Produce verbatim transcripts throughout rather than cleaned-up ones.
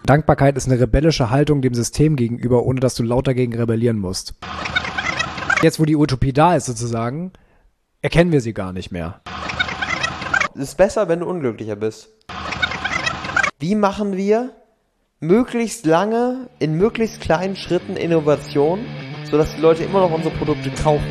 Dankbarkeit ist eine rebellische Haltung dem System gegenüber, ohne dass du laut dagegen rebellieren musst. Jetzt, wo die Utopie da ist sozusagen, erkennen wir sie gar nicht mehr. Es ist besser, wenn du unglücklicher bist. Wie machen wir möglichst lange, in möglichst kleinen Schritten Innovation, sodass die Leute immer noch unsere Produkte kaufen?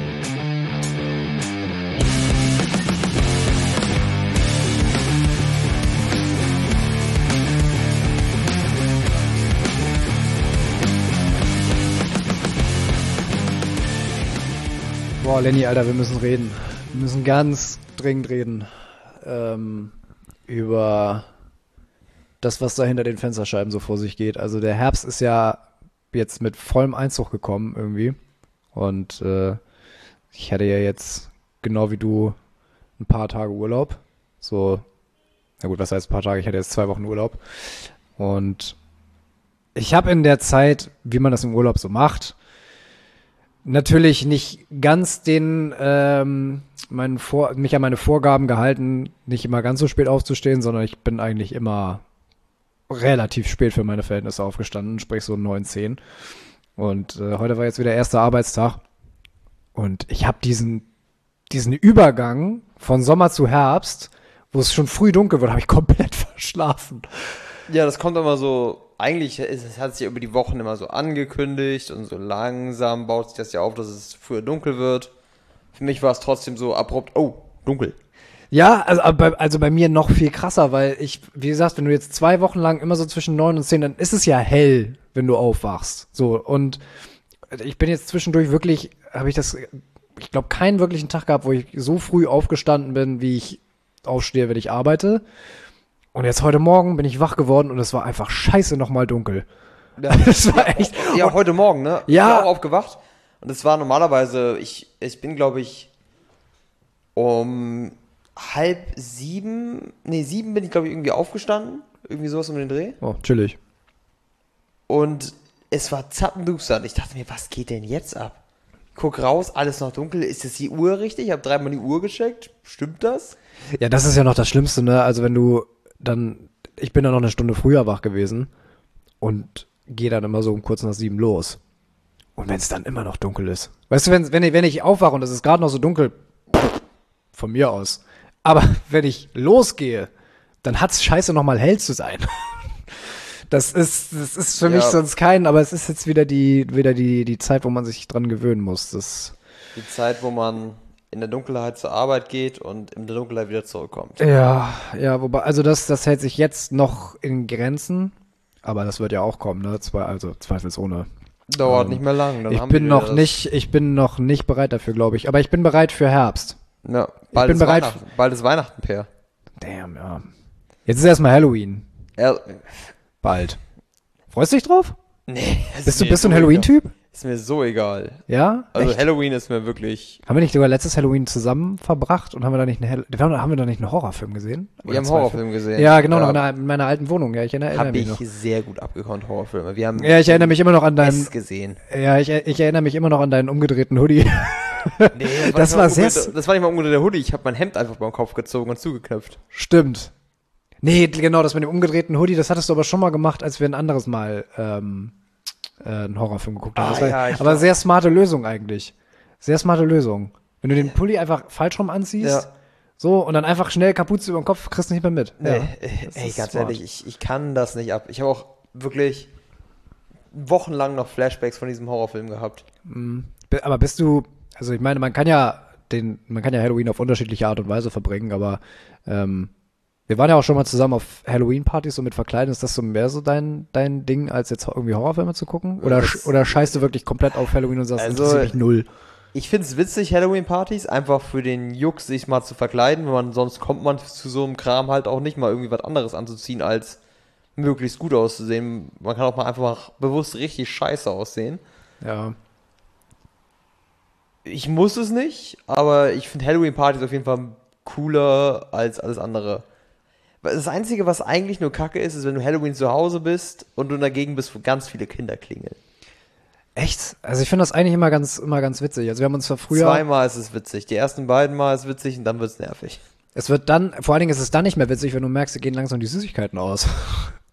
Boah, Lenny, Alter, wir müssen reden. Wir müssen ganz dringend reden. Ähm, über das, was da hinter den Fensterscheiben so vor sich geht. Also der Herbst ist ja jetzt mit vollem Einzug gekommen irgendwie. Und äh, ich hatte ja jetzt, genau wie du, ein paar Tage Urlaub. So, na gut, was heißt ein paar Tage? Ich hatte jetzt zwei Wochen Urlaub. Und ich habe in der Zeit, wie man das im Urlaub so macht, natürlich nicht ganz den, ähm, meinen Vor- mich an meine Vorgaben gehalten, nicht immer ganz so spät aufzustehen, sondern ich bin eigentlich immer relativ spät für meine Verhältnisse aufgestanden, sprich so neun, zehn. Und äh, heute war jetzt wieder erster Arbeitstag und ich habe diesen, diesen Übergang von Sommer zu Herbst, wo es schon früh dunkel wird, habe ich komplett verschlafen. Ja, das kommt immer so, eigentlich ist, es hat sich über die Wochen immer so angekündigt und so langsam baut sich das ja auf, dass es früher dunkel wird. Für mich war es trotzdem so abrupt, oh, dunkel. Ja, also bei, also bei mir noch viel krasser, weil ich, wie gesagt, wenn du jetzt zwei Wochen lang immer so zwischen neun und zehn, dann ist es ja hell, wenn du aufwachst. So, und ich bin jetzt zwischendurch wirklich, habe ich das, ich glaube, keinen wirklichen Tag gehabt, wo ich so früh aufgestanden bin, wie ich aufstehe, wenn ich arbeite. Und jetzt heute Morgen bin ich wach geworden und es war einfach scheiße nochmal dunkel. Ja, das war echt. Ja, heute Morgen, ne? Ja. Ich bin auch aufgewacht. Und es war normalerweise, ich, ich bin, glaube ich, um halb sieben, nee, sieben bin ich, glaube ich, irgendwie aufgestanden. Irgendwie sowas um den Dreh. Oh, chillig. Und es war zappenduster. Und ich dachte mir, was geht denn jetzt ab? Guck raus, alles noch dunkel. Ist das die Uhr richtig? Ich habe dreimal die Uhr gecheckt. Stimmt das? Ja, das ist ja noch das Schlimmste, ne? Also wenn du dann, ich bin dann noch eine Stunde früher wach gewesen und gehe dann immer so um kurz nach sieben los. Und wenn es dann immer noch dunkel ist. Weißt du, wenn, wenn, ich, wenn ich aufwache und es ist gerade noch so dunkel, von mir aus. Aber wenn ich losgehe, dann hat's scheiße nochmal hell zu sein. Das ist, das ist für Ja. mich sonst kein, aber es ist jetzt wieder die, wieder die, die Zeit, wo man sich dran gewöhnen muss. Das Die Zeit, wo man in der Dunkelheit zur Arbeit geht und in der Dunkelheit wieder zurückkommt. Ja, ja, wobei, also das, das hält sich jetzt noch in Grenzen, aber das wird ja auch kommen, ne? Zwei, also zweifelsohne. Dauert Ähm, nicht mehr lang. Dann Ich haben bin wir noch das. nicht, ich bin noch nicht bereit dafür, glaube ich. Aber ich bin bereit für Herbst. Ja, bald bin ist bereit Weihnachten. Bald ist Weihnachten, Per. Damn, ja. Jetzt ist erstmal Halloween. Ja, Bald. Freust du dich drauf? nee. Bist du, bist du ein Halloween-Typ? Ist mir so egal. Ja? Also Echt? Halloween ist mir wirklich... Haben wir nicht sogar letztes Halloween zusammen verbracht und haben wir da nicht eine Hall- haben wir da nicht einen Horrorfilm gesehen? Wir Oder haben zwei Horrorfilm gesehen. Filme? Ja, genau, noch in, der, in meiner alten Wohnung. Ja, ich erinnere, erinnere Habe mich ich noch. sehr gut abgekonnt, Horrorfilme. Wir haben Ja, ich erinnere mich immer noch an deinen, es gesehen. ja, ich, ich erinnere mich immer noch an deinen umgedrehten Hoodie. Nee, Das nicht war mal sehr umgedreht- Das war nicht mal unter der Hoodie. Ich habe mein Hemd einfach beim Kopf gezogen und zugeknöpft. Stimmt. Nee, genau, das mit dem umgedrehten Hoodie, das hattest du aber schon mal gemacht, als wir ein anderes Mal ähm, äh, einen Horrorfilm geguckt haben. Ah, Das war, ja, ich aber glaub- sehr smarte Lösung eigentlich. Sehr smarte Lösung. Wenn du den Pulli einfach falsch rum anziehst, Ja. so, und dann einfach schnell Kapuze über den Kopf, kriegst du nicht mehr mit. Nee, Ja, äh, das ey, ist ganz smart. ehrlich, ich, ich kann das nicht ab. Ich habe auch wirklich wochenlang noch Flashbacks von diesem Horrorfilm gehabt. Be- Aber bist du, also ich meine, man kann ja den, man kann ja Halloween auf unterschiedliche Art und Weise verbringen, aber ähm, wir waren ja auch schon mal zusammen auf Halloween-Partys so mit Verkleiden. Ist das so mehr so dein, dein Ding, als jetzt irgendwie Horrorfilme zu gucken? Oder, Das- sch- oder scheißt du wirklich komplett auf Halloween und sagst, Also- interessiert mich null? Ich finde es witzig, Halloween-Partys, einfach für den Juck, sich mal zu verkleiden, weil man, sonst kommt man zu so einem Kram halt auch nicht mal irgendwie was anderes anzuziehen, als möglichst gut auszusehen. Man kann auch mal einfach mal bewusst richtig scheiße aussehen. Ja. Ich muss es nicht, aber ich finde Halloween-Partys auf jeden Fall cooler als alles andere. Weil das Einzige, was eigentlich nur Kacke ist, ist, wenn du Halloween zu Hause bist und du dagegen bist, wo ganz viele Kinder klingeln. Echt? Also ich finde das eigentlich immer ganz, immer ganz witzig. Also wir haben uns zwar früher, Zweimal ist es witzig. Die ersten beiden Mal ist es witzig und dann wird es nervig. es wird dann, vor allen Dingen ist es dann nicht mehr witzig, wenn du merkst, sie gehen langsam die Süßigkeiten aus.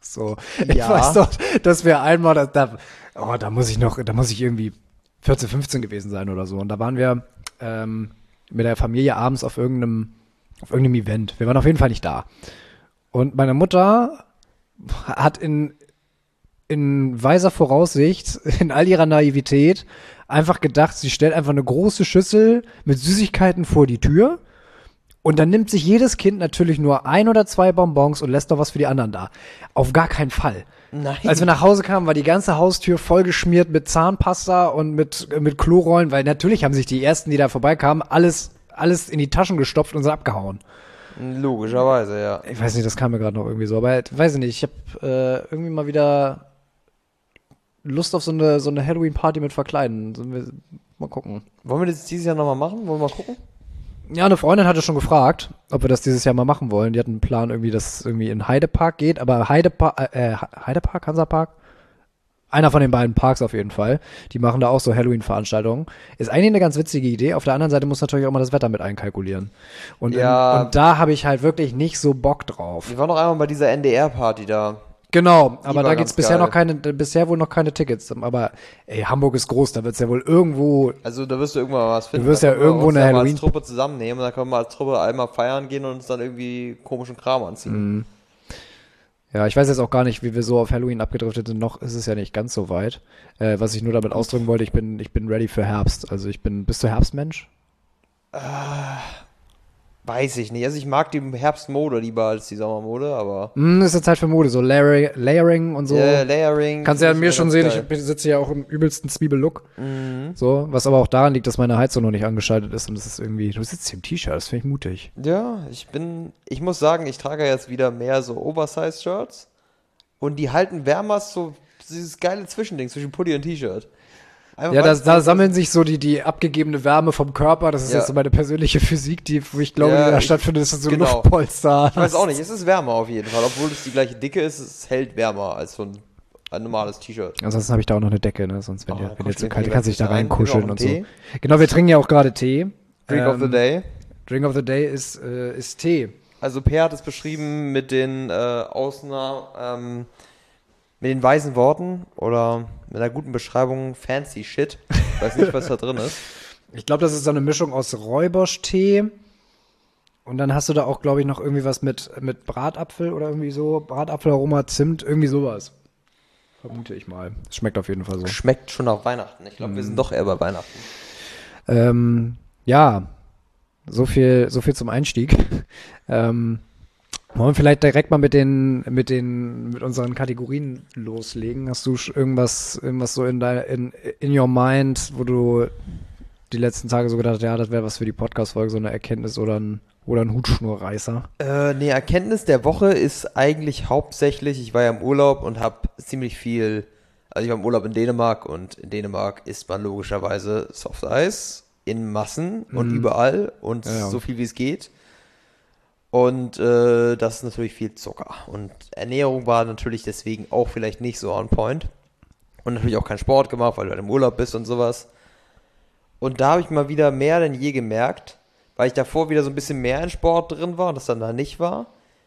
So, ich Ja. weiß doch, dass wir einmal, da, da, oh, da muss ich noch, da muss ich irgendwie vierzehn, fünfzehn gewesen sein oder so. Und da waren wir ähm, mit der Familie abends auf irgendeinem, auf irgendeinem Event. Wir waren auf jeden Fall nicht da. Und meine Mutter hat in, in weiser Voraussicht, in all ihrer Naivität, einfach gedacht, sie stellt einfach eine große Schüssel mit Süßigkeiten vor die Tür. Und dann nimmt sich jedes Kind natürlich nur ein oder zwei Bonbons und lässt noch was für die anderen da. Auf gar keinen Fall. Nein. Als wir nach Hause kamen, war die ganze Haustür vollgeschmiert mit Zahnpasta und mit, mit Klorollen, weil natürlich haben sich die Ersten, die da vorbeikamen, alles, alles in die Taschen gestopft und sind abgehauen. Logischerweise, ja. Ich weiß nicht, das kam mir gerade noch irgendwie so, aber weiß ich nicht, ich habe äh, irgendwie mal wieder Lust auf so eine, so eine Halloween-Party mit Verkleiden. Sollen wir mal gucken. Wollen wir das dieses Jahr nochmal machen? Wollen wir mal gucken? Ja, eine Freundin hatte schon gefragt, ob wir das dieses Jahr mal machen wollen. Die hatten einen Plan irgendwie, dass es irgendwie in Heidepark geht, aber Heidepark, äh, Heidepark, Hansapark? Einer von den beiden Parks auf jeden Fall. Die machen da auch so Halloween-Veranstaltungen. Ist eigentlich eine ganz witzige Idee. Auf der anderen Seite muss natürlich auch mal das Wetter mit einkalkulieren. Und, Ja. in, und da habe ich halt wirklich nicht so Bock drauf. Wir waren noch einmal bei dieser N D R-Party da. Genau, aber war da ganz gibt's bisher geil. noch keine, bisher wohl noch keine Tickets. Aber ey, Hamburg ist groß, da wird's ja wohl irgendwo. Also da wirst du irgendwann mal was finden. Du wirst Da ja können wir irgendwo uns eine ja mal Halloween- als Truppe zusammennehmen und dann können wir als Truppe einmal feiern gehen und uns dann irgendwie komischen Kram anziehen. Mhm. Ja, ich weiß jetzt auch gar nicht, wie wir so auf Halloween abgedriftet sind. Noch ist es ja nicht ganz so weit. Äh, was ich nur damit ausdrücken wollte, ich bin, ich bin ready für Herbst. Also ich bin, bist du Herbstmensch? Weiß ich nicht. Also ich mag die Herbstmode lieber als die Sommermode, aber Hm, ist jetzt Zeit für Mode, so Layering, Layering und so. ja, Layering. Kannst du ja an finde mir ich schon ganz sehen, geil. ich sitze ja auch im übelsten Zwiebellook. Mhm. So, was aber auch daran liegt, dass meine Heizung noch nicht angeschaltet ist und das ist irgendwie, du sitzt hier im T-Shirt, das finde ich mutig. Ja, ich bin, ich muss sagen, ich trage jetzt wieder mehr so Oversize-Shirts und die halten wärmer als so dieses geile Zwischending zwischen Pulli und T-Shirt. Einfach Ja, weil da, es- da sammeln sich so die, die abgegebene Wärme vom Körper. Das ist Ja. jetzt so meine persönliche Physik, die, wo ich glaube, Ja, die da ich- stattfindet, ist so genau. Luftpolster. Ich weiß auch nicht, es ist wärmer auf jeden Fall, obwohl es die gleiche Dicke ist, es hält wärmer als so ein, ein normales T-Shirt. Ansonsten habe ich da auch noch eine Decke, ne? Sonst, wenn, Oh, dir, dann wenn dir zu kuscheln kalt wir kannst du dich da rein. reinkuscheln Trinken und wir so. auch einen Genau, wir trinken ja auch gerade Tee. Drink of the Ähm, Day. Drink of the Day ist, äh, ist Tee. Also Per hat es beschrieben mit den äh, Ausnahmen, ähm, mit den weisen Worten oder mit einer guten Beschreibung fancy shit. Ich weiß nicht, was da drin ist. Ich glaube, das ist so eine Mischung aus Räubersch-Tee und dann hast du da auch, glaube ich, noch irgendwie was mit, mit Bratapfel oder irgendwie so. Bratapfelaroma, Zimt, irgendwie sowas. Vermute ich mal. Es schmeckt auf jeden Fall so. Schmeckt schon nach Weihnachten. Ich glaube, wir sind doch eher bei Weihnachten. Ähm, ja, so viel, so viel zum Einstieg. ähm, wollen wir vielleicht direkt mal mit den, mit den, mit unseren Kategorien loslegen? Hast du sch- irgendwas, irgendwas so in dein, in, in your mind, wo du die letzten Tage so gedacht hast, ja, das wäre was für die Podcast-Folge, so eine Erkenntnis oder ein, oder ein Hutschnurreißer? Äh, nee, Erkenntnis der Woche ist eigentlich hauptsächlich, ich war ja im Urlaub und habe ziemlich viel, also ich war im Urlaub in Dänemark und in Dänemark isst man logischerweise Soft Eis in Massen und Mhm. überall und Ja, ja. so viel wie es geht. Und äh, das ist natürlich viel Zucker. Und Ernährung war natürlich deswegen auch vielleicht nicht so on point. Und natürlich auch kein Sport gemacht, weil du halt im Urlaub bist und sowas. Und da habe ich mal wieder mehr denn je gemerkt, weil ich davor wieder so ein bisschen mehr in Sport drin war und das dann da nicht war,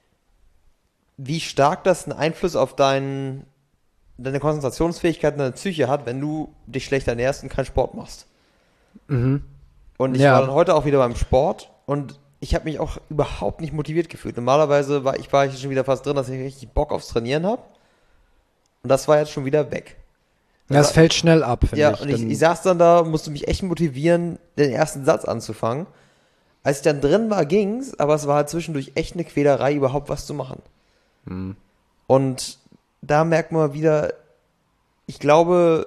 wie stark das einen Einfluss auf dein, deine Konzentrationsfähigkeit und deine Psyche hat, wenn du dich schlecht ernährst und keinen Sport machst. Mhm. Und ich Ja. war dann heute auch wieder beim Sport und ich habe mich auch überhaupt nicht motiviert gefühlt. Normalerweise war ich, war ich schon wieder fast drin, dass ich richtig Bock aufs Trainieren habe. Und das war jetzt schon wieder weg. Ja, es fällt schnell ab, finde Ja, ich. und ich, Dann- ich saß dann da, musste mich echt motivieren, den ersten Satz anzufangen. Als ich dann drin war, ging's, aber es war halt zwischendurch echt eine Quälerei, überhaupt was zu machen. Mhm. Und da merkt man wieder, ich glaube,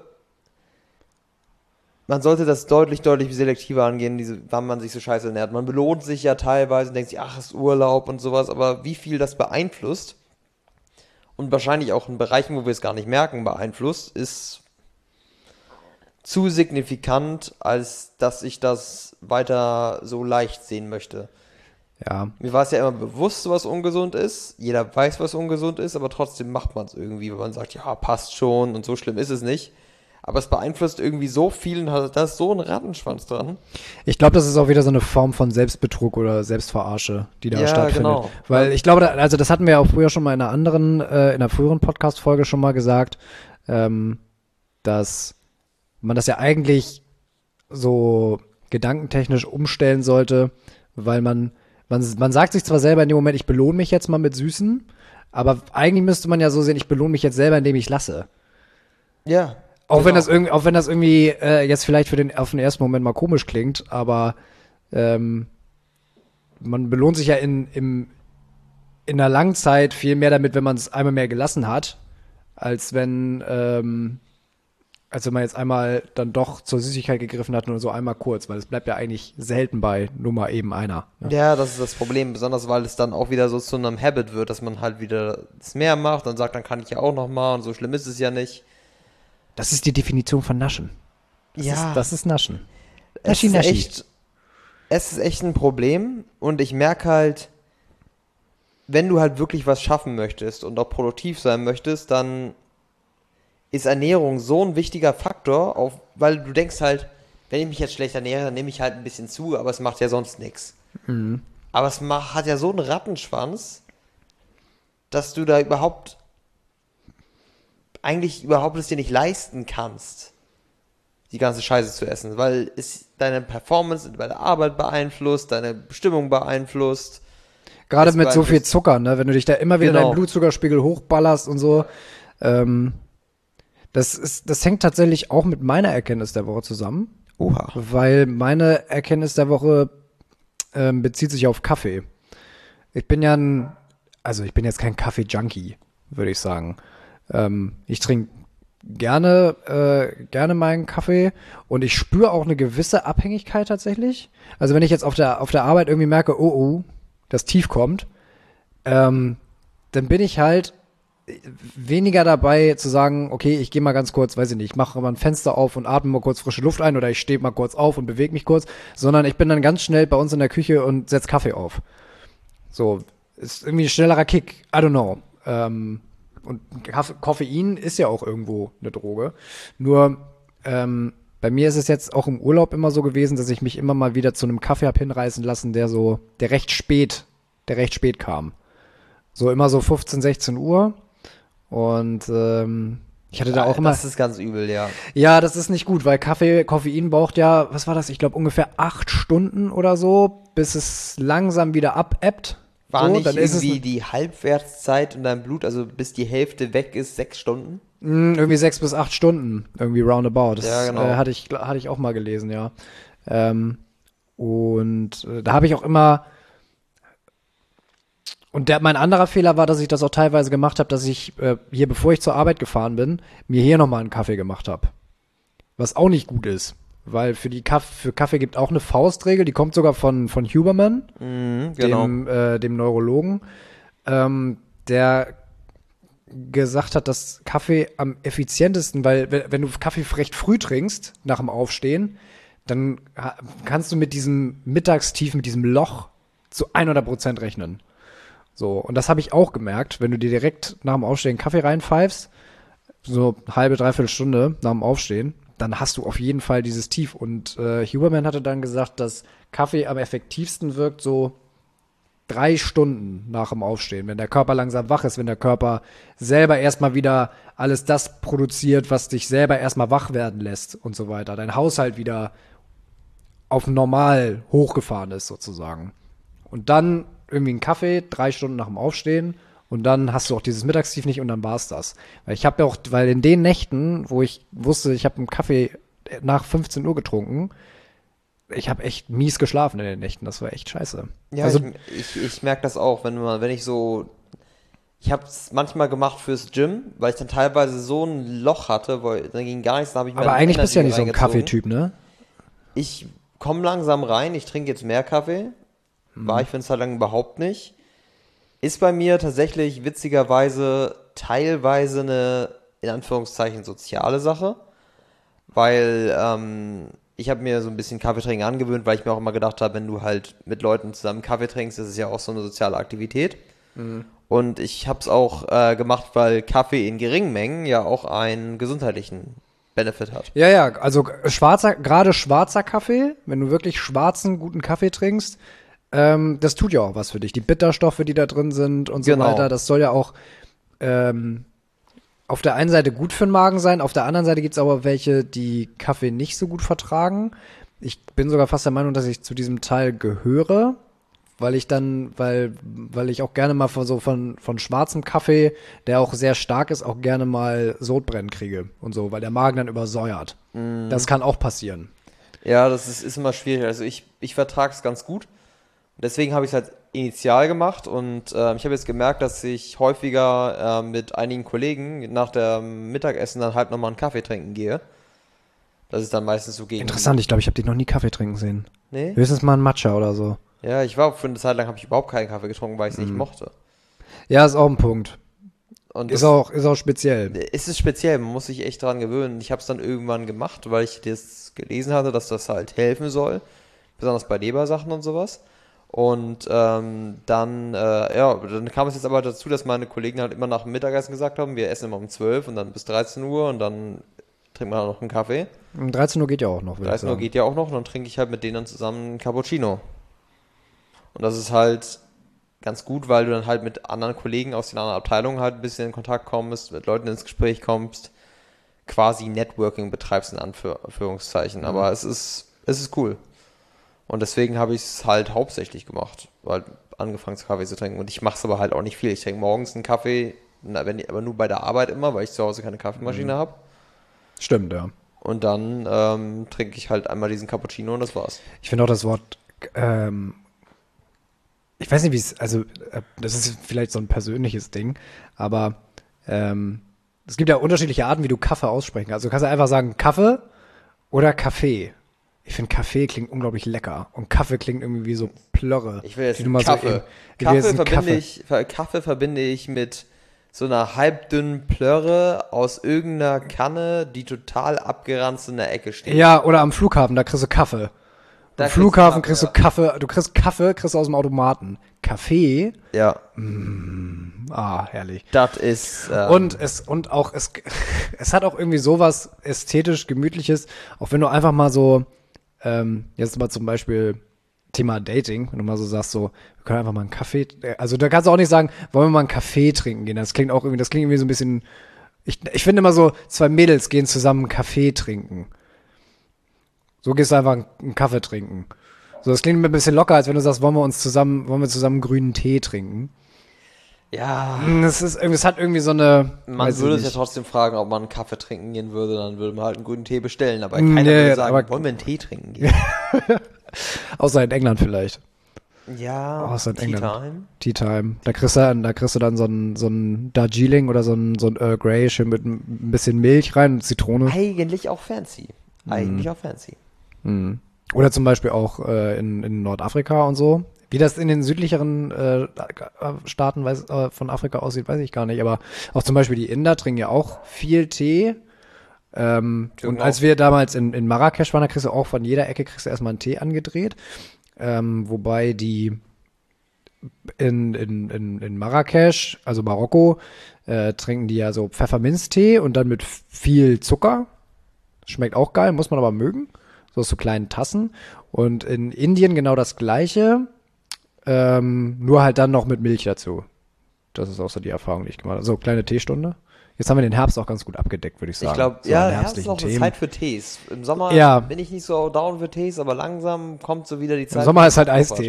man sollte das deutlich, deutlich selektiver angehen, diese, wann man sich so scheiße ernährt. Man belohnt sich ja teilweise und denkt sich, ach, ist Urlaub und sowas, aber wie viel das beeinflusst und wahrscheinlich auch in Bereichen, wo wir es gar nicht merken, beeinflusst, ist zu signifikant, als dass ich das weiter so leicht sehen möchte. ja. Mir war es ja immer bewusst, was ungesund ist. Jeder weiß, was ungesund ist, aber trotzdem macht man es irgendwie, weil man sagt, ja, passt schon und so schlimm ist es nicht. aber es beeinflusst irgendwie so viel und hat- da ist so ein Rattenschwanz dran. Ich glaube, das ist auch wieder so eine Form von Selbstbetrug oder Selbstverarsche, die da Ja, stattfindet. genau. Weil ich glaube, da, also das hatten wir ja auch früher schon mal in einer anderen, äh, in einer früheren Podcast-Folge schon mal gesagt, ähm, dass man das ja eigentlich so gedankentechnisch umstellen sollte, weil man, man, man sagt sich zwar selber in dem Moment, ich belohne mich jetzt mal mit Süßen, aber eigentlich müsste man ja so sehen, ich belohne mich jetzt selber, indem ich lasse. Ja. Auch wenn genau. das irgendwie, auch wenn das irgendwie äh, jetzt vielleicht für den auf den ersten Moment mal komisch klingt, aber ähm, man belohnt sich ja in, im, in einer langen Zeit viel mehr damit, wenn man es einmal mehr gelassen hat, als wenn, ähm, als wenn man jetzt einmal dann doch zur Süßigkeit gegriffen hat, nur so einmal kurz, weil es bleibt ja eigentlich selten bei nur mal eben einer. Ne? Ja, das ist das Problem, besonders weil es dann auch wieder so zu einem Habit wird, dass man halt wieder das mehr macht und sagt, dann kann ich ja auch noch mal und so schlimm ist es ja nicht. Das ist die Definition von Naschen. Das Ja. ist, das ist Naschen. Es Naschi, ist Naschi. echt, es ist echt ein Problem und ich merke halt, wenn du halt wirklich was schaffen möchtest und auch produktiv sein möchtest, dann ist Ernährung so ein wichtiger Faktor, auf, weil du denkst halt, wenn ich mich jetzt schlecht ernähre, dann nehme ich halt ein bisschen zu, aber es macht ja sonst nichts. Mhm. Aber es macht, hat ja so einen Rattenschwanz, dass du da überhaupt eigentlich überhaupt es dir nicht leisten kannst, die ganze Scheiße zu essen, weil es deine Performance bei der Arbeit beeinflusst, deine Stimmung beeinflusst. Gerade Es mit so viel beeinflusst- Zucker, ne? Wenn du dich da immer wieder Genau. deinen Blutzuckerspiegel hochballerst und so. Ähm, das ist, das hängt tatsächlich auch mit meiner Erkenntnis der Woche zusammen, Oha. weil meine Erkenntnis der Woche ähm, bezieht sich auf Kaffee. Ich bin ja ein, also ich bin jetzt kein Kaffee-Junkie, würde ich sagen. Ähm, ich trinke gerne, äh, gerne meinen Kaffee und ich spüre auch eine gewisse Abhängigkeit tatsächlich. Also wenn ich jetzt auf der, auf der Arbeit irgendwie merke, oh, oh, das Tief kommt, ähm, dann bin ich halt weniger dabei zu sagen, okay, ich gehe mal ganz kurz, weiß ich nicht, ich mache mal ein Fenster auf und atme mal kurz frische Luft ein oder ich stehe mal kurz auf und bewege mich kurz, sondern ich bin dann ganz schnell bei uns in der Küche und setz Kaffee auf. So, ist irgendwie ein schnellerer Kick, I don't know. Ähm, und Kaff- Koffein ist ja auch irgendwo eine Droge. Nur, ähm, bei mir ist es jetzt auch im Urlaub immer so gewesen, dass ich mich immer mal wieder zu einem Kaffee hab hinreißen lassen, der so, der recht spät, der recht spät kam. So immer so fünfzehn, sechzehn Uhr. Und ähm, ich hatte da auch immer. Das ist ganz übel, ja. Ja, das ist nicht gut, weil Kaffee, Koffein braucht ja, was war das? Ich glaube ungefähr acht Stunden oder so, bis es langsam wieder abebbt. War so, nicht dann ist es irgendwie die Halbwertszeit in deinem Blut, also bis die Hälfte weg ist, sechs Stunden? mh, irgendwie sechs bis acht Stunden, irgendwie roundabout. Das Ja, genau. äh, hatte ich, hatte ich auch mal gelesen, ja. Ähm, und äh, da habe ich auch immer. Und der, mein anderer Fehler war, dass ich das auch teilweise gemacht habe, dass ich äh, hier, bevor ich zur Arbeit gefahren bin, mir hier nochmal einen Kaffee gemacht habe. Was auch nicht gut ist. Weil für die Kaff für Kaffee gibt auch eine Faustregel, die kommt sogar von, von Huberman, Mhm, genau. dem, äh, dem Neurologen, ähm, der gesagt hat, dass Kaffee am effizientesten, weil wenn, wenn du Kaffee recht früh trinkst, nach dem Aufstehen, dann ha- kannst du mit diesem Mittagstief, mit diesem Loch zu hundert Prozent rechnen. So, und das habe ich auch gemerkt, wenn du dir direkt nach dem Aufstehen Kaffee reinpfeifst, so eine halbe, dreiviertel Stunde nach dem Aufstehen, dann hast du auf jeden Fall dieses Tief. Und äh, Huberman hatte dann gesagt, dass Kaffee am effektivsten wirkt so drei Stunden nach dem Aufstehen, wenn der Körper langsam wach ist, wenn der Körper selber erstmal wieder alles das produziert, was dich selber erstmal wach werden lässt und so weiter. Dein Haushalt wieder auf normal hochgefahren ist sozusagen. Und dann irgendwie einen Kaffee, drei Stunden nach dem Aufstehen und dann hast du auch dieses Mittagstief nicht und dann war's das. Weil ich habe ja auch, weil in den Nächten, wo ich wusste, ich habe einen Kaffee nach fünfzehn Uhr getrunken, ich habe echt mies geschlafen in den Nächten. Das war echt scheiße. Ja, also, ich, ich, ich merke das auch, wenn man, wenn ich so, ich habe es manchmal gemacht fürs Gym, weil ich dann teilweise so ein Loch hatte, wo dann ging gar nichts, dann habe ich mir aber ein eigentlich bist du ja Energy nicht so ein reingezogen. Kaffeetyp, ne? Ich komme langsam rein, ich trinke jetzt mehr Kaffee, war ich für eine Zeit lang überhaupt nicht. Ist bei mir tatsächlich witzigerweise teilweise eine, in Anführungszeichen, soziale Sache, weil ähm, ich habe mir so ein bisschen Kaffeetrinken angewöhnt, weil ich mir auch immer gedacht habe, wenn du halt mit Leuten zusammen Kaffee trinkst, das ist ja auch so eine soziale Aktivität. Und ich habe es auch äh, gemacht, weil Kaffee in geringen Mengen ja auch einen gesundheitlichen Benefit hat. Ja, ja, also schwarzer, gerade schwarzer Kaffee, wenn du wirklich schwarzen, guten Kaffee trinkst, ähm, das tut ja auch was für dich. Die Bitterstoffe, die da drin sind und so Genau. weiter, das soll ja auch ähm, auf der einen Seite gut für den Magen sein, auf der anderen Seite gibt es aber welche, die Kaffee nicht so gut vertragen. Ich bin sogar fast der Meinung, dass ich zu diesem Teil gehöre, weil ich dann, weil, weil ich auch gerne mal von so von, von schwarzem Kaffee, der auch sehr stark ist, auch gerne mal Sodbrennen kriege und so, weil der Magen dann übersäuert. Mm. Das kann auch passieren. Ja, das ist, ist immer schwierig. Also ich, ich vertrage es ganz gut. Deswegen habe ich es halt initial gemacht und äh, ich habe jetzt gemerkt, dass ich häufiger äh, mit einigen Kollegen nach dem Mittagessen dann halt nochmal einen Kaffee trinken gehe. Das ist dann meistens so gegen... Interessant, ich glaube, ich habe dich noch nie Kaffee trinken sehen. Nee? Höchstens mal ein Matcha oder so. Ja, ich war für eine Zeit lang, habe ich überhaupt keinen Kaffee getrunken, weil ich es nicht Mhm. mochte. Ja, ist auch ein Punkt. Und Ist das- auch, ist auch speziell. Es ist speziell, man muss sich echt dran gewöhnen. Ich habe es dann irgendwann gemacht, weil ich das gelesen hatte, dass das halt helfen soll. Besonders bei Lebersachen und sowas. Und ähm, dann, äh, ja, dann kam es jetzt aber dazu, dass meine Kollegen halt immer nach dem Mittagessen gesagt haben, wir essen immer um zwölf und dann bis dreizehn Uhr und dann trinkt man halt noch einen Kaffee. Um dreizehn Uhr geht ja auch noch. würde ich dreizehn Uhr sagen. geht ja auch noch und dann trinke ich halt mit denen dann zusammen einen Cappuccino. Und das ist halt ganz gut, weil du dann halt mit anderen Kollegen aus den anderen Abteilungen halt ein bisschen in Kontakt kommst, mit Leuten ins Gespräch kommst, quasi Networking betreibst in Anführ- Anführungszeichen. Mhm. Aber es ist, es ist cool. Und deswegen habe ich es halt hauptsächlich gemacht, halt angefangen zu Kaffee zu trinken. Und ich mache es aber halt auch nicht viel. Ich trinke morgens einen Kaffee, na, wenn, aber nur bei der Arbeit immer, weil ich zu Hause keine Kaffeemaschine Mhm. habe. Stimmt, ja. Und dann ähm, trinke ich halt einmal diesen Cappuccino und das war's. Ich finde auch das Wort, ähm, ich weiß nicht, wie es, also äh, das ist vielleicht so ein persönliches Ding, aber ähm, es gibt ja unterschiedliche Arten, wie du Kaffee aussprechen kannst. Also du kannst ja einfach sagen Kaffee oder Kaffee. Ich finde Kaffee klingt unglaublich lecker und Kaffee klingt irgendwie wie so Plörre. Ich will jetzt die einen du mal so Kaffee. eben- ich will Kaffee, jetzt einen verbinde Kaffee. Ich, Ver- Kaffee verbinde ich mit so einer halbdünnen Plörre aus irgendeiner Kanne, die total abgeranzt in der Ecke steht. Ja, oder am Flughafen, da kriegst du Kaffee. Da Am kriegst du Flughafen Kaffee, kriegst du ja. Kaffee, du kriegst Kaffee, kriegst du aus dem Automaten. Kaffee, Ja, ah, herrlich. das ist... ähm, Und es, und auch, es, es hat auch irgendwie sowas ästhetisch Gemütliches, auch wenn du einfach mal so, ähm, jetzt mal zum Beispiel Thema Dating, wenn du mal so sagst, so, wir können einfach mal einen Kaffee, also da kannst du auch nicht sagen, wollen wir mal einen Kaffee trinken gehen, das klingt auch irgendwie, das klingt irgendwie so ein bisschen, ich, ich finde immer so, zwei Mädels gehen zusammen einen Kaffee trinken. So gehst du einfach einen, einen Kaffee trinken. So, das klingt mir ein bisschen locker, als wenn du sagst, wollen wir uns zusammen, wollen wir zusammen grünen Tee trinken. ja, Es ist irgendwie, es hat irgendwie so eine, man weiß ich würde sich ja nicht. trotzdem fragen, ob man einen Kaffee trinken gehen würde, dann würde man halt einen grünen Tee bestellen. Aber Mm, keiner ja, würde ja, sagen, aber- wollen wir einen Tee trinken gehen? Außer in England vielleicht. Ja, Oh, ist in England. Time. Tea Time. Da kriegst du dann, da kriegst du dann so ein, so ein Darjeeling oder so ein, so ein Earl Grey schön mit ein bisschen Milch rein und Zitrone. Eigentlich auch fancy. Eigentlich auch fancy. Mhm. Oder zum Beispiel auch äh, in, in Nordafrika und so. Wie das in den südlicheren äh, Staaten weiß, äh, von Afrika aussieht, weiß ich gar nicht. Aber auch zum Beispiel die Inder trinken ja auch viel Tee. Ähm, Türken und als auch. wir damals in, in Marrakesch waren, da kriegst du auch von jeder Ecke kriegst du erstmal einen Tee angedreht. Ähm, wobei die in, in, in, in Marrakesch, also Marokko, äh, trinken die ja so Pfefferminztee und dann mit viel Zucker. Schmeckt auch geil, muss man aber mögen. So aus so kleinen Tassen. Und in Indien genau das Gleiche, ähm, nur halt dann noch mit Milch dazu. Das ist auch so die Erfahrung, die ich gemacht habe. So, kleine Teestunde. Jetzt haben wir den Herbst auch ganz gut abgedeckt, würde ich sagen. Ich glaube, so ja, an Herbst ist herbstlichen auch eine Themen. Zeit für Tees. Im Sommer Ja. bin ich nicht so down für Tees, aber langsam kommt so wieder die Zeit. Im Sommer wo ist halt man Eistee.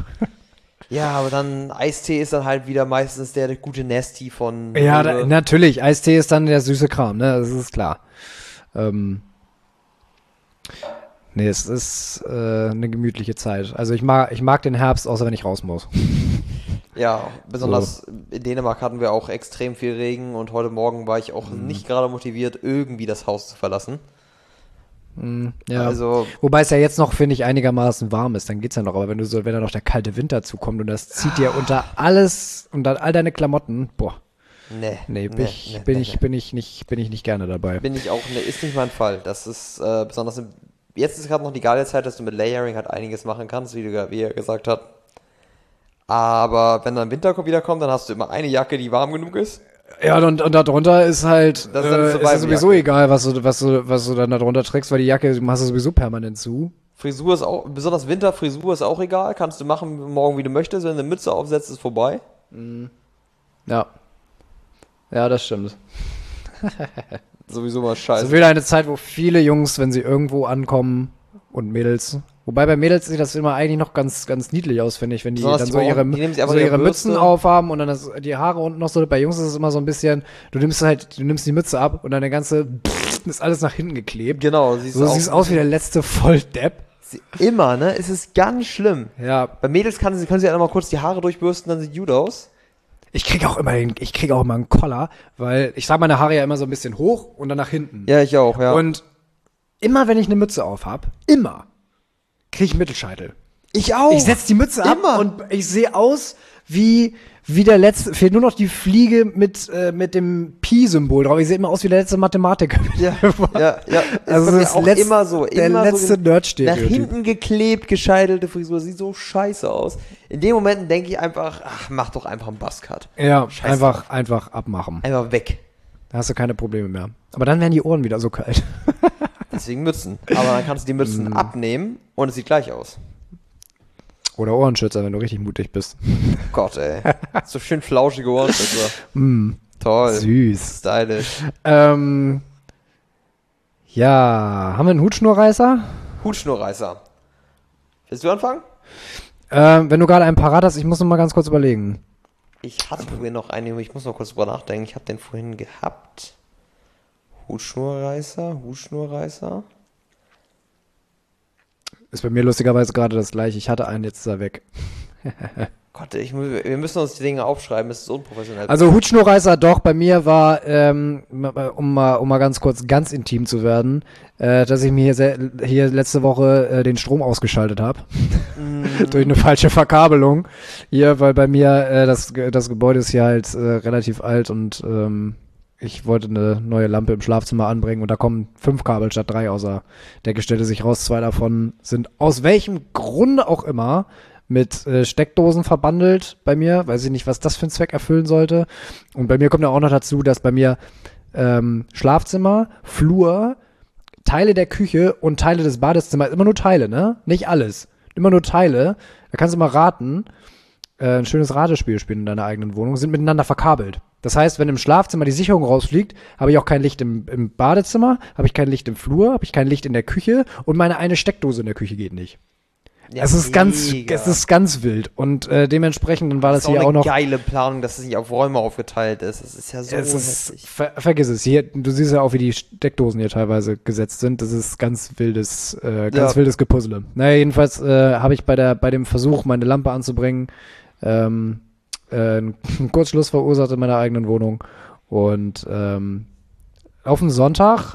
Ja, aber dann Eistee ist dann halt wieder meistens der, der gute Nasty von Ja, da, Rewe. natürlich. Eistee ist dann der süße Kram, ne? Das ist klar. Ähm, nee, es ist äh, eine gemütliche Zeit. Also ich mag, ich mag den Herbst, außer wenn ich raus muss. Ja, besonders in Dänemark hatten wir auch extrem viel Regen und heute Morgen war ich auch Mhm. nicht gerade motiviert, irgendwie das Haus zu verlassen. Ja. Also, Wobei es ja jetzt noch, finde ich, einigermaßen warm ist, dann geht's ja noch. Aber wenn du so, wenn da noch der kalte Winter zukommt und das zieht dir unter alles, unter all deine Klamotten, boah, ne. nee, bin, ne, ich, ne, bin, ne, ich, ne. bin ich nicht, bin ich nicht gerne dabei. Bin ich auch, ne, ist nicht mein Fall. Das ist äh, besonders, im, jetzt ist gerade noch die geile Zeit, dass du mit Layering halt einiges machen kannst, wie, du, wie er gesagt hat. Aber wenn dann Winter wieder kommt, dann hast du immer eine Jacke, die warm genug ist. Ja, und, und darunter ist halt, Das ist dann äh, ist Survival-Jacke. ja sowieso egal, was du, was du, was du dann da drunter trägst, weil die Jacke machst du sowieso permanent zu. Frisur ist auch, besonders Winterfrisur ist auch egal. Kannst du machen morgen, wie du möchtest. Wenn du eine Mütze aufsetzt, ist vorbei. Ja. Ja, das stimmt. Sowieso mal scheiße. Also wieder eine Zeit, wo viele Jungs, wenn sie irgendwo ankommen und Mädels, wobei bei Mädels sieht das immer eigentlich noch ganz, ganz niedlich aus, finde ich, wenn die Besonders dann die so Ohren, ihre, die nehmen sich einfach so ihre ihre Bürste. Mützen aufhaben und dann das, die Haare unten noch so. Bei Jungs ist es immer so ein bisschen, du nimmst halt, du nimmst die Mütze ab und deine ganze ist alles nach hinten geklebt. Genau. Siehst So du auch, siehst aus wie der letzte Volldepp. Immer, ne? Es ist ganz schlimm. Ja. Bei Mädels kann sie, können sie ja einmal kurz die Haare durchbürsten, dann sieht gut aus. Ich krieg auch immer den, ich krieg auch immer einen Koller, weil ich trage meine Haare ja immer so ein bisschen hoch und dann nach hinten. Ja, ich auch, ja. Und immer wenn ich eine Mütze auf hab, immer, krieg ich Mittelscheitel. ich auch. Ich setz die Mütze ab Immer. und ich sehe aus wie, wie der letzte, fehlt nur noch die Fliege mit, äh, mit dem Pi-Symbol drauf. Ich sehe immer aus wie der letzte Mathematiker. Ja, ja, ja. Ist Also bei mir das auch letzt- immer so. der Immer letzte so ge- Nerd-Stereotyp. Nach hinten geklebt, gescheitelte Frisur. Sieht so scheiße aus. In dem Moment denke ich einfach, ach, mach doch einfach einen Buzzcut. Ja, Scheiß einfach, einfach abmachen. Einfach weg. Da hast du keine Probleme mehr. Aber dann werden die Ohren wieder so kalt. Deswegen Mützen. Aber dann kannst du die Mützen abnehmen und es sieht gleich aus. Oder Ohrenschützer, wenn du richtig mutig bist. Gott, ey. So schön flauschige Ohrenschützer. Toll. Süß. Stylisch. Ähm, ja, haben wir einen Hutschnurreißer? Hutschnurreißer. Willst du anfangen? Ähm, wenn du gerade einen parat hast, ich muss noch mal ganz kurz überlegen. Ich hatte vorhin noch einen, ich muss noch kurz drüber nachdenken. Ich habe den vorhin gehabt. Hutschnurreißer, Hutschnurreißer. Ist bei mir lustigerweise gerade das gleiche. Ich hatte einen, jetzt ist er weg. Gott, ich, mu- wir müssen uns die Dinge aufschreiben, es ist unprofessionell. Also Hutschnurreißer doch, bei mir war, ähm, um mal, um mal ganz kurz ganz intim zu werden, äh, dass ich mir hier, se- hier letzte Woche äh, den Strom ausgeschaltet habe. Durch eine falsche Verkabelung. Hier, weil bei mir äh, das, Ge- das Gebäude ist hier halt äh, relativ alt und ähm, ich wollte eine neue Lampe im Schlafzimmer anbringen und da kommen fünf Kabel statt drei außer Decke, stellte sich raus, zwei davon sind aus welchem Grunde auch immer mit äh, Steckdosen verbandelt bei mir. Weiß ich nicht, was das für einen Zweck erfüllen sollte. Und bei mir kommt ja auch noch dazu, dass bei mir ähm, Schlafzimmer, Flur, Teile der Küche und Teile des Badezimmers, immer nur Teile, ne? Nicht alles. Immer nur Teile. Da kannst du mal raten, äh, ein schönes Ratespiel spielen in deiner eigenen Wohnung, sind miteinander verkabelt. Das heißt, wenn im Schlafzimmer die Sicherung rausfliegt, habe ich auch kein Licht im, im Badezimmer, habe ich kein Licht im Flur, habe ich kein Licht in der Küche und meine eine Steckdose in der Küche geht nicht. Ja, es ist ganz, mega. es ist ganz wild und äh, dementsprechend dann war das, das ist hier auch auch eine noch. geile Planung, dass es nicht auf Räume aufgeteilt ist. Das ist ja so Es ist, hässlich. ver, vergiss es. Hier, du siehst ja auch, wie die Steckdosen hier teilweise gesetzt sind. Das ist ganz wildes, äh, ganz Ja. wildes Gepuzzle. Naja, jedenfalls äh, habe ich bei der, bei dem Versuch, meine Lampe anzubringen, ähm, äh, einen Kurzschluss verursacht in meiner eigenen Wohnung. Und ähm, auf den Sonntag,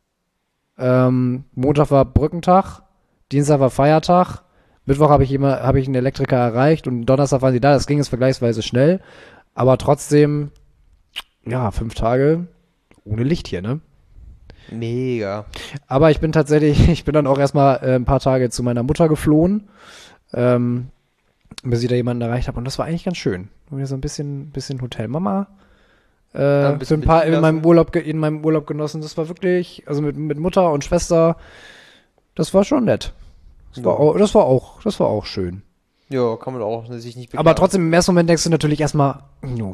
ähm, Montag war Brückentag, Dienstag war Feiertag, Mittwoch habe ich immer, habe ich einen Elektriker erreicht und Donnerstag waren sie da. Das ging jetzt vergleichsweise schnell, aber trotzdem, ja, fünf Tage ohne Licht hier, ne? Mega. Aber ich bin tatsächlich, ich bin dann auch erstmal äh, ein paar Tage zu meiner Mutter geflohen, ähm, bis ich da jemanden erreicht habe und das war eigentlich ganz schön. Wieder so ein bisschen, bisschen Hotelmama. Äh, ein für bisschen ein paar in bedienen meinem lassen. Urlaub, ge- in meinem Urlaub genossen. Das war wirklich, also mit, mit Mutter und Schwester, das war schon nett. Das war, Ja. auch, das war auch, das war auch schön. Ja, kann man auch sich nicht beklagen. Aber trotzdem im ersten Moment denkst du natürlich erstmal, no.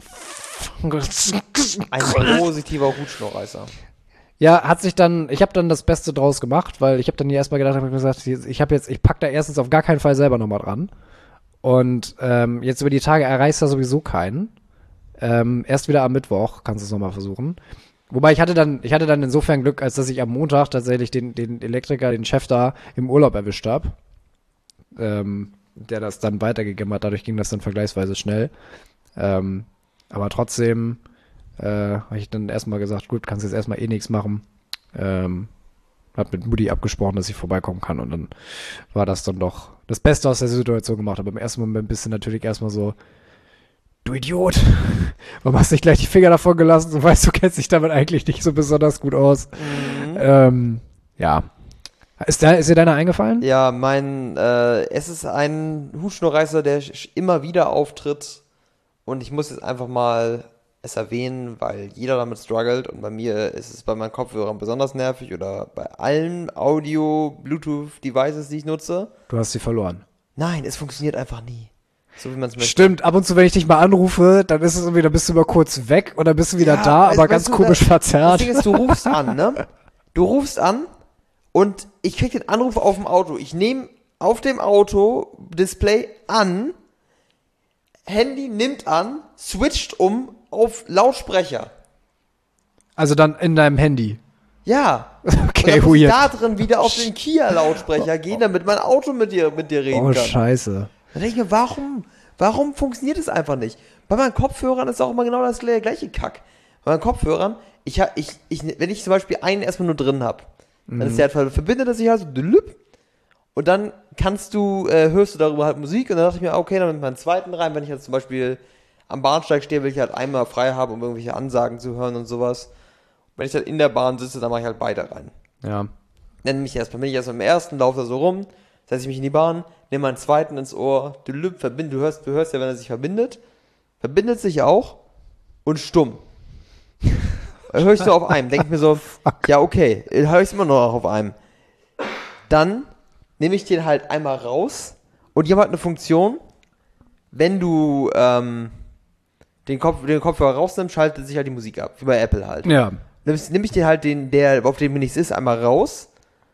Ein positiver Hutschnurreißer. Ja, hat sich dann, ich habe dann das Beste draus gemacht, weil ich habe dann hier erstmal gedacht, habe mir gesagt, ich habe jetzt, ich pack da erstens auf gar keinen Fall selber nochmal dran. Und ähm, jetzt über die Tage erreichst du sowieso keinen. Ähm, erst wieder am Mittwoch kannst du es nochmal versuchen. Wobei ich hatte dann, ich hatte dann insofern Glück, als dass ich am Montag tatsächlich den, den Elektriker, den Chef da im Urlaub erwischt habe. Ähm, der das dann weitergegeben hat, dadurch ging das dann vergleichsweise schnell. Ähm, aber trotzdem äh, habe ich dann erstmal gesagt, gut, kannst jetzt erstmal eh nichts machen. Ähm, hab mit Mutti abgesprochen, dass ich vorbeikommen kann und dann war das dann doch das Beste aus der Situation gemacht. Aber im ersten Moment bist du natürlich erstmal so, du Idiot, warum hast du nicht gleich die Finger davon gelassen? Du weißt, du kennst dich damit eigentlich nicht so besonders gut aus. Mhm. Ähm, ja. Ist, da, ist dir deiner eingefallen? Ja, mein, äh, es ist ein Hutschnurreißer, der sch- immer wieder auftritt und ich muss jetzt einfach mal es erwähnen, weil jeder damit struggelt und bei mir ist es bei meinen Kopfhörern besonders nervig oder bei allen Audio-Bluetooth-Devices, die ich nutze. Du hast sie verloren. Nein, es funktioniert einfach nie. So wie man es möchte. Stimmt, ab und zu, wenn ich dich mal anrufe, dann ist es irgendwie, dann bist du mal kurz weg und dann bist du wieder Ja, da, weißt- aber ganz weißt du, komisch das- verzerrt. Das Ding ist, du rufst an, ne? Du rufst an und ich krieg den Anruf auf dem Auto. Ich nehme auf dem Auto Display an, Handy nimmt an, switcht um auf Lautsprecher. Also dann in deinem Handy. Ja. Okay, und dann muss ich weird. da drin wieder auf den Kia-Lautsprecher gehen, damit mein Auto mit dir, mit dir reden Oh, kann. scheiße. Dann denke ich mir, warum, warum funktioniert es einfach nicht? Bei meinen Kopfhörern ist auch immer genau das gleiche Kack. Bei meinen Kopfhörern, ich, ha- ich, ich, wenn ich zum Beispiel einen erstmal nur drin habe, dann ist der halt, verbindet er sich halt so, dülüp, und dann kannst du, äh, hörst du darüber halt Musik, und dann dachte ich mir, okay, dann nimmt man einen zweiten rein, wenn ich jetzt zum Beispiel am Bahnsteig stehe, will ich halt einmal frei haben, um irgendwelche Ansagen zu hören und sowas. Wenn ich halt in der Bahn sitze, dann mache ich halt beide rein. Ja. Dann nehme ich erstmal, bin ich erstmal im ersten, laufe da so rum, setze ich mich in die Bahn, nehme meinen zweiten ins Ohr, dülüp, verbind, du hörst, du hörst ja, wenn er sich verbindet, verbindet sich auch und stumm. Dann höre ich so auf einem, denke mir so, ja okay, höre ich immer noch auf einem. Dann nehme ich den halt einmal raus und die haben halt eine Funktion, wenn du ähm, den, Kopf, den Kopfhörer rausnimmst, schaltet sich halt die Musik ab, wie bei Apple halt. Ja. Nimmst, nimm ich den halt, den, der, auf dem nichts ist, einmal raus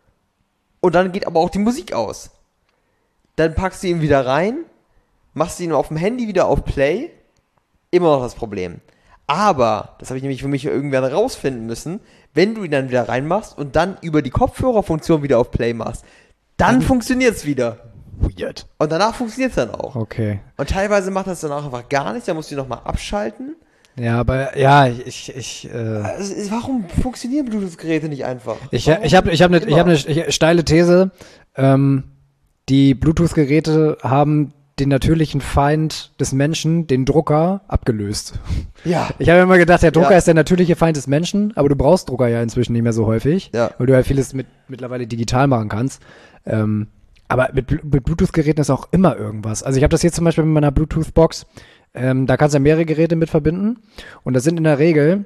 und dann geht aber auch die Musik aus. Dann packst du ihn wieder rein, machst ihn auf dem Handy wieder auf Play, immer noch das Problem. Aber, das habe ich nämlich für mich irgendwann rausfinden müssen, wenn du ihn dann wieder reinmachst und dann über die Kopfhörerfunktion wieder auf Play machst, dann Dann- funktioniert es wieder. Weird. Und danach funktioniert es dann auch. Okay. Und teilweise macht das danach einfach gar nichts, dann musst du ihn nochmal abschalten. Ja, aber ja, ich, ich, äh, Also, warum funktionieren Bluetooth-Geräte nicht einfach? ich, Warum ich habe ich hab eine ich immer? hab ne ich- steile These. Ähm, die Bluetooth-Geräte haben den natürlichen Feind des Menschen, den Drucker, abgelöst. Ja. Ich habe immer gedacht, der Drucker Ja. ist der natürliche Feind des Menschen, aber du brauchst Drucker ja inzwischen nicht mehr so häufig, Ja. weil du ja vieles mit, mittlerweile digital machen kannst. Ähm, aber mit, Blu- mit Bluetooth-Geräten ist auch immer irgendwas. Also ich habe das jetzt zum Beispiel mit meiner Bluetooth-Box, ähm, da kannst du ja mehrere Geräte mit verbinden und das sind in der Regel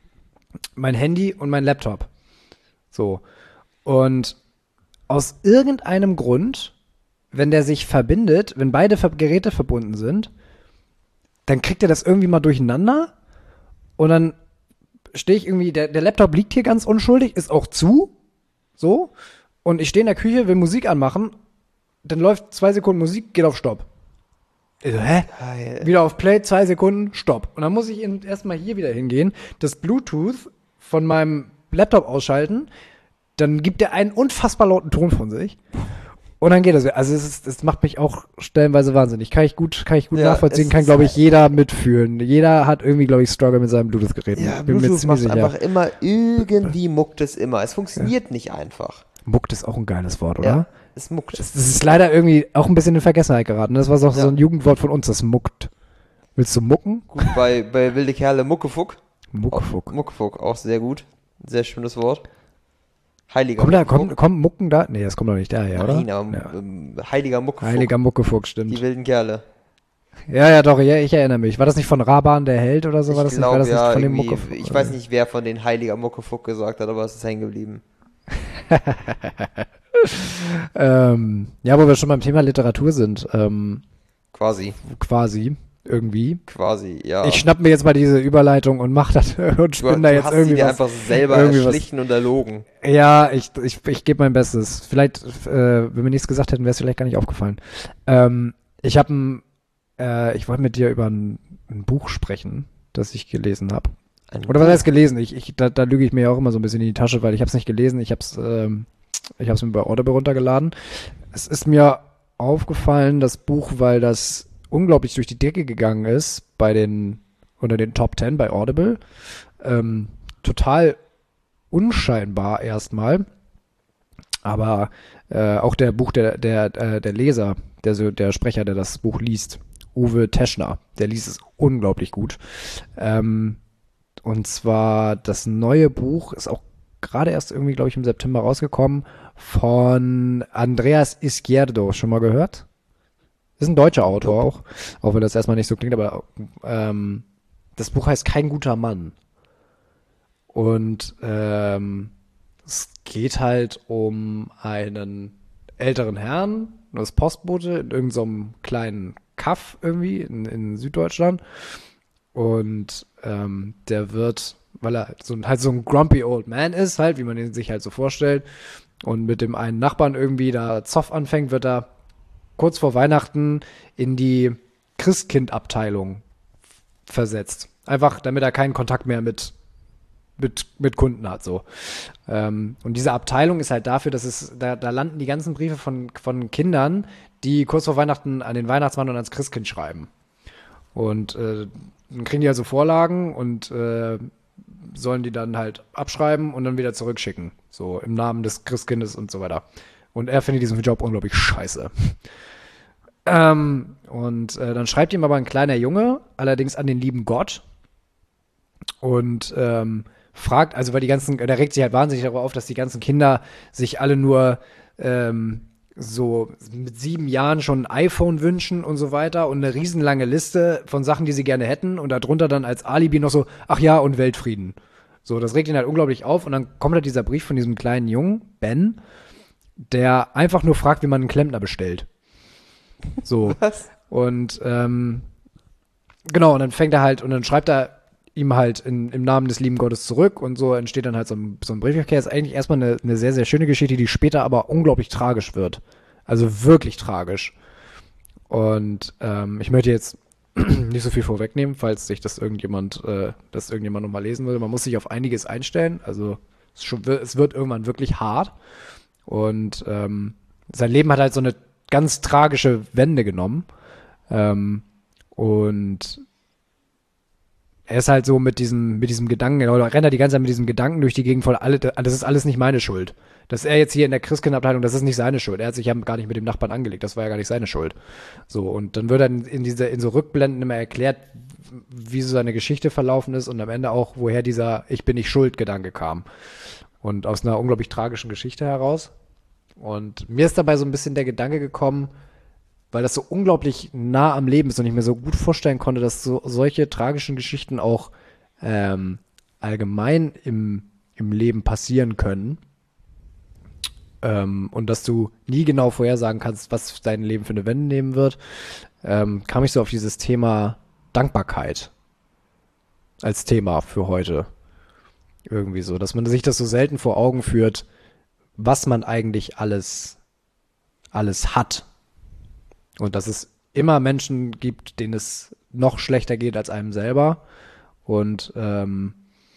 mein Handy und mein Laptop. So. Und aus irgendeinem Grund, wenn der sich verbindet, wenn beide Ver- Geräte verbunden sind, dann kriegt er das irgendwie mal durcheinander und dann stehe ich irgendwie, der, der Laptop liegt hier ganz unschuldig, ist auch zu, so, und ich stehe in der Küche, will Musik anmachen, dann läuft zwei Sekunden Musik, geht auf Stopp. Ich so, hä? Geil. Wieder auf Play, zwei Sekunden, Stopp. Und dann muss ich in- erstmal hier wieder hingehen, das Bluetooth von meinem Laptop ausschalten, dann gibt er einen unfassbar lauten Ton von sich. Und dann geht das. Also es, ist, es macht mich auch stellenweise wahnsinnig. Kann ich gut, kann ich gut Ja, nachvollziehen, es kann, ist glaube ich, halt- jeder mitfühlen. Jeder hat irgendwie, glaube ich, Struggle mit seinem Bluetooth-Geräten. Ja, Bin mir Bluetooth ziemlich macht sicher. einfach immer, irgendwie muckt es immer. Es funktioniert nicht einfach. Muckt ist auch ein geiles Wort, oder? Ja, es muckt. Das, das ist leider irgendwie auch ein bisschen in Vergessenheit geraten. Das war so, Ja. so ein Jugendwort von uns, das muckt. Willst du mucken? Gut, bei, bei Wilde Kerle Muckefuck. Muckfuck. Muckefuck, auch sehr gut. Sehr schönes Wort. Heiliger Kommt da, Muckefuck. kommt, kommt Mucken da? Nee, das kommt doch nicht daher, oder? Nein, aber Ja. ähm, Heiliger Muckefuck. Heiliger Muckefuck, Die stimmt. wilden Kerle. Ja, ja, doch, ja, ich erinnere mich. War das nicht von Raban der Held oder so? War das ich nicht, war glaube, das nicht ja, von dem irgendwie, Muckefuck? ich weiß nicht, wer von den Heiliger Muckefuck gesagt hat, aber es ist hängen geblieben. Ähm, ja, wo wir schon beim Thema Literatur sind, ähm, Quasi, quasi, irgendwie. quasi, ja. Ich schnapp mir jetzt mal diese Überleitung und mach das und du, spinne du da jetzt hast sie irgendwie dir was. einfach selber irgendwie was- erschlichen und erlogen. Ja, ich, ich, ich gebe mein Bestes. Vielleicht, äh, wenn wir nichts gesagt hätten, wäre es vielleicht gar nicht aufgefallen. Ähm, ich habe ein, äh, ich wollte mit dir über ein, ein Buch sprechen, das ich gelesen habe. Ein Oder was Buch. heißt gelesen? Ich, ich, da, da lüge ich mir ja auch immer so ein bisschen in die Tasche, weil ich habe es nicht gelesen. Ich habe es ähm, ich hab's mir bei Audible runtergeladen. Es ist mir aufgefallen, das Buch, weil das unglaublich durch die Decke gegangen ist bei den, unter den Top Ten bei Audible. Ähm, total unscheinbar erstmal. Aber äh, auch der Buch, der, der, äh, der Leser, der, so, der Sprecher, der das Buch liest, Uwe Teschner, der liest es unglaublich gut. Ähm, und zwar das neue Buch ist auch gerade erst irgendwie, glaube ich, im September rausgekommen von Andreas Izquierdo. Schon mal gehört? Ist ein deutscher Autor auch, auch wenn das erstmal nicht so klingt, aber ähm, das Buch heißt Kein guter Mann. Und ähm, es geht halt um einen älteren Herrn, das Postbote in irgendeinem so kleinen Kaff irgendwie in, in Süddeutschland. Und ähm, der wird, weil er so, halt so ein grumpy old man ist, halt, wie man ihn sich halt so vorstellt, und mit dem einen Nachbarn irgendwie da Zoff anfängt, wird er kurz vor Weihnachten in die Christkind-Abteilung versetzt. Einfach, damit er keinen Kontakt mehr mit mit, mit Kunden hat, so. Ähm, und diese Abteilung ist halt dafür, dass es, da, da landen die ganzen Briefe von, von Kindern, die kurz vor Weihnachten an den Weihnachtsmann und ans Christkind schreiben. Und äh, dann kriegen die also Vorlagen und äh, sollen die dann halt abschreiben und dann wieder zurückschicken. So im Namen des Christkindes und so weiter. Und er findet diesen Job unglaublich scheiße. Ähm, und äh, dann schreibt ihm aber ein kleiner Junge, allerdings an den lieben Gott. Und ähm, fragt, also weil die ganzen, der regt sich halt wahnsinnig darüber auf, dass die ganzen Kinder sich alle nur ähm, so mit sieben Jahren schon ein iPhone wünschen und so weiter und eine riesenlange Liste von Sachen, die sie gerne hätten und darunter dann als Alibi noch so, ach ja, und Weltfrieden. So, das regt ihn halt unglaublich auf und dann kommt halt dieser Brief von diesem kleinen Jungen, Ben, der einfach nur fragt, wie man einen Klempner bestellt. So. Was? Und ähm, genau, und dann fängt er halt, und dann schreibt er ihm halt in, im Namen des lieben Gottes zurück und so entsteht dann halt so ein, so ein Briefverkehr. Ist eigentlich erstmal eine, eine sehr, sehr schöne Geschichte, die später aber unglaublich tragisch wird. Also wirklich tragisch. Und ähm, ich möchte jetzt nicht so viel vorwegnehmen, falls sich das irgendjemand, äh, das irgendjemand nochmal lesen will. Man muss sich auf einiges einstellen. Also es, schon, es wird irgendwann wirklich hart. Und ähm, sein Leben hat halt so eine ganz tragische Wende genommen. Ähm, und er ist halt so mit diesem, mit diesem Gedanken, genau, da rennt er die ganze Zeit mit diesem Gedanken durch die Gegend voll, alle, das ist alles nicht meine Schuld. Dass er jetzt hier in der Christkindabteilung, das ist nicht seine Schuld. Er hat sich ja gar nicht mit dem Nachbarn angelegt, das war ja gar nicht seine Schuld. So, und dann wird dann in diese, in so Rückblenden immer erklärt, wie so seine Geschichte verlaufen ist und am Ende auch, woher dieser Ich bin nicht schuld Gedanke kam. Und aus einer unglaublich tragischen Geschichte heraus. Und mir ist dabei so ein bisschen der Gedanke gekommen, weil das so unglaublich nah am Leben ist und ich mir so gut vorstellen konnte, dass so solche tragischen Geschichten auch ähm, allgemein im, im Leben passieren können. Ähm, und dass du nie genau vorhersagen kannst, was dein Leben für eine Wende nehmen wird, ähm, kam ich so auf dieses Thema Dankbarkeit als Thema für heute. Irgendwie so, dass man sich das so selten vor Augen führt, was man eigentlich alles, alles hat. Und dass es immer Menschen gibt, denen es noch schlechter geht als einem selber. Und ähm,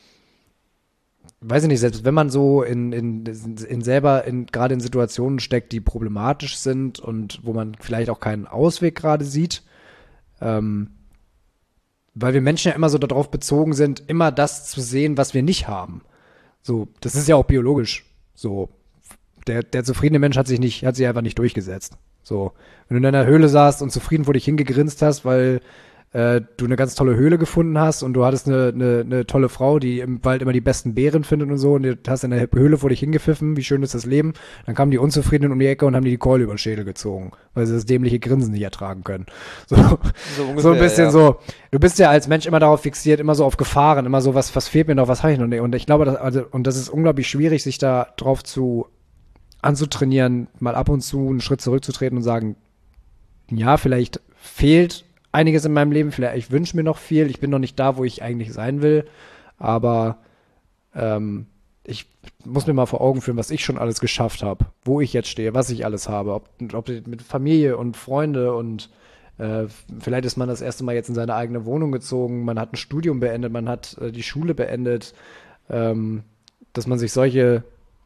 weiß ich nicht, selbst wenn man so in, in, in selber in, gerade in Situationen steckt, die problematisch sind und wo man vielleicht auch keinen Ausweg gerade sieht, ähm, weil wir Menschen ja immer so darauf bezogen sind, immer das zu sehen, was wir nicht haben. So, das ist ja auch biologisch so. Der, der zufriedene Mensch hat sich nicht, hat sich einfach nicht durchgesetzt. So, wenn du in deiner Höhle saßt und zufrieden vor dich hingegrinst hast, weil äh, du eine ganz tolle Höhle gefunden hast und du hattest eine, eine, eine tolle Frau, die im Wald immer die besten Beeren findet und so und du hast in der Höhle vor dich hingepfiffen, wie schön ist das Leben, dann kamen die Unzufriedenen um die Ecke und haben dir die Keule über den Schädel gezogen, weil sie das dämliche Grinsen nicht ertragen können. So, so, ungefähr, so ein bisschen ja. So, du bist ja als Mensch immer darauf fixiert, immer so auf Gefahren, immer so, was, was fehlt mir noch, was habe ich noch nicht. Und ich glaube, das, also, und das ist unglaublich schwierig, sich da drauf zu anzutrainieren, mal ab und zu einen Schritt zurückzutreten und sagen, ja, vielleicht fehlt einiges in meinem Leben, vielleicht ich wünsche mir noch viel, ich bin noch nicht da, wo ich eigentlich sein will, aber ähm, ich muss mir mal vor Augen führen, was ich schon alles geschafft habe, wo ich jetzt stehe, was ich alles habe, ob, ob mit Familie und Freunde und äh, vielleicht ist man das erste Mal jetzt in seine eigene Wohnung gezogen, man hat ein Studium beendet, man hat äh, die Schule beendet, ähm, dass man sich solche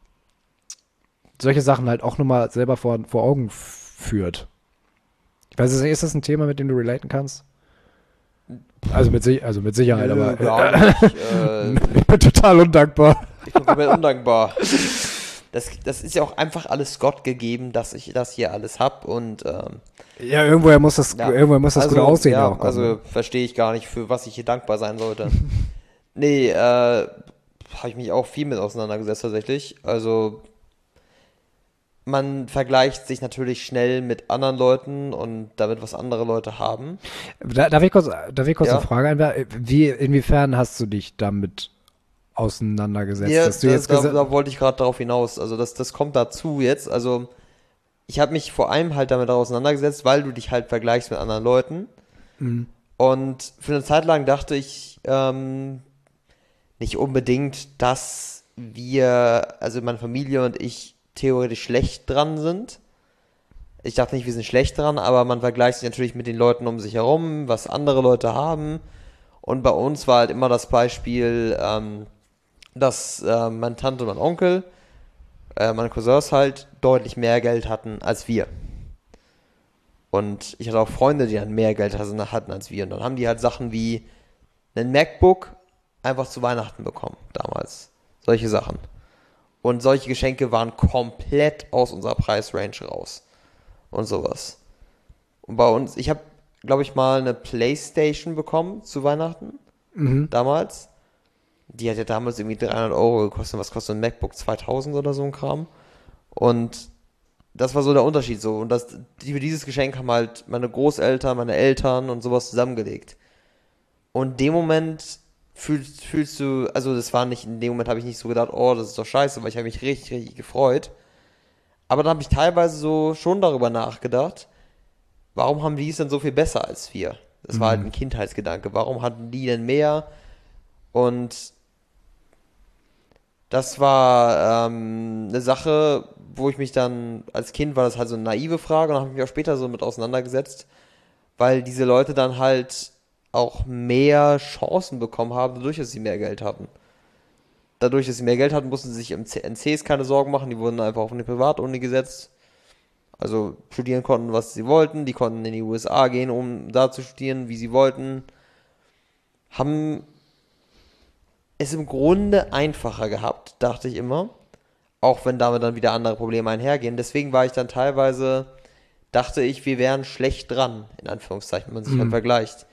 solche Sachen halt auch nochmal selber vor, vor Augen führt. Ich weiß nicht, ist das ein Thema, mit dem du relaten kannst? Also mit, also mit Sicherheit, Nö, aber gar nicht, äh, ich bin total undankbar. Ich bin komplett undankbar. Das, das ist ja auch einfach alles Gott gegeben, dass ich das hier alles hab und ähm, ja, irgendwoher muss das, ja. irgendwoher muss das also, gut aussehen. Ja, auch also verstehe ich gar nicht, für was ich hier dankbar sein sollte. Nee, äh, habe ich mich auch viel mit auseinandergesetzt tatsächlich. Also man vergleicht sich natürlich schnell mit anderen Leuten und damit, was andere Leute haben. Da, darf ich kurz, darf ich kurz Ja. eine Frage einwerfen? Wie, inwiefern hast du dich damit auseinandergesetzt? Ja, Dass du da, jetzt da, gesagt, da wollte ich gerade darauf hinaus. Also das, das kommt dazu jetzt. Also ich habe mich vor allem halt damit auseinandergesetzt, weil du dich halt vergleichst mit anderen Leuten. Mhm. Und für eine Zeit lang dachte ich ähm, nicht unbedingt, dass wir, also meine Familie und ich, theoretisch schlecht dran sind. Ich dachte nicht, wir sind schlecht dran, aber man vergleicht sich natürlich mit den Leuten um sich herum, was andere Leute haben. Und bei uns war halt immer das Beispiel, ähm, dass äh, meine Tante und mein Onkel, äh, meine Cousins halt deutlich mehr Geld hatten als wir. Und ich hatte auch Freunde, die dann mehr Geld hatten als wir. Und dann haben die halt Sachen wie einen MacBook einfach zu Weihnachten bekommen, damals. Solche Sachen. Und solche Geschenke waren komplett aus unserer Preisrange raus. Und sowas. Und bei uns, ich habe, glaube ich, mal eine PlayStation bekommen zu Weihnachten. Mhm. Damals. Die hat ja damals irgendwie dreihundert Euro gekostet. Was kostet ein MacBook? zweitausend oder so ein Kram. Und das war so der Unterschied so. Und das, die, für dieses Geschenk haben halt meine Großeltern, meine Eltern und sowas zusammengelegt. Und in dem Moment fühlst, fühlst du, also das war nicht, in dem Moment habe ich nicht so gedacht, oh, das ist doch scheiße, weil ich habe mich richtig, richtig gefreut. Aber dann habe ich teilweise so schon darüber nachgedacht, warum haben die es denn so viel besser als wir? Das war halt ein Kindheitsgedanke. Warum hatten die denn mehr? Und das war ähm, eine Sache, wo ich mich dann, als Kind war das halt so eine naive Frage und dann habe ich mich auch später so mit auseinandergesetzt, weil diese Leute dann halt auch mehr Chancen bekommen haben, dadurch, dass sie mehr Geld hatten. Dadurch, dass sie mehr Geld hatten, mussten sie sich im N Cs keine Sorgen machen, die wurden einfach auf eine Privatuni gesetzt. Also studieren konnten, was sie wollten, die konnten in die U S A gehen, um da zu studieren, wie sie wollten. Haben es im Grunde einfacher gehabt, dachte ich immer. Auch wenn damit dann wieder andere Probleme einhergehen. Deswegen war ich dann teilweise, dachte ich, wir wären schlecht dran, in Anführungszeichen, wenn man sich Mhm. halt vergleicht.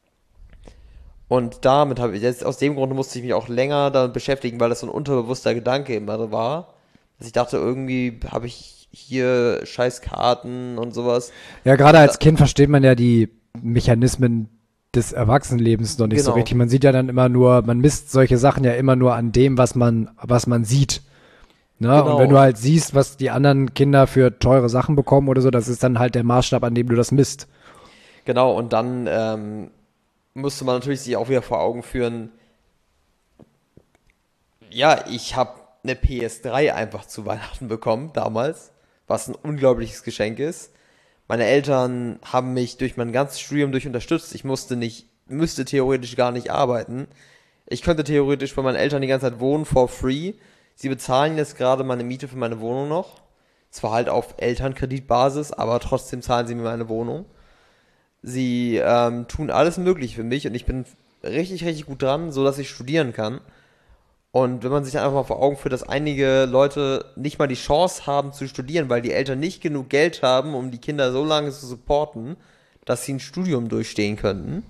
Und damit habe ich, jetzt aus dem Grunde musste ich mich auch länger damit beschäftigen, weil das so ein unterbewusster Gedanke immer war. Dass ich dachte, irgendwie habe ich hier scheiß Karten und sowas. Ja, gerade als Kind versteht man ja die Mechanismen des Erwachsenenlebens noch nicht so Genau. richtig. Man sieht ja dann immer nur, man misst solche Sachen ja immer nur an dem, was man, was man sieht. Ne? Genau. Und wenn du halt siehst, was die anderen Kinder für teure Sachen bekommen oder so, das ist dann halt der Maßstab, an dem du das misst. Genau, und dann ähm, musste man natürlich sich auch wieder vor Augen führen, ja, ich habe eine P S drei einfach zu Weihnachten bekommen, damals, was ein unglaubliches Geschenk ist. Meine Eltern haben mich durch mein ganzes Studium durch unterstützt. Ich musste nicht, müsste theoretisch gar nicht arbeiten. Ich könnte theoretisch bei meinen Eltern die ganze Zeit wohnen, for free. Sie bezahlen jetzt gerade meine Miete für meine Wohnung noch. Zwar halt auf Elternkreditbasis, aber trotzdem zahlen sie mir meine Wohnung. Sie ähm, tun alles Mögliche für mich und ich bin richtig, richtig gut dran, so dass ich studieren kann. Und wenn man sich dann einfach mal vor Augen führt, dass einige Leute nicht mal die Chance haben zu studieren, weil die Eltern nicht genug Geld haben, um die Kinder so lange zu supporten, dass sie ein Studium durchstehen könnten.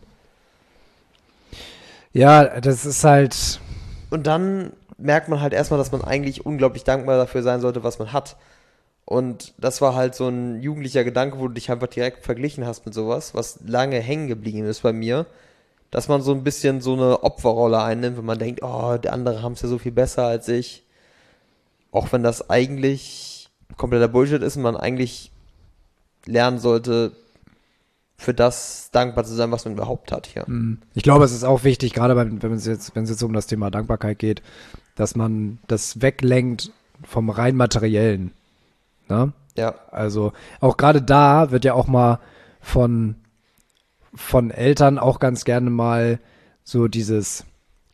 Ja, das ist halt, Und dann merkt man halt erstmal, dass man eigentlich unglaublich dankbar dafür sein sollte, was man hat. Und das war halt so ein jugendlicher Gedanke, wo du dich einfach direkt verglichen hast mit sowas, was lange hängen geblieben ist bei mir. Dass man so ein bisschen so eine Opferrolle einnimmt, wenn man denkt, oh, die anderen haben es ja so viel besser als ich. Auch wenn das eigentlich kompletter Bullshit ist und man eigentlich lernen sollte, für das dankbar zu sein, was man überhaupt hat hier. ich glaube, es ist auch wichtig, gerade beim, wenn es jetzt, wenn es jetzt um das Thema Dankbarkeit geht, dass man das weglenkt vom rein materiellen. Ne? Ja, Also auch gerade da wird ja auch mal von, von Eltern auch ganz gerne mal so dieses,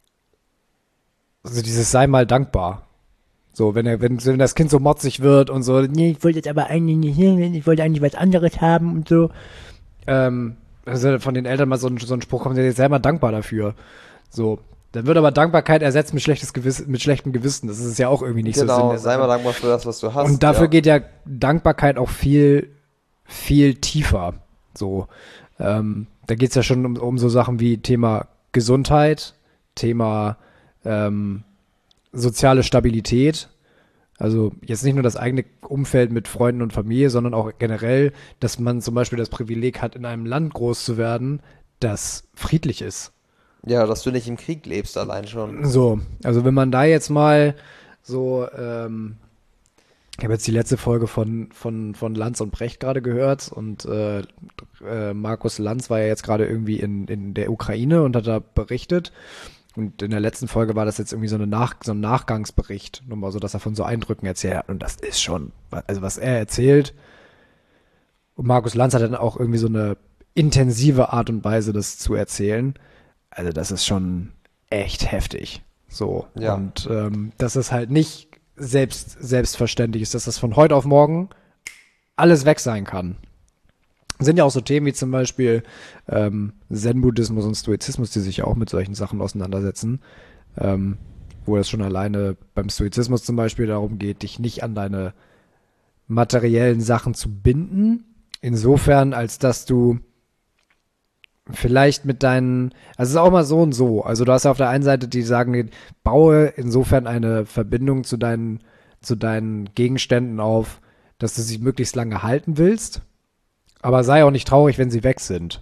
also dieses sei mal dankbar. So, wenn, er, wenn, wenn das Kind so motzig wird und so, nee, ich wollte jetzt aber eigentlich nicht hin, ich wollte eigentlich was anderes haben und so. Ähm, also von den Eltern mal so ein, so ein Spruch kommt, der sei mal dankbar dafür. So, dann wird aber Dankbarkeit ersetzt mit, schlechtes Gewiss, mit schlechtem Gewissen. Das ist ja auch irgendwie nicht so Sinn genau, der sei Sache. mal dankbar für das, was du hast. Und dafür ja. geht ja Dankbarkeit auch viel, viel tiefer. So, ähm, da geht es ja schon um, um so Sachen wie Thema Gesundheit, Thema ähm, soziale Stabilität, Also jetzt nicht nur das eigene Umfeld mit Freunden und Familie, sondern auch generell, dass man zum Beispiel das Privileg hat, in einem Land groß zu werden, das friedlich ist. Ja, dass du nicht im Krieg lebst, allein schon. So, also wenn man da jetzt mal so, ähm, ich habe jetzt die letzte Folge von, von, von Lanz und Brecht gerade gehört und äh, äh, Markus Lanz war ja jetzt gerade irgendwie in, in der Ukraine und hat da berichtet. Und in der letzten Folge war das jetzt irgendwie so, eine Nach so ein Nachgangsbericht, nur mal so, dass er von so Eindrücken erzählt hat. Und das ist schon, also was er erzählt. Und Markus Lanz hat dann auch irgendwie so eine intensive Art und Weise, das zu erzählen. Also das ist schon echt heftig. So. Ja. Und ähm, dass es halt nicht selbst, selbstverständlich ist, dass das von heute auf morgen alles weg sein kann. Sind ja auch so Themen wie zum Beispiel ähm, Zen-Buddhismus und Stoizismus, die sich ja auch mit solchen Sachen auseinandersetzen. Ähm, wo es schon alleine beim Stoizismus zum Beispiel darum geht, dich nicht an deine materiellen Sachen zu binden. Insofern, als dass du vielleicht mit deinen, also es ist auch mal so und so. Also du hast ja auf der einen Seite, die sagen, baue insofern eine Verbindung zu deinen, zu deinen Gegenständen auf, dass du sie möglichst lange halten willst. Aber sei auch nicht traurig, wenn sie weg sind.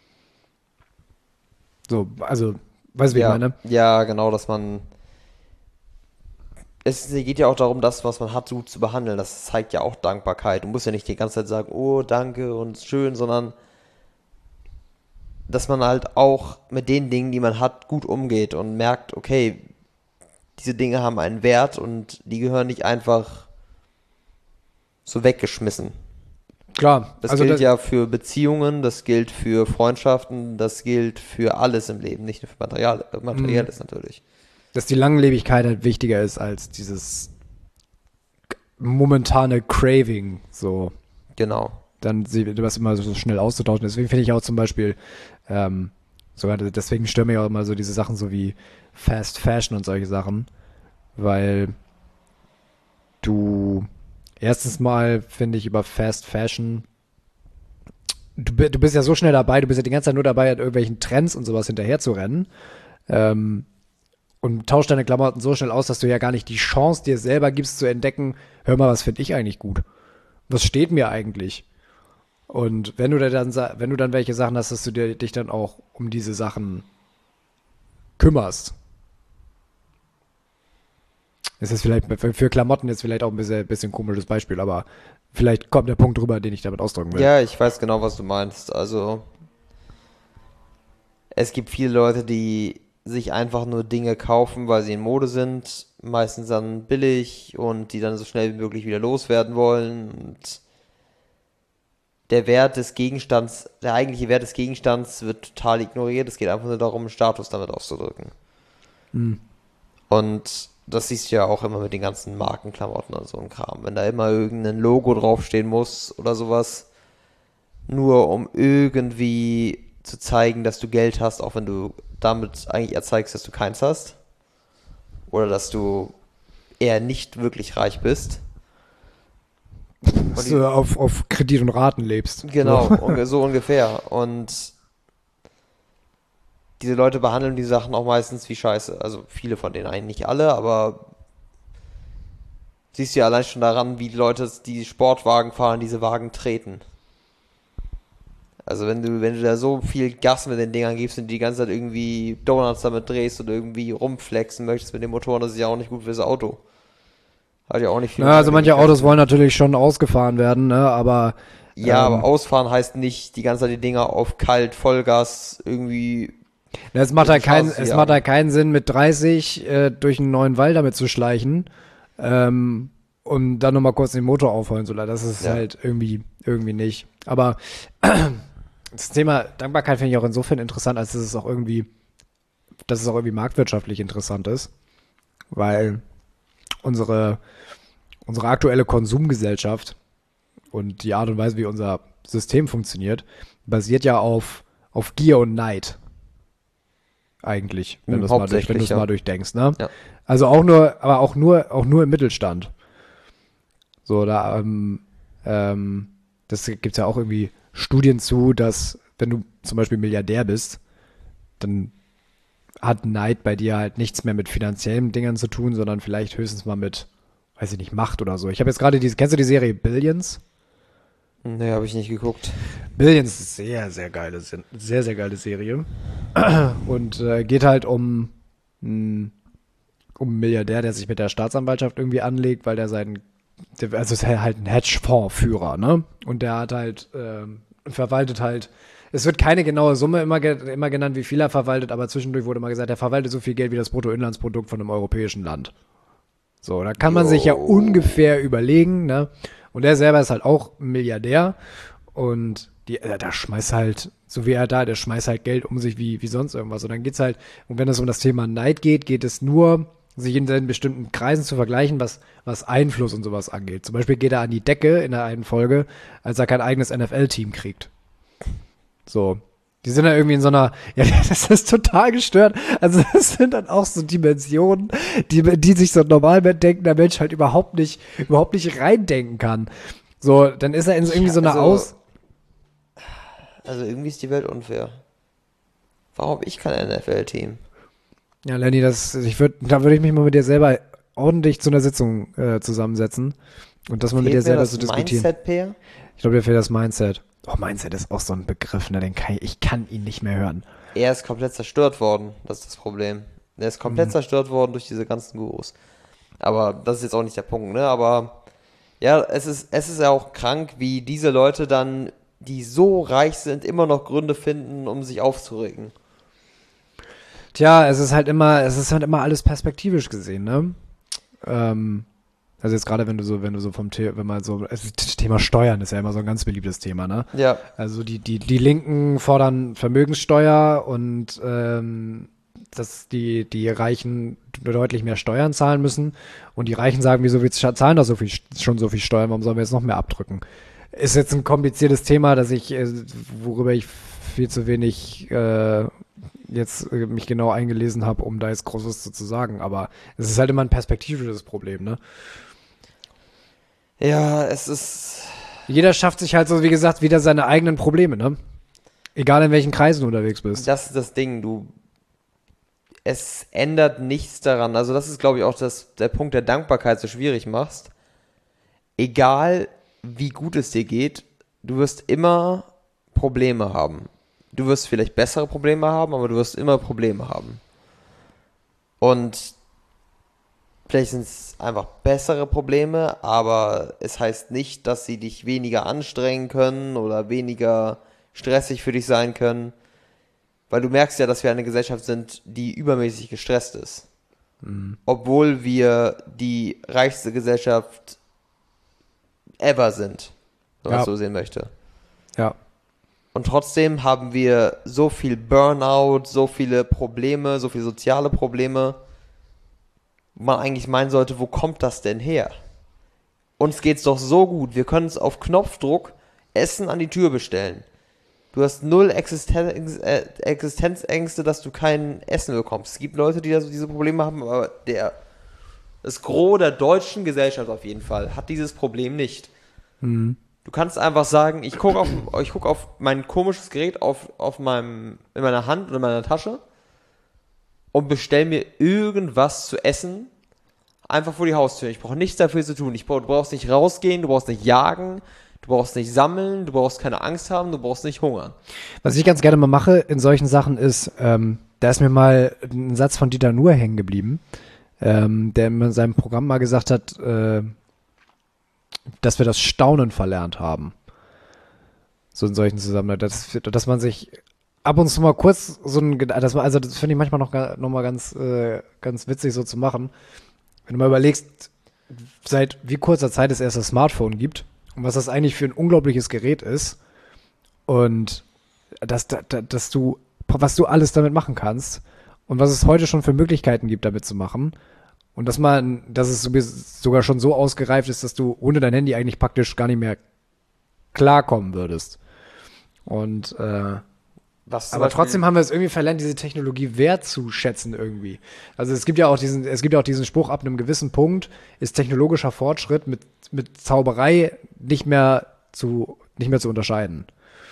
So, also, weißt du, wie Ja, ich meine? ja, genau, dass man. Es geht ja auch darum, das, was man hat, gut zu behandeln. Das zeigt ja auch Dankbarkeit. Du musst ja nicht die ganze Zeit sagen, oh, danke und schön, sondern dass man halt auch mit den Dingen, die man hat, gut umgeht und merkt, okay, diese Dinge haben einen Wert und die gehören nicht einfach so weggeschmissen. Klar. Das also gilt das, ja für Beziehungen, das gilt für Freundschaften, das gilt für alles im Leben, nicht nur für Material, Materielles natürlich. dass die Langlebigkeit halt wichtiger ist als dieses momentane Craving, so. Genau. Dann sie- was immer so schnell auszutauschen. Deswegen finde ich auch zum Beispiel, ähm, sogar deswegen stören mich auch immer so diese Sachen so wie Fast Fashion und solche Sachen, weil du erstens mal finde ich über Fast Fashion, du, bi- du bist ja so schnell dabei, du bist ja die ganze Zeit nur dabei, an irgendwelchen Trends und sowas hinterher zu rennen, ähm, und tauschst deine Klamotten so schnell aus, dass du ja gar nicht die Chance dir selber gibst zu entdecken, hör mal, was finde ich eigentlich gut? Was steht mir eigentlich? Und wenn du dir dann, sa- wenn du dann welche Sachen hast, dass du dir, dich dann auch um diese Sachen kümmerst. Das ist vielleicht für für Klamotten jetzt vielleicht auch ein bisschen, bisschen komisches Beispiel, aber vielleicht kommt der Punkt rüber, den ich damit ausdrücken will. Ja, ich weiß genau, was du meinst. Also, es gibt viele Leute, die sich einfach nur Dinge kaufen, weil sie in Mode sind, meistens dann billig und die dann so schnell wie möglich wieder loswerden wollen. Und der Wert des Gegenstands, der eigentliche Wert des Gegenstands wird total ignoriert. Es geht einfach nur darum, einen Status damit auszudrücken. Hm. Und das siehst du ja auch immer mit den ganzen Markenklamotten und so ein Kram. Wenn da immer irgendein Logo draufstehen muss oder sowas, nur um irgendwie zu zeigen, dass du Geld hast, auch wenn du damit eigentlich erzeigst, dass du keins hast. Oder dass du eher nicht wirklich reich bist. Dass du auf, auf Kredit und Raten lebst. Genau, So. unge- so ungefähr. Und diese Leute behandeln die Sachen auch meistens wie Scheiße. Also viele von denen, eigentlich nicht alle, aber siehst du ja allein schon daran, wie die Leute, die Sportwagen fahren, diese Wagen treten. Also wenn du, wenn du da so viel Gas mit den Dingern gibst und die ganze Zeit irgendwie Donuts damit drehst oder irgendwie rumflexen möchtest mit dem Motor, das ist ja auch nicht gut fürs Auto. Hat ja auch nicht viel. Ja, also manche Autos wollen natürlich schon ausgefahren werden, ne, aber Ja, ähm, aber ausfahren heißt nicht die ganze Zeit die Dinger auf kalt, Vollgas irgendwie. na, es macht halt die keinen, Straße es jagen. macht halt keinen Sinn, mit dreißig äh, durch einen neuen Wald damit zu schleichen, ähm, und dann nochmal kurz den Motor aufholen zu lassen. Das ist Ja. halt irgendwie, irgendwie nicht. Aber das Thema Dankbarkeit finde ich auch insofern interessant, als dass es auch irgendwie, dass es auch irgendwie marktwirtschaftlich interessant ist, weil unsere, unsere aktuelle Konsumgesellschaft und die Art und Weise, wie unser System funktioniert, basiert ja auf, auf Gier und Neid. Eigentlich, wenn Hm, du es mal, durch, hauptsächlich, wenn du es ja. mal durchdenkst, ne? Ja. Also auch nur, aber auch nur, auch nur im Mittelstand. So, da, ähm, ähm, das gibt's ja auch irgendwie Studien zu, dass wenn du zum Beispiel Milliardär bist, dann hat Neid bei dir halt nichts mehr mit finanziellen Dingen zu tun, sondern vielleicht höchstens mal mit, weiß ich nicht, macht oder so. Ich habe jetzt gerade diese, kennst du die Serie Billions? Nee, habe ich nicht geguckt. Billions ist sehr, sehr geile, sehr, sehr geile Serie. Und äh, geht halt um, mh, um einen Milliardär, der sich mit der Staatsanwaltschaft irgendwie anlegt, weil der seinen, der, also ist halt ein Hedgefondsführer, ne? Und der hat halt, äh, verwaltet halt, es wird keine genaue Summe immer, ge- immer genannt, wie viel er verwaltet, aber zwischendurch wurde mal gesagt, er verwaltet so viel Geld wie das Bruttoinlandsprodukt von einem europäischen Land. So, da kann man sich ja ungefähr überlegen, ne? Und er selber ist halt auch Milliardär und die, äh, da schmeißt halt, so wie er da, der schmeißt halt Geld um sich wie, wie sonst irgendwas. Und dann geht's halt, und wenn es um das Thema Neid geht, geht es nur, sich in den bestimmten Kreisen zu vergleichen, was, was Einfluss und sowas angeht. Zum Beispiel geht er an die Decke in der einen Folge, als er kein eigenes N F L-Team kriegt. So. Die sind dann irgendwie in so einer, ja, das ist total gestört. Also das sind dann auch so Dimensionen, die, die sich so ein Normalmensch denken, der Mensch halt überhaupt nicht, überhaupt nicht reindenken kann. So, dann ist er in so irgendwie so einer also, Aus... Also irgendwie ist die Welt unfair. Warum habe ich kein N F L-Team? Ja, Lenny, das, ich würd, da würde ich mich mal mit dir selber ordentlich zu einer Sitzung äh, zusammensetzen und das mal mit dir selber so diskutieren. Mindset, Peer? Ich glaube, dir fehlt das Mindset. Oh, Mindset ist auch so ein Begriff, ne? Den kann ich, ich kann ihn nicht mehr hören. Er ist komplett zerstört worden, das ist das Problem. Er ist komplett Mhm. zerstört worden durch diese ganzen Gurus. Aber das ist jetzt auch nicht der Punkt, ne? Aber ja, es ist, es ist ja auch krank, wie diese Leute dann, die so reich sind, immer noch Gründe finden, um sich aufzuregen. Tja, es ist halt immer, es ist halt immer alles perspektivisch gesehen, ne? Ähm, also jetzt gerade wenn du so, wenn du so vom The wenn man so, also das Thema Steuern ist ja immer so ein ganz beliebtes Thema, ne? Ja. Also die, die, die Linken fordern Vermögenssteuer und ähm, dass die, die Reichen deutlich mehr Steuern zahlen müssen. Und die Reichen sagen, wieso wir zahlen doch so viel, schon so viel Steuern, warum sollen wir jetzt noch mehr abdrücken? Ist jetzt ein kompliziertes Thema, dass ich, äh, worüber ich viel zu wenig äh, jetzt äh, mich genau eingelesen habe, um da jetzt Großes zu, zu sagen. Aber es ist halt immer ein perspektivisches Problem, ne? Ja, es ist. Jeder schafft sich halt so, wie gesagt, wieder seine eigenen Probleme, ne? Egal in welchen Kreisen du unterwegs bist. Das ist das Ding, du. Es ändert nichts daran. Also, das ist, glaube ich, auch das, der Punkt der Dankbarkeit so schwierig machst. Egal, wie gut es dir geht, du wirst immer Probleme haben. Du wirst vielleicht bessere Probleme haben, aber du wirst immer Probleme haben. Und vielleicht sind es einfach bessere Probleme, aber es heißt nicht, dass sie dich weniger anstrengen können oder weniger stressig für dich sein können. Weil du merkst ja, dass wir eine Gesellschaft sind, die übermäßig gestresst ist. Mhm. Obwohl wir die reichste Gesellschaft ever sind, wenn man Ja. es so sehen möchte. Ja. Und trotzdem haben wir so viel Burnout, so viele Probleme, so viele soziale Probleme, wo man eigentlich meinen sollte, wo kommt das denn her? Uns geht's doch so gut, wir können es auf Knopfdruck Essen an die Tür bestellen. Du hast null Existenz, äh, Existenzängste, dass du kein Essen bekommst. Es gibt Leute, die da so diese Probleme haben, aber der, das Gros der deutschen Gesellschaft auf jeden Fall hat dieses Problem nicht. Mhm. Du kannst einfach sagen, ich gucke auf, ich guck auf mein komisches Gerät auf, auf meinem, in meiner Hand oder in meiner Tasche und bestell mir irgendwas zu essen einfach vor die Haustür. Ich brauche nichts dafür zu tun. Ich brauch, du brauchst nicht rausgehen, du brauchst nicht jagen, du brauchst nicht sammeln, du brauchst keine Angst haben, du brauchst nicht hungern. Was ich ganz gerne mal mache in solchen Sachen ist, ähm, da ist mir mal ein Satz von Dieter Nuhr hängen geblieben, ähm, der in seinem Programm mal gesagt hat, äh, dass wir das Staunen verlernt haben. So in solchen Zusammenhängen. Dass, dass man sich ab und zu mal kurz so ein, das, also das finde ich manchmal noch, noch mal ganz, äh, ganz witzig so zu machen. Wenn du mal überlegst, seit wie kurzer Zeit es erst das Smartphone gibt und was das eigentlich für ein unglaubliches Gerät ist und dass, dass, dass du, was du alles damit machen kannst und was es heute schon für Möglichkeiten gibt, damit zu machen. Und dass man, dass es sogar schon so ausgereift ist, dass du ohne dein Handy eigentlich praktisch gar nicht mehr klarkommen würdest. Und äh, Was aber trotzdem haben wir es irgendwie verlernt, diese Technologie wertzuschätzen irgendwie. Also es gibt ja auch diesen, es gibt ja auch diesen Spruch, ab einem gewissen Punkt ist technologischer Fortschritt mit, mit Zauberei nicht mehr zu, nicht mehr zu unterscheiden.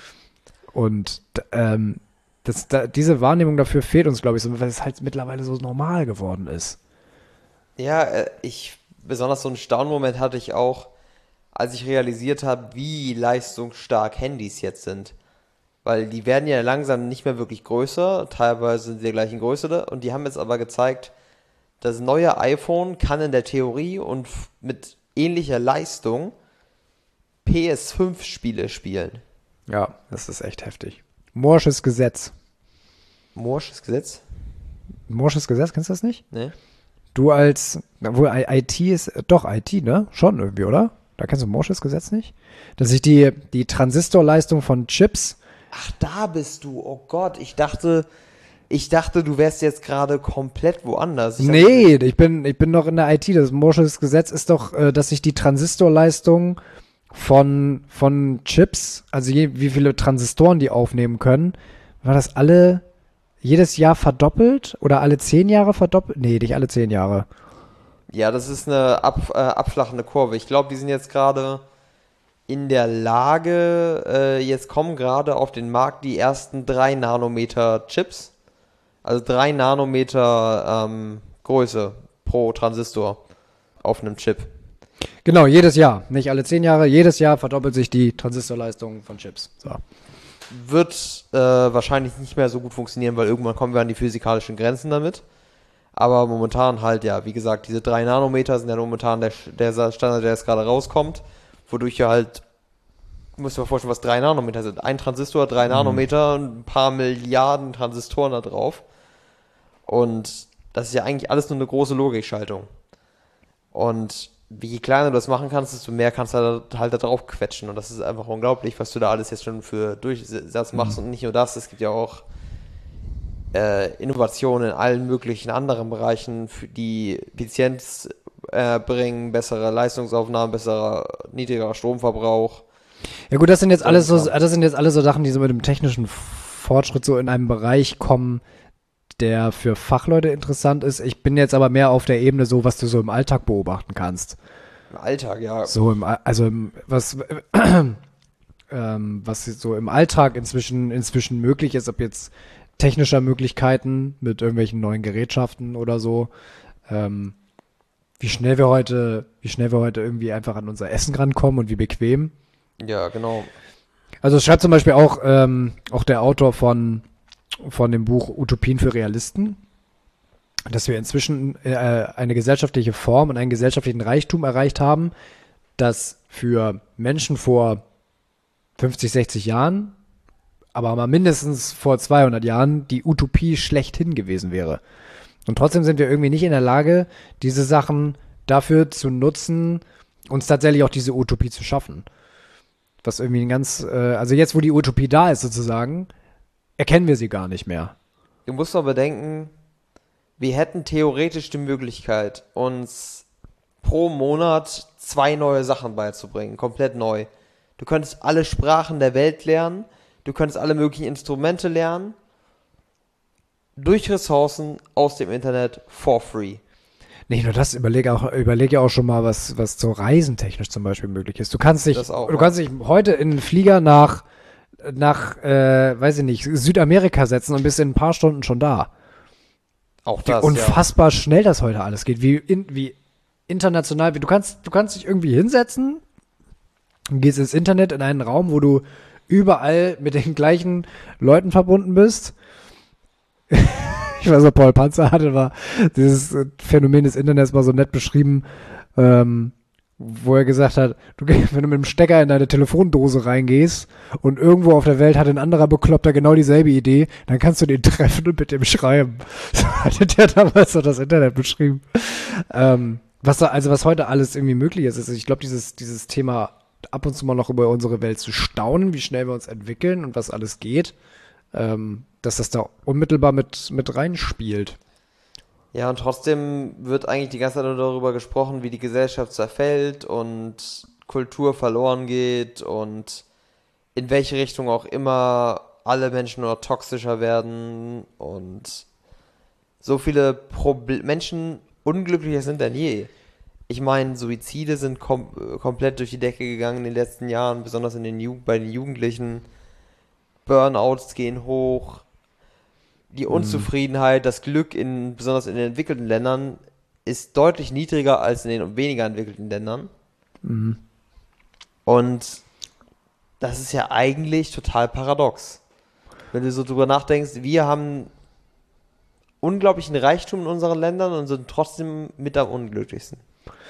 Und ähm, das, da, diese Wahrnehmung dafür fehlt uns, glaube ich, so, weil es halt mittlerweile so normal geworden ist. Ja, äh, ich besonders so einen Staunmoment hatte ich auch, als ich realisiert habe, wie leistungsstark Handys jetzt sind. Weil die werden ja langsam nicht mehr wirklich größer, teilweise sind sie der gleichen Größe, und die haben jetzt aber gezeigt, das neue iPhone kann in der Theorie und f- mit ähnlicher Leistung P S fünf Spiele spielen. Ja, das ist echt heftig. Moore'sches Gesetz. Moore'sches Gesetz? Moore'sches Gesetz, kennst du das nicht? Ne? Du als, obwohl I T ist, doch I T, ne? Schon irgendwie, oder? Da kennst du Moore'sches Gesetz nicht? Dass sich die, die Transistorleistung von Chips. Ach, da bist du. Oh Gott, ich dachte, ich dachte, du wärst jetzt gerade komplett woanders. Ich Nee, ich bin, ich bin noch in der I T. Das Moore'sches Gesetz ist doch, äh, dass sich die Transistorleistung von, von Chips, also je, wie viele Transistoren die aufnehmen können, war das alle jedes Jahr verdoppelt oder alle zehn Jahre verdoppelt? Nee, nicht alle zehn Jahre. Ja, das ist eine ab, äh, abflachende Kurve. Ich glaube, die sind jetzt gerade in der Lage, äh, jetzt kommen gerade auf den Markt die ersten drei Nanometer Chips. Also drei Nanometer ähm, Größe pro Transistor auf einem Chip. Genau, jedes Jahr. Nicht alle zehn Jahre, jedes Jahr verdoppelt sich die Transistorleistung von Chips. So. Wird äh, wahrscheinlich nicht mehr so gut funktionieren, weil irgendwann kommen wir an die physikalischen Grenzen damit. Aber momentan halt, ja, wie gesagt, diese drei Nanometer sind ja momentan der, der Standard, der jetzt gerade rauskommt, wodurch ja halt, muss man sich vorstellen, was drei Nanometer sind. Ein Transistor, drei Nanometer, ein paar Milliarden Transistoren da drauf. Und das ist ja eigentlich alles nur eine große Logikschaltung. Und je kleiner du das machen kannst, desto mehr kannst du halt, halt da drauf quetschen. Und das ist einfach unglaublich, was du da alles jetzt schon für Durchsatz machst. Mhm. Und nicht nur das, es gibt ja auch äh, Innovationen in allen möglichen anderen Bereichen, für die Effizienz äh, bringen, bessere Leistungsaufnahmen, besserer, niedrigerer Stromverbrauch. Ja gut, das sind jetzt alles so, das sind jetzt alles so Sachen, die so mit dem technischen Fortschritt so in einem Bereich kommen, der für Fachleute interessant ist. Ich bin jetzt aber mehr auf der Ebene so, was du so im Alltag beobachten kannst. Im Alltag, ja. So im, also im, was, ähm, was so im Alltag inzwischen, inzwischen möglich ist, ob jetzt technischer Möglichkeiten mit irgendwelchen neuen Gerätschaften oder so, ähm, wie schnell wir heute, wie schnell wir heute irgendwie einfach an unser Essen rankommen und wie bequem. Ja, genau. Also es schreibt zum Beispiel auch, ähm, auch der Autor von von dem Buch Utopien für Realisten, dass wir inzwischen äh, eine gesellschaftliche Form und einen gesellschaftlichen Reichtum erreicht haben, das für Menschen vor fünfzig, sechzig Jahren, aber mal mindestens vor zweihundert Jahren die Utopie schlechthin gewesen wäre. Und trotzdem sind wir irgendwie nicht in der Lage, diese Sachen dafür zu nutzen, uns tatsächlich auch diese Utopie zu schaffen. Was irgendwie ein ganz, äh, also jetzt, wo die Utopie da ist sozusagen, erkennen wir sie gar nicht mehr. Du musst doch bedenken, wir hätten theoretisch die Möglichkeit, uns pro Monat zwei neue Sachen beizubringen, komplett neu. Du könntest alle Sprachen der Welt lernen, du könntest alle möglichen Instrumente lernen, durch Ressourcen aus dem Internet for free. Nicht nur das, überlege auch, überlege auch schon mal, was, was so reisentechnisch zum Beispiel möglich ist. Du kannst dich, auch, du ja. kannst dich heute in einen Flieger nach nach, äh, weiß ich nicht, Südamerika setzen und bist in ein paar Stunden schon da. Auch wie das, unfassbar ja. schnell das heute alles geht, wie, in, wie international, wie, du kannst, du kannst dich irgendwie hinsetzen, gehst ins Internet in einen Raum, wo du überall mit den gleichen Leuten verbunden bist. Ich weiß noch, Paul Panzer hatte war dieses Phänomen des Internets mal so nett beschrieben, ähm, wo er gesagt hat, du, wenn du mit dem Stecker in deine Telefondose reingehst und irgendwo auf der Welt hat ein anderer Bekloppter genau dieselbe Idee, dann kannst du den treffen und mit dem schreiben. So hatte der damals so das Internet beschrieben. Ähm, was da, also was heute alles irgendwie möglich ist, ist, ich glaube, dieses, dieses Thema ab und zu mal noch über unsere Welt zu staunen, wie schnell wir uns entwickeln und was alles geht, ähm, dass das da unmittelbar mit, mit reinspielt. Ja, und trotzdem wird eigentlich die ganze Zeit nur darüber gesprochen, wie die Gesellschaft zerfällt und Kultur verloren geht und in welche Richtung auch immer alle Menschen nur toxischer werden und so viele Proble- Menschen unglücklicher sind denn je. Ich meine, Suizide sind kom- komplett durch die Decke gegangen in den letzten Jahren, besonders in den Ju- bei den Jugendlichen. Burnouts gehen hoch. Die Unzufriedenheit, das Glück, in, besonders in den entwickelten Ländern, ist deutlich niedriger als in den weniger entwickelten Ländern. Mhm. Und das ist ja eigentlich total paradox. Wenn du so drüber nachdenkst, wir haben unglaublichen Reichtum in unseren Ländern und sind trotzdem mit am unglücklichsten.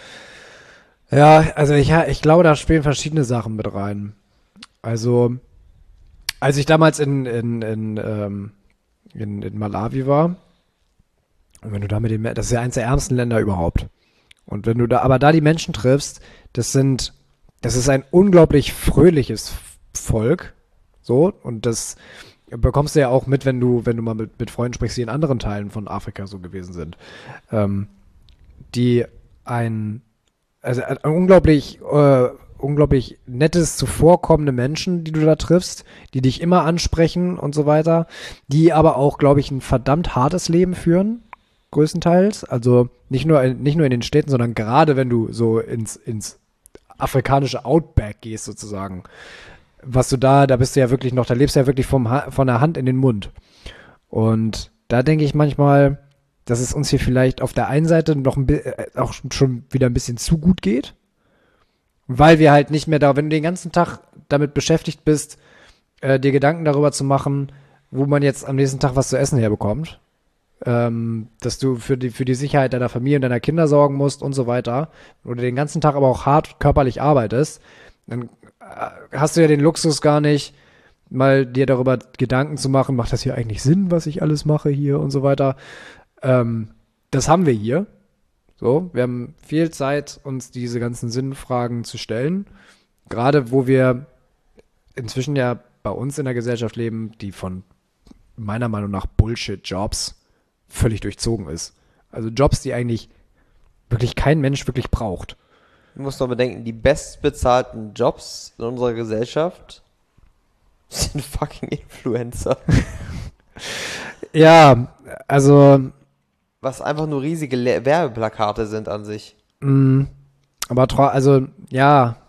Ja, also ich, ich glaube, da spielen verschiedene Sachen mit rein. Also, als ich damals in, in, in, ähm, in, in Malawi war, und wenn du da mit dem, das ist ja eins der ärmsten Länder überhaupt. Und wenn du da, aber da die Menschen triffst, das sind, das ist ein unglaublich fröhliches Volk. So, und das bekommst du ja auch mit, wenn du, wenn du mal mit, mit Freunden sprichst, die in anderen Teilen von Afrika so gewesen sind. Ähm, die ein, also ein unglaublich, äh, unglaublich nettes, zuvorkommende Menschen, die du da triffst, die dich immer ansprechen und so weiter, die aber auch, glaube ich, ein verdammt hartes Leben führen, größtenteils. Also nicht nur, in, nicht nur in den Städten, sondern gerade wenn du so ins, ins afrikanische Outback gehst sozusagen. Was du da, da bist du ja wirklich noch, da lebst du ja wirklich vom ha- von der Hand in den Mund. Und da denke ich manchmal, dass es uns hier vielleicht auf der einen Seite noch ein bi- äh, auch schon wieder ein bisschen zu gut geht, weil wir halt nicht mehr da, wenn du den ganzen Tag damit beschäftigt bist, äh, dir Gedanken darüber zu machen, wo man jetzt am nächsten Tag was zu essen herbekommt, ähm, dass du für die, für die Sicherheit deiner Familie und deiner Kinder sorgen musst und so weiter, oder den ganzen Tag aber auch hart körperlich arbeitest, dann äh, hast du ja den Luxus gar nicht, mal dir darüber Gedanken zu machen, macht das hier eigentlich Sinn, was ich alles mache hier und so weiter. Ähm, das haben wir hier. So, wir haben viel Zeit, uns diese ganzen Sinnfragen zu stellen. Gerade wo wir inzwischen ja bei uns in der Gesellschaft leben, die von meiner Meinung nach Bullshit-Jobs völlig durchzogen ist. Also Jobs, die eigentlich wirklich kein Mensch wirklich braucht. Du musst noch bedenken, die bestbezahlten Jobs in unserer Gesellschaft sind fucking Influencer. Ja, also Was einfach nur riesige Le- Werbeplakate sind an sich. mh, aber tro- also ja,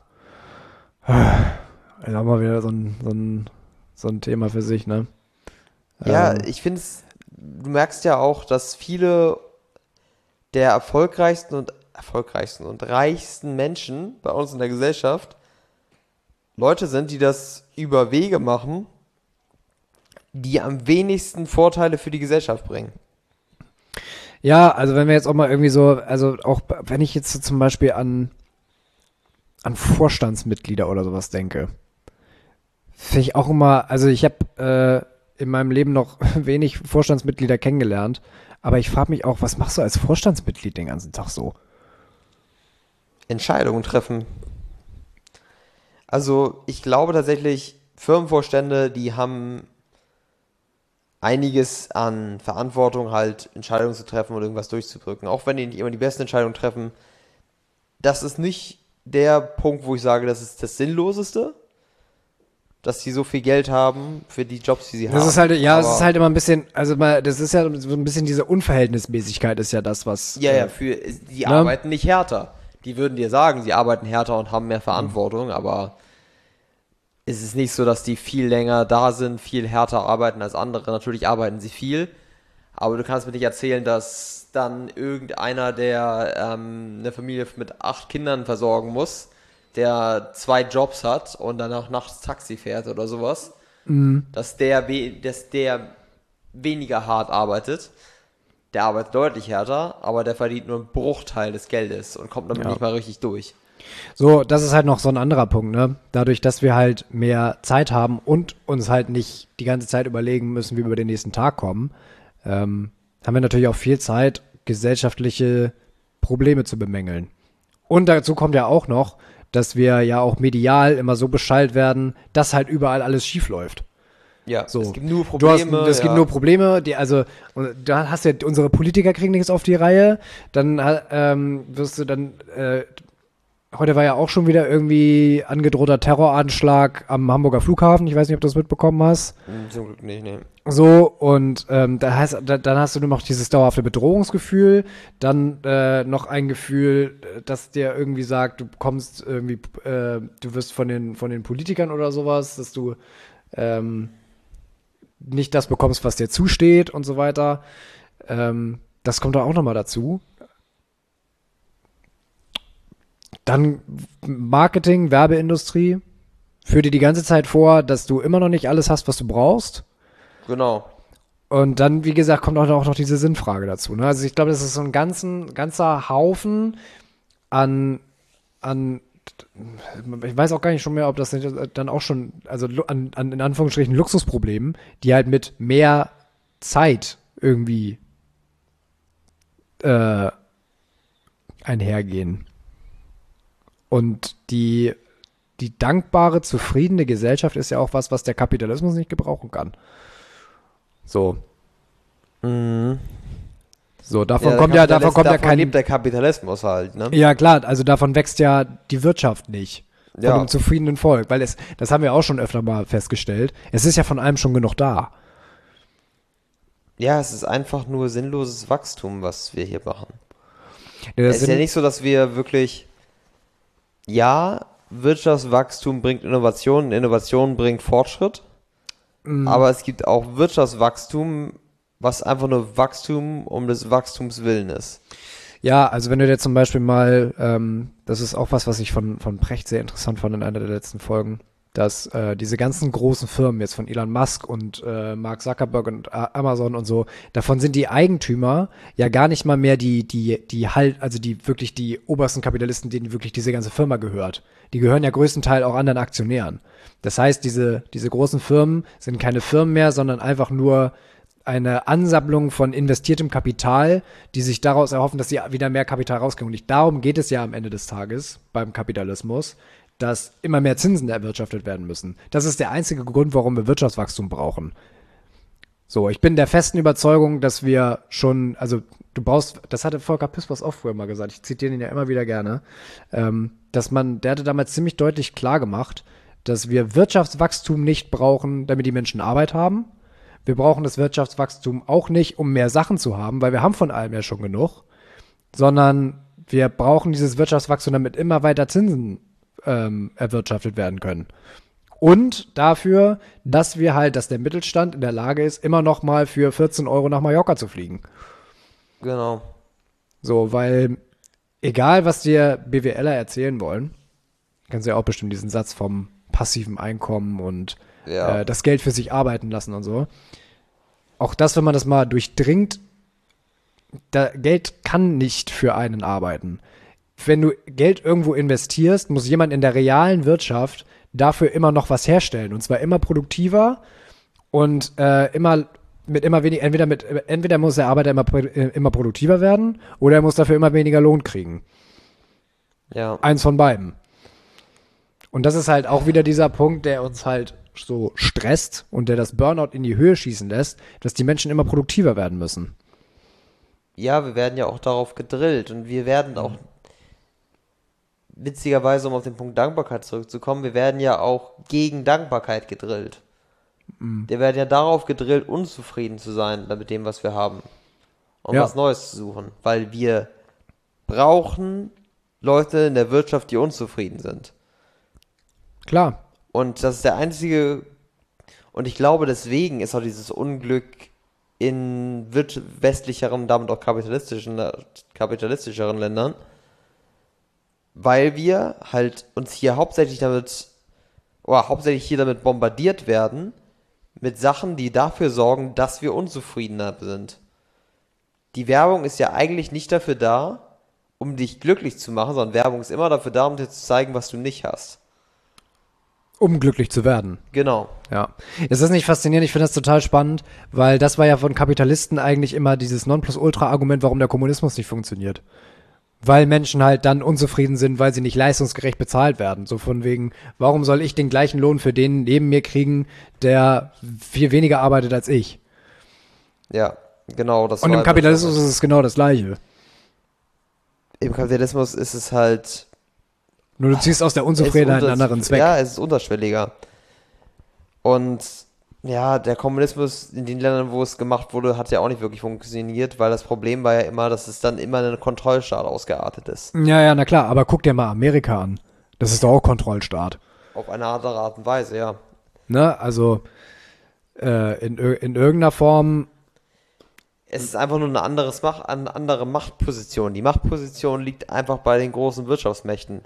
ist auch mal wieder so ein, so ein, so ein Thema für sich, ne? Ja, Ähm, ich finde es, du merkst ja auch, dass viele der erfolgreichsten und erfolgreichsten und reichsten Menschen bei uns in der Gesellschaft Leute sind, die das über Wege machen, die am wenigsten Vorteile für die Gesellschaft bringen. Ja, also wenn wir jetzt auch mal irgendwie so, also auch wenn ich jetzt so zum Beispiel an, an Vorstandsmitglieder oder sowas denke, finde ich auch immer, also ich habe äh, in meinem Leben noch wenig Vorstandsmitglieder kennengelernt, aber ich frage mich auch, was machst du als Vorstandsmitglied den ganzen Tag so? Entscheidungen treffen. Also ich glaube tatsächlich, Firmenvorstände, die haben einiges an Verantwortung, halt Entscheidungen zu treffen und irgendwas durchzudrücken. Auch wenn die nicht immer die besten Entscheidungen treffen. Das ist nicht der Punkt, wo ich sage, das ist das Sinnloseste, dass sie so viel Geld haben für die Jobs, die sie haben. Das ist halt, ja, es Aber ist halt immer ein bisschen, also mal, das ist ja so ein bisschen diese Unverhältnismäßigkeit ist ja das, was. ja, ja, äh, für, die ne? arbeiten nicht härter. Die würden dir sagen, sie arbeiten härter und haben mehr Verantwortung, aber es ist nicht so, dass die viel länger da sind, viel härter arbeiten als andere. Natürlich arbeiten sie viel, aber du kannst mir nicht erzählen, dass dann irgendeiner, der ähm, eine Familie mit acht Kindern versorgen muss, der zwei Jobs hat und dann auch nachts Taxi fährt oder sowas, dass der, we dass der weniger hart arbeitet. Der arbeitet deutlich härter, aber der verdient nur einen Bruchteil des Geldes und kommt damit Ja. nicht mal richtig durch. So, das ist halt noch so ein anderer Punkt, ne? Dadurch, dass wir halt mehr Zeit haben und uns halt nicht die ganze Zeit überlegen müssen, wie wir über den nächsten Tag kommen, ähm, haben wir natürlich auch viel Zeit, gesellschaftliche Probleme zu bemängeln. Und dazu kommt ja auch noch, dass wir ja auch medial immer so beschallt werden, dass halt überall alles schief läuft. Ja, So. es gibt nur Du Probleme. hast, es ja. gibt nur Probleme, die, also, und da hast du ja, unsere Politiker kriegen nichts auf die Reihe, dann ähm, wirst du dann, äh, heute war ja auch schon wieder irgendwie angedrohter Terroranschlag am Hamburger Flughafen, ich weiß nicht, ob du das mitbekommen hast. Hm, Zum Glück nicht, ne. So, und ähm, da heißt, da, dann hast du nur noch dieses dauerhafte Bedrohungsgefühl, dann äh, noch ein Gefühl, dass dir irgendwie sagt, du kommst irgendwie, äh, du wirst von den, von den Politikern oder sowas, dass du ähm, nicht das bekommst, was dir zusteht und so weiter. Ähm, das kommt da auch nochmal dazu. Dann Marketing, Werbeindustrie, führt dir die ganze Zeit vor, dass du immer noch nicht alles hast, was du brauchst. Genau. Und dann, wie gesagt, kommt auch noch, auch noch diese Sinnfrage dazu. Ne? Also ich glaube, das ist so ein ganzen, ganzer Haufen an, an, ich weiß auch gar nicht schon mehr, ob das nicht dann auch schon, also an, an in Anführungsstrichen Luxusproblemen, die halt mit mehr Zeit irgendwie äh, einhergehen. Und die, die dankbare, zufriedene Gesellschaft ist ja auch was, was der Kapitalismus nicht gebrauchen kann. So. Mhm. So, davon Ja, kommt ja, davon kommt ja davon kein. lebt der Kapitalismus halt, ne? Ja, klar, also davon wächst ja die Wirtschaft nicht. Von Ja. einem zufriedenen Volk. Weil es, das haben wir auch schon öfter mal festgestellt, es ist ja von allem schon genug da. Ja, es ist einfach nur sinnloses Wachstum, was wir hier machen. Ja, Es das ist ja sind, nicht so, dass wir wirklich, ja, Wirtschaftswachstum bringt Innovation, Innovation bringt Fortschritt, aber es gibt auch Wirtschaftswachstum, was einfach nur Wachstum um des Wachstums willen ist. ja, also wenn du dir zum Beispiel mal, ähm, das ist auch was, was ich von, von Precht sehr interessant fand in einer der letzten Folgen, dass äh, diese ganzen großen Firmen jetzt von Elon Musk und äh, Mark Zuckerberg und A- Amazon und so, davon sind die Eigentümer ja gar nicht mal mehr die, die, die halt, also die wirklich die obersten Kapitalisten, denen wirklich diese ganze Firma gehört. Die gehören ja größtenteils auch anderen Aktionären. Das heißt, diese, diese großen Firmen sind keine Firmen mehr, sondern einfach nur eine Ansammlung von investiertem Kapital, die sich daraus erhoffen, dass sie wieder mehr Kapital rauskriegen. Und nicht darum geht es ja am Ende des Tages beim Kapitalismus, dass immer mehr Zinsen erwirtschaftet werden müssen. Das ist der einzige Grund, warum wir Wirtschaftswachstum brauchen. So, ich bin der festen Überzeugung, dass wir schon, also du brauchst, das hatte Volker Pispers auch früher mal gesagt, ich zitiere ihn ja immer wieder gerne, ähm, dass man, der hatte damals ziemlich deutlich klar gemacht, dass wir Wirtschaftswachstum nicht brauchen, damit die Menschen Arbeit haben. Wir brauchen das Wirtschaftswachstum auch nicht, um mehr Sachen zu haben, weil wir haben von allem ja schon genug, sondern wir brauchen dieses Wirtschaftswachstum, damit immer weiter Zinsen ähm, erwirtschaftet werden können. Und dafür, dass wir halt, dass der Mittelstand in der Lage ist, immer noch mal für vierzehn Euro nach Mallorca zu fliegen. Genau. So, weil egal, was dir BWLer erzählen wollen, kennst du ja auch bestimmt diesen Satz vom passiven Einkommen und Ja. äh, das Geld für sich arbeiten lassen und so. Auch das, wenn man das mal durchdringt, da, Geld kann nicht für einen arbeiten. Wenn du Geld irgendwo investierst, muss jemand in der realen Wirtschaft dafür immer noch was herstellen. Und zwar immer produktiver und äh, immer mit immer weniger, entweder mit, entweder muss der Arbeiter immer, äh, immer produktiver werden oder er muss dafür immer weniger Lohn kriegen. Ja. Eins von beiden. Und das ist halt auch wieder dieser Punkt, der uns halt so stresst und der das Burnout in die Höhe schießen lässt, dass die Menschen immer produktiver werden müssen. Ja, wir werden ja auch darauf gedrillt und wir werden auch, witzigerweise, um auf den Punkt Dankbarkeit zurückzukommen, wir werden ja auch gegen Dankbarkeit gedrillt. Wir werden ja darauf gedrillt, unzufrieden zu sein mit dem, was wir haben. Und Ja. was Neues zu suchen. Weil wir brauchen Leute in der Wirtschaft, die unzufrieden sind. Klar. Und das ist der einzige, und ich glaube, deswegen ist auch dieses Unglück in wirt- westlicheren, damit auch kapitalistischen, kapitalistischeren Ländern, weil wir halt uns hier hauptsächlich damit, oder hauptsächlich hier damit bombardiert werden, mit Sachen, die dafür sorgen, dass wir unzufriedener sind. Die Werbung ist ja eigentlich nicht dafür da, um dich glücklich zu machen, sondern Werbung ist immer dafür da, um dir zu zeigen, was du nicht hast. Um glücklich zu werden. Genau. Ja. Ist das nicht faszinierend? Ich finde das total spannend, weil das war ja von Kapitalisten eigentlich immer dieses Nonplusultra-Argument, warum der Kommunismus nicht funktioniert. Weil Menschen halt dann unzufrieden sind, weil sie nicht leistungsgerecht bezahlt werden. So von wegen, warum soll ich den gleichen Lohn für den neben mir kriegen, der viel weniger arbeitet als ich? Ja, genau. Das Und war im Kapitalismus ist es genau das Gleiche. Im Kapitalismus ist es halt Nur du ziehst aus der Es ist Unzufriedenheit einen unter- anderen Zweck. Ja, es ist unterschwelliger. Und ja, der Kommunismus in den Ländern, wo es gemacht wurde, hat ja auch nicht wirklich funktioniert, weil das Problem war ja immer, dass es dann immer in einen Kontrollstaat ausgeartet ist. Ja, ja, na klar, aber guck dir mal Amerika an. Das ist doch auch Kontrollstaat. Auf eine andere Art und Weise, ja. Ne? Also äh, in, ir- in irgendeiner Form, Es ist einfach nur eine, anderes Macht, eine andere Machtposition. Die Machtposition liegt einfach bei den großen Wirtschaftsmächten.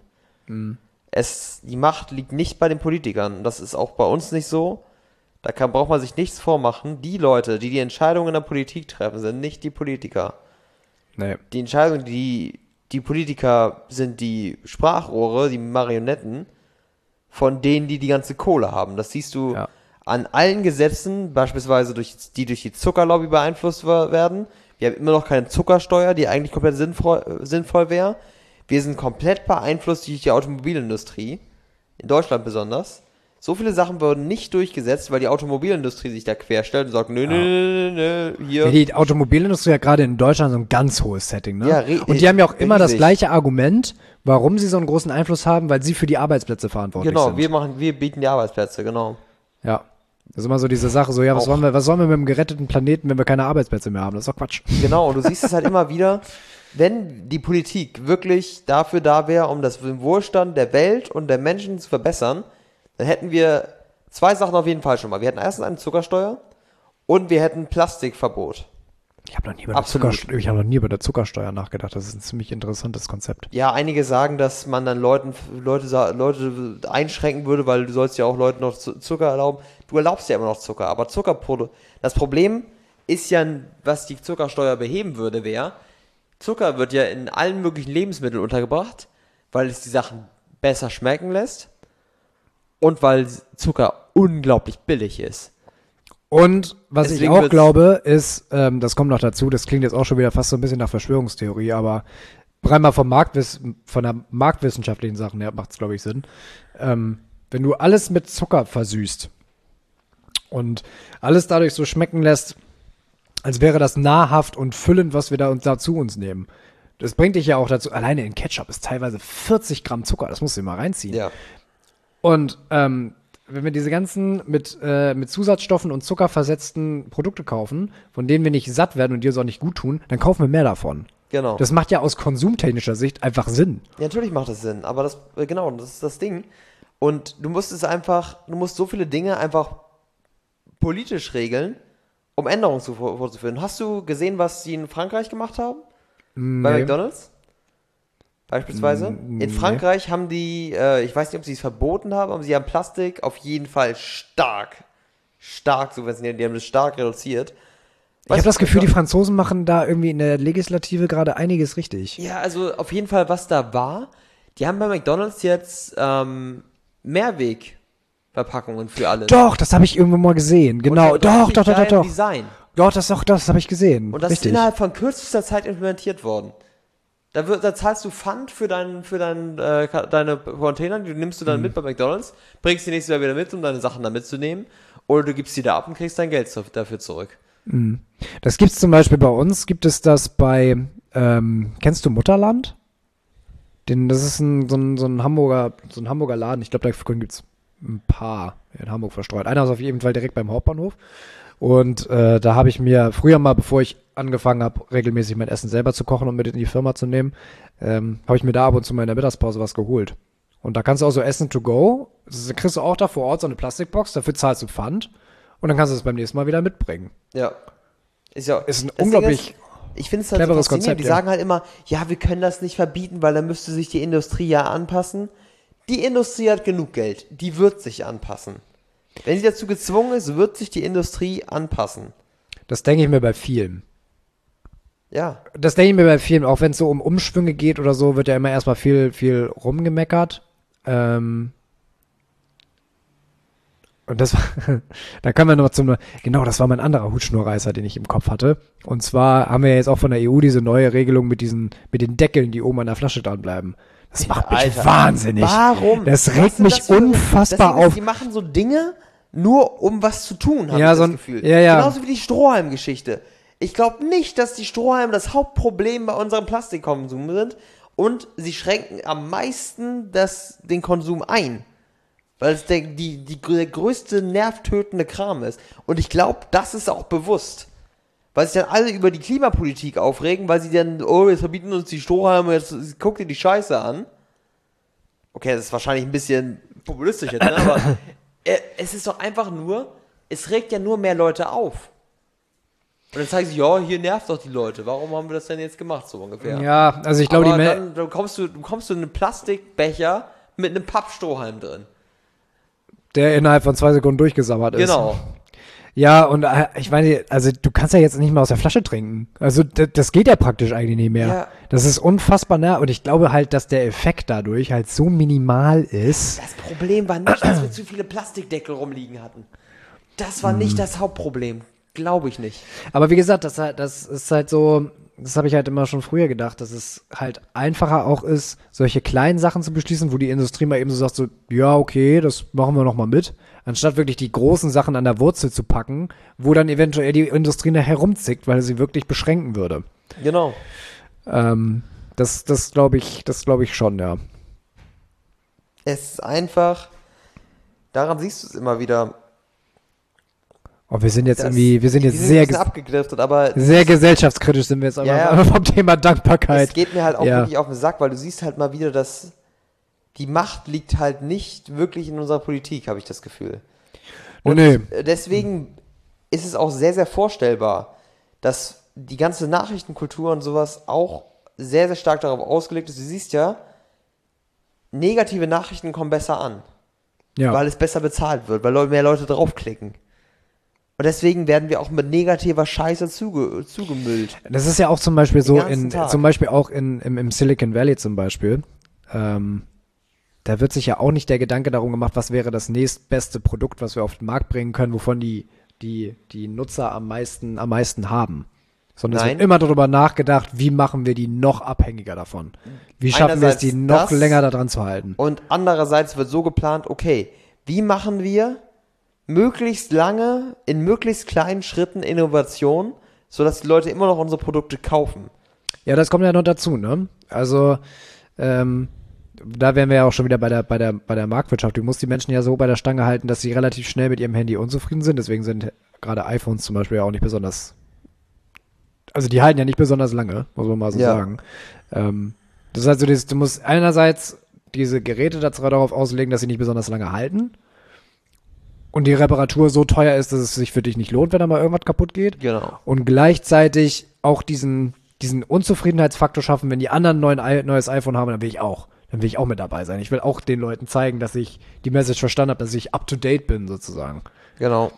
Mhm. Es, die Macht liegt nicht bei den Politikern. Das ist auch bei uns nicht so. Da kann, braucht man sich nichts vormachen. Die Leute, die die Entscheidungen in der Politik treffen, sind nicht die Politiker. Nee. Die Entscheidungen, die die Politiker sind die Sprachrohre, die Marionetten von denen, die die ganze Kohle haben. Das siehst du Ja. an allen Gesetzen, beispielsweise durch, die durch die Zuckerlobby beeinflusst werden. Wir haben immer noch keine Zuckersteuer, die eigentlich komplett sinnvoll, sinnvoll wäre. Wir sind komplett beeinflusst durch die Automobilindustrie, in Deutschland besonders. So viele Sachen wurden nicht durchgesetzt, weil die Automobilindustrie sich da querstellt und sagt, nö, nö, nö, nö, nö, hier. Ja, die Automobilindustrie hat gerade in Deutschland so ein ganz hohes Setting, ne? Ja, re- und die haben ja auch immer das riesig. gleiche Argument, warum sie so einen großen Einfluss haben, weil sie für die Arbeitsplätze verantwortlich Genau, sind. wir machen, wir bieten die Arbeitsplätze, genau. Ja. Das ist immer so diese Sache, so, ja, was Auch. wollen wir, was sollen wir mit dem geretteten Planeten, wenn wir keine Arbeitsplätze mehr haben? Das ist doch Quatsch. Genau, und du siehst es halt immer wieder, wenn die Politik wirklich dafür da wäre, um das den Wohlstand der Welt und der Menschen zu verbessern, dann hätten wir zwei Sachen auf jeden Fall schon mal. Wir hätten erstens eine Zuckersteuer und wir hätten Plastikverbot. Ich habe noch nie über der Absolut. Zuckersteuer, ich habe noch nie über der Zuckersteuer nachgedacht. Das ist ein ziemlich interessantes Konzept. Ja, einige sagen, dass man dann Leuten, Leute, sa- Leute einschränken würde, weil du sollst ja auch Leuten noch Zu- Zucker erlauben. Du erlaubst ja immer noch Zucker, aber Zuckerprodu. Das Problem ist ja, was die Zuckersteuer beheben würde, wäre, Zucker wird ja in allen möglichen Lebensmitteln untergebracht, weil es die Sachen besser schmecken lässt und weil Zucker unglaublich billig ist. Und was Deswegen ich auch wird's- glaube, ist, ähm, das kommt noch dazu, das klingt jetzt auch schon wieder fast so ein bisschen nach Verschwörungstheorie, aber rein mal vom Marktwiss von der marktwissenschaftlichen Sachen her macht es, glaube ich, Sinn. Ähm, wenn du alles mit Zucker versüßt und alles dadurch so schmecken lässt, als wäre das nahrhaft und füllend, was wir da uns da zu uns nehmen. Das bringt dich ja auch dazu, alleine in Ketchup ist teilweise vierzig Gramm Zucker, das musst du dir mal reinziehen. Ja. Und ähm, wenn wir diese ganzen mit, äh, mit Zusatzstoffen und Zucker versetzten Produkte kaufen, von denen wir nicht satt werden und die uns auch nicht gut tun, dann kaufen wir mehr davon. Genau. Das macht ja aus konsumtechnischer Sicht einfach Sinn. Ja, natürlich macht das Sinn, aber das, äh, genau, das ist das Ding. Und du musst es einfach, du musst so viele Dinge einfach politisch regeln, um Änderungen zu, vor- vorzuführen. Hast du gesehen, was sie in Frankreich gemacht haben? Bei Nee. McDonalds? Beispielsweise? Mm, In nee. Frankreich haben die, äh, ich weiß nicht, ob sie es verboten haben, aber sie haben Plastik auf jeden Fall stark, stark subventioniert. Die haben das stark reduziert. Ich habe Weißt das du, Gefühl, die Franzosen machen da irgendwie in der Legislative gerade einiges richtig. Ja, also auf jeden Fall, was da war, die haben bei McDonalds jetzt ähm, Mehrwegverpackungen für alles. Doch, das habe ich irgendwo mal gesehen. Genau, Und doch, richtig doch, doch, doch, geilem doch. Design. Doch, das, doch, das habe ich gesehen. Und das richtig. ist innerhalb von kürzester Zeit implementiert worden. Da, wird, da zahlst du Pfand für, dein, für dein, äh, Ka- deine Container, die nimmst du dann Mhm. mit bei McDonalds, bringst die nächstes Jahr wieder mit, um deine Sachen da mitzunehmen. Oder du gibst die da ab und kriegst dein Geld zu, dafür zurück. Das gibt's zum Beispiel bei uns, gibt es das bei, ähm, kennst du Mutterland? Den, das ist ein, so, ein, so, ein Hamburger, so ein Hamburger Laden. Ich glaube, davon gibt's ein paar in Hamburg verstreut. Einer ist auf jeden Fall direkt beim Hauptbahnhof. Und äh, da habe ich mir früher mal, bevor ich angefangen habe, regelmäßig mein Essen selber zu kochen und mit in die Firma zu nehmen, ähm, habe ich mir da ab und zu mal in der Mittagspause was geholt. Und da kannst du auch so Essen to go. Das kriegst du auch da vor Ort so eine Plastikbox, dafür zahlst du Pfand. Und dann kannst du es beim nächsten Mal wieder mitbringen. Ja. Ist ja Ist ein das Ding unglaublich ist, ich finde es halt so cleveres faszinierend. Konzept, Die ja. sagen halt immer, ja, wir können das nicht verbieten, weil dann müsste sich die Industrie ja anpassen. Die Industrie hat genug Geld. Die wird sich anpassen. Wenn sie dazu gezwungen ist, wird sich die Industrie anpassen. Das denke ich mir bei vielen. Ja. Das denke ich mir bei vielen, auch wenn es so um Umschwünge geht oder so, wird ja immer erstmal viel, viel rumgemeckert. Ähm und das war, da kommen wir noch zum, genau, das war mein anderer Hutschnurreißer, den ich im Kopf hatte. Und zwar haben wir ja jetzt auch von der E U diese neue Regelung mit diesen, mit den Deckeln, die oben an der Flasche dranbleiben. Das macht mich Alter, wahnsinnig. Warum? Das Was regt sind mich das für- unfassbar das Ding ist, auf. Die machen so Dinge nur, um was zu tun, habe Ja, ich so das ein- Gefühl. ja, ja. Genauso wie die Strohhalm-Geschichte. Ich glaube nicht, dass die Strohhalme das Hauptproblem bei unserem Plastikkonsum sind und sie schränken am meisten das, den Konsum ein. Weil es der, die, die, der größte nervtötende Kram ist. Und ich glaube, das ist auch bewusst. Weil sich dann alle über die Klimapolitik aufregen, weil sie dann, oh, jetzt verbieten uns die Strohhalme, jetzt guck dir die Scheiße an. Okay, das ist wahrscheinlich ein bisschen populistisch jetzt, ne? Aber äh, es ist doch einfach nur, es regt ja nur mehr Leute auf. Und dann zeigen sie, ja, hier nervt doch die Leute. Warum haben wir das denn jetzt gemacht, so ungefähr? Ja, also ich glaube, die... Aber Me- dann, dann kommst du, du kommst du in einen Plastikbecher mit einem Pappstrohhalm drin. Der innerhalb von zwei Sekunden durchgesammert ist. Genau. Ja, und äh, ich meine, also du kannst ja jetzt nicht mehr aus der Flasche trinken. Also d- das geht ja praktisch eigentlich nicht mehr. Ja. Das ist unfassbar nah. Und ich glaube halt, dass der Effekt dadurch halt so minimal ist. Das Problem war nicht, dass wir zu viele Plastikdeckel rumliegen hatten. Das war nicht das Hauptproblem. Glaube ich nicht. Aber wie gesagt, das, halt- das ist halt so, das habe ich halt immer schon früher gedacht, dass es halt einfacher auch ist, solche kleinen Sachen zu beschließen, wo die Industrie mal eben so sagt, so, ja, okay, das machen wir nochmal mit, anstatt wirklich die großen Sachen an der Wurzel zu packen, wo dann eventuell die Industrie nachher herumzickt, weil sie wirklich beschränken würde. Genau. Ähm, das das glaube ich, das glaube ich schon, ja. Es ist einfach, daran siehst du es immer wieder. Oh, wir sind jetzt Das- irgendwie, wir sind jetzt wir sind sehr, ein bisschen ges- abgedriftet, aber sehr gesellschaftskritisch sind wir jetzt aber Ja, ja. vom Thema Dankbarkeit. es geht mir halt auch Ja. wirklich auf den Sack, weil du siehst halt mal wieder, dass die Macht liegt halt nicht wirklich in unserer Politik, habe ich das Gefühl. Und nee. deswegen ist es auch sehr, sehr vorstellbar, dass die ganze Nachrichtenkultur und sowas auch sehr, sehr stark darauf ausgelegt ist. Du siehst ja, negative Nachrichten kommen besser an, Ja. weil es besser bezahlt wird, weil Leu- mehr Leute draufklicken. Und deswegen werden wir auch mit negativer Scheiße zuge zugemüllt. Das ist ja auch zum Beispiel so ganzen in, Tag. zum Beispiel auch in, im, im Silicon Valley zum Beispiel. Ähm, da wird sich ja auch nicht der Gedanke darum gemacht, was wäre das nächstbeste Produkt, was wir auf den Markt bringen können, wovon die, die, die Nutzer am meisten, am meisten haben. Sondern es Nein. wird immer darüber nachgedacht, wie machen wir die noch abhängiger davon? Wie schaffen wir es, die Einerseits noch das- länger daran zu halten? Und andererseits wird so geplant, okay, wie machen wir möglichst lange, in möglichst kleinen Schritten Innovation, sodass die Leute immer noch unsere Produkte kaufen. Ja, das kommt ja noch dazu, ne? Also, ähm, da wären wir ja auch schon wieder bei der, bei der, bei der Marktwirtschaft. Du musst die Menschen ja so bei der Stange halten, dass sie relativ schnell mit ihrem Handy unzufrieden sind. Deswegen sind gerade iPhones zum Beispiel ja auch nicht besonders, also die halten ja nicht besonders lange, muss man mal so Ja. sagen. Ähm, das heißt, du, du musst einerseits diese Geräte dazu darauf auslegen, dass sie nicht besonders lange halten. Und die Reparatur so teuer ist, dass es sich für dich nicht lohnt, wenn da mal irgendwas kaputt geht. Genau. Und gleichzeitig auch diesen, diesen Unzufriedenheitsfaktor schaffen, wenn die anderen neuen I- neues iPhone haben, dann will ich auch. Dann will ich auch mit dabei sein. Ich will auch den Leuten zeigen, dass ich die Message verstanden habe, dass ich up to date bin, sozusagen. Genau.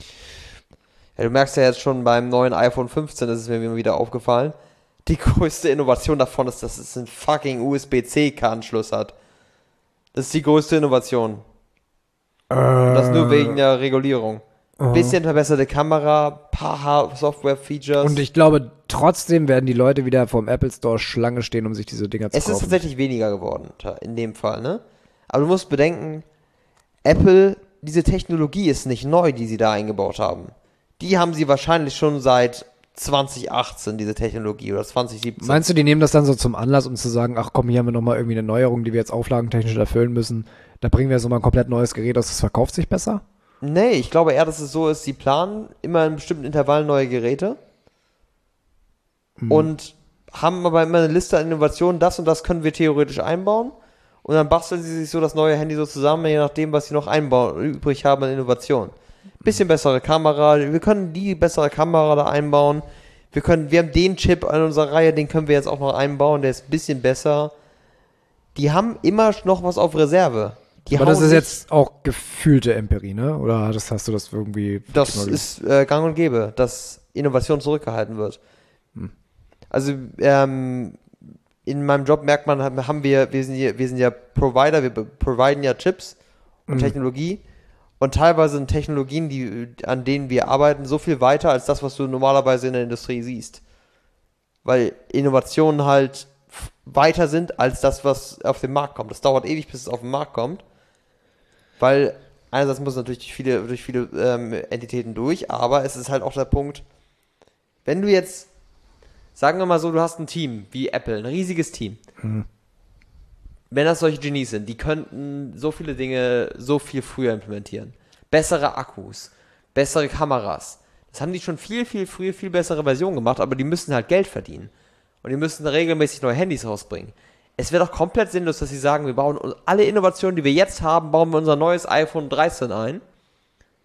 Ja, du merkst ja jetzt schon beim neuen iPhone fünfzehn, das ist mir immer wieder aufgefallen, die größte Innovation davon ist, dass es einen fucking U S B C-Anschluss hat. Das ist die größte Innovation. Und das nur wegen der Regulierung. Bisschen verbesserte Kamera, paar Software-Features. Und ich glaube, trotzdem werden die Leute wieder vom Apple Store Schlange stehen, um sich diese Dinger zu Es kaufen. ist tatsächlich weniger geworden, in dem Fall, ne? Aber du musst bedenken, Apple, diese Technologie ist nicht neu, die sie da eingebaut haben. Die haben sie wahrscheinlich schon seit zwanzig achtzehn, diese Technologie, oder zwanzig siebzehn. Meinst du, die nehmen das dann so zum Anlass, um zu sagen, ach komm, hier haben wir nochmal irgendwie eine Neuerung, die wir jetzt auflagentechnisch erfüllen müssen. Da bringen wir jetzt nochmal ein komplett neues Gerät aus, das verkauft sich besser? Nee, ich glaube eher, dass es so ist, sie planen immer in bestimmten Intervallen neue Geräte und haben aber immer eine Liste an Innovationen, das und das können wir theoretisch einbauen und dann basteln sie sich so das neue Handy so zusammen, je nachdem, was sie noch einbauen, übrig haben an Innovationen. Bisschen bessere Kamera, wir können die bessere Kamera da einbauen, wir können, wir haben den Chip an unserer Reihe, den können wir jetzt auch noch einbauen, der ist ein bisschen besser. Die haben immer noch was auf Reserve. Die Aber das hauen ist nicht- jetzt auch gefühlte Empirie, ne? Oder das, hast du das irgendwie... Das mal ge- ist äh, gang und gäbe, dass Innovation zurückgehalten wird. Also ähm, in meinem Job merkt man, haben wir, wir sind, hier, wir sind ja Provider, wir be- providen ja Chips und Technologie und teilweise sind Technologien, die, an denen wir arbeiten, so viel weiter als das, was du normalerweise in der Industrie siehst. Weil Innovationen halt f- weiter sind als das, was auf den Markt kommt. Das dauert ewig, bis es auf den Markt kommt. Weil einerseits muss es natürlich durch viele, durch viele ähm, Entitäten durch, aber es ist halt auch der Punkt, wenn du jetzt, sagen wir mal so, du hast ein Team wie Apple, ein riesiges Team. Wenn das solche Genies sind, die könnten so viele Dinge so viel früher implementieren. Bessere Akkus, bessere Kameras. Das haben die schon viel, viel früher, viel bessere Versionen gemacht, aber die müssen halt Geld verdienen. Und die müssen regelmäßig neue Handys rausbringen. Es wäre doch komplett sinnlos, dass sie sagen, wir bauen alle Innovationen, die wir jetzt haben, bauen wir unser neues iPhone dreizehn ein.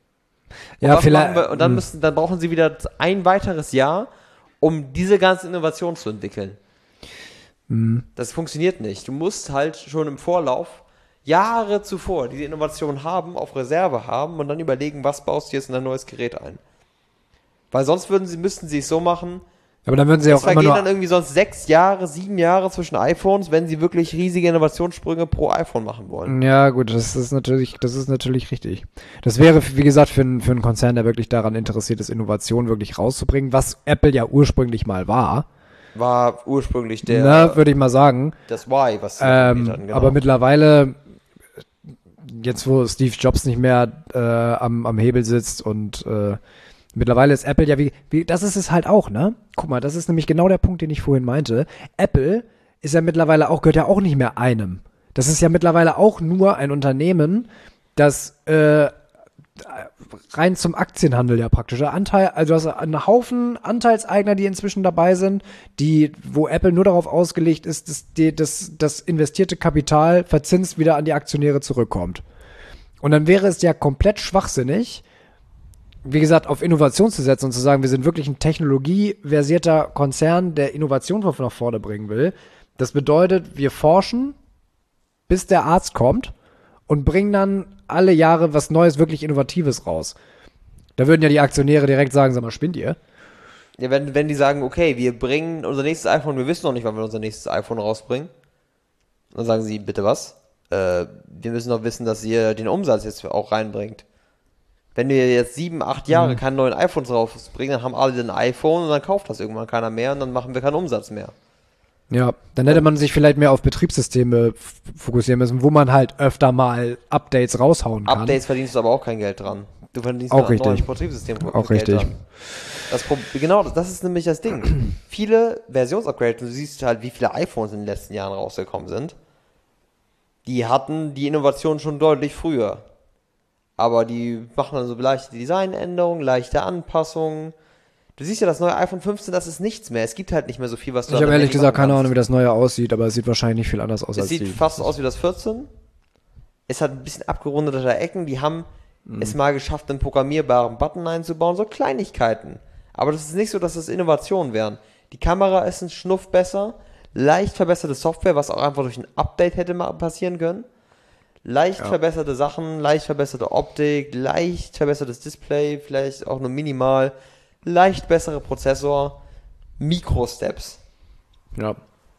Ja, was vielleicht. machen wir? Und dann, mh. müssen, dann brauchen sie wieder ein weiteres Jahr, um diese ganze Innovation zu entwickeln. Mh. Das funktioniert nicht. Du musst halt schon im Vorlauf Jahre zuvor diese Innovation haben, auf Reserve haben und dann überlegen, was baust du jetzt in ein neues Gerät ein. Weil sonst würden sie, müssten sie es so machen, Aber dann würden sie es auch immer vergehen nur. dann irgendwie sonst sechs Jahre, sieben Jahre zwischen iPhones, wenn sie wirklich riesige Innovationssprünge pro iPhone machen wollen. Ja, gut, das ist natürlich, das ist natürlich richtig. Das wäre, wie gesagt, für, einen- für einen Konzern, der wirklich daran interessiert ist, Innovation wirklich rauszubringen, was Apple ja ursprünglich mal war, War ursprünglich der ne, würde ich mal sagen. das Y, was sie Ähm, angebieten hatten, genau. Aber mittlerweile, jetzt wo Steve Jobs nicht mehr äh, am, am Hebel sitzt und äh, mittlerweile ist Apple ja wie, wie, das ist es halt auch, ne? Guck mal, das ist nämlich genau der Punkt, den ich vorhin meinte. Apple ist ja mittlerweile auch, gehört ja auch nicht mehr einem. Das ist ja mittlerweile auch nur ein Unternehmen, das äh, rein zum Aktienhandel ja praktisch. Anteil, also du hast einen Haufen Anteilseigner, die inzwischen dabei sind, die, wo Apple nur darauf ausgelegt ist, dass die, dass das investierte Kapital verzinst wieder an die Aktionäre zurückkommt. Und dann wäre es ja komplett schwachsinnig, wie gesagt, auf Innovation zu setzen und zu sagen, wir sind wirklich ein technologieversierter Konzern, der Innovation nach vorne bringen will. Das bedeutet, wir forschen, bis der Arzt kommt und bringen dann alle Jahre was Neues, wirklich Innovatives raus. Da würden ja die Aktionäre direkt sagen, sag mal, spinnt ihr? Ja, wenn, wenn die sagen, okay, wir bringen unser nächstes iPhone, wir wissen noch nicht, wann wir unser nächstes iPhone rausbringen. Dann sagen sie, bitte was? Äh, wir müssen doch wissen, dass ihr den Umsatz jetzt auch reinbringt. Wenn wir jetzt sieben, acht Jahre Mhm. keine neuen iPhones rausbringen, dann haben alle ein iPhone und dann kauft das irgendwann keiner mehr und dann machen wir keinen Umsatz mehr. Ja, dann hätte man sich vielleicht mehr auf Betriebssysteme f- fokussieren müssen, wo man halt öfter mal Updates raushauen kann. Updates verdienst du aber auch kein Geld dran. Du verdienst Auch an neuen richtig. Betriebssystemen Auch Geld richtig. dran. Das Pro genau, das ist nämlich das Ding. Viele Versionsupgrades, du siehst halt, wie viele iPhones in den letzten Jahren rausgekommen sind, die hatten die Innovation schon deutlich früher. Aber die machen dann so leichte Designänderungen, leichte Anpassungen. Du siehst ja, das neue iPhone fünfzehn, das ist nichts mehr. Es gibt halt nicht mehr so viel, was du Ich an habe deinem ehrlich Handy gesagt machen keine kannst. Ahnung, wie das neue aussieht, aber es sieht wahrscheinlich nicht viel anders aus Es als sieht die. fast aus wie das vierzehn. Es hat ein bisschen abgerundete Ecken. Die haben Mhm. es mal geschafft, einen programmierbaren Button einzubauen. So Kleinigkeiten. Aber das ist nicht so, dass das Innovationen wären. Die Kamera ist ein Schnuff besser. Leicht verbesserte Software, was auch einfach durch ein Update hätte mal passieren können. Leicht Ja. verbesserte Sachen, leicht verbesserte Optik, leicht verbessertes Display, vielleicht auch nur minimal. Leicht bessere Prozessor. Mikrosteps. Ja.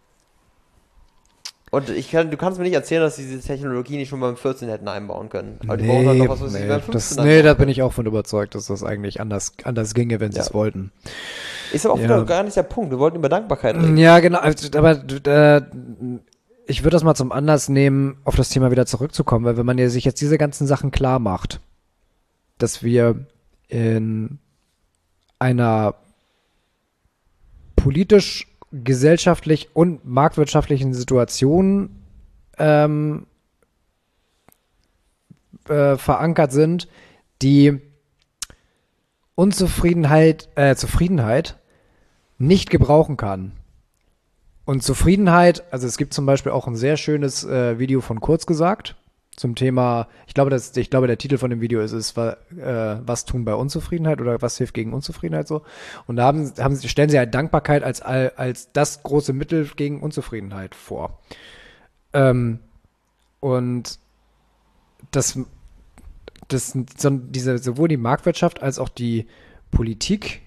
Und ich kann, du kannst mir nicht erzählen, dass sie diese Technologie nicht schon beim vierzehn hätten einbauen können. Aber die Nee, brauchen halt noch was, was sie nee, beim das, fünfzehn nee, da einbauen bin ich auch von überzeugt, dass das eigentlich anders, anders ginge, wenn sie es Ja. wollten. können. Ist aber auch Ja. wieder gar nicht der Punkt. Wir wollten über Dankbarkeit reden. Ja, genau, also, aber äh, ich würde das mal zum Anlass nehmen, auf das Thema wieder zurückzukommen, weil wenn man ja sich jetzt diese ganzen Sachen klar macht, dass wir in einer politisch, gesellschaftlich und marktwirtschaftlichen Situation ähm, äh, verankert sind, die Unzufriedenheit, äh, Zufriedenheit nicht gebrauchen kann. Und Zufriedenheit, also es gibt zum Beispiel auch ein sehr schönes äh, Video von Kurz gesagt zum Thema, ich glaube, das, ich glaube, der Titel von dem Video ist, ist äh, was tun bei Unzufriedenheit oder was hilft gegen Unzufriedenheit so. Und da haben, haben, sie- stellen sie halt Dankbarkeit als, als das große Mittel gegen Unzufriedenheit vor. Ähm, und das, das so, diese, sowohl die Marktwirtschaft als auch die Politik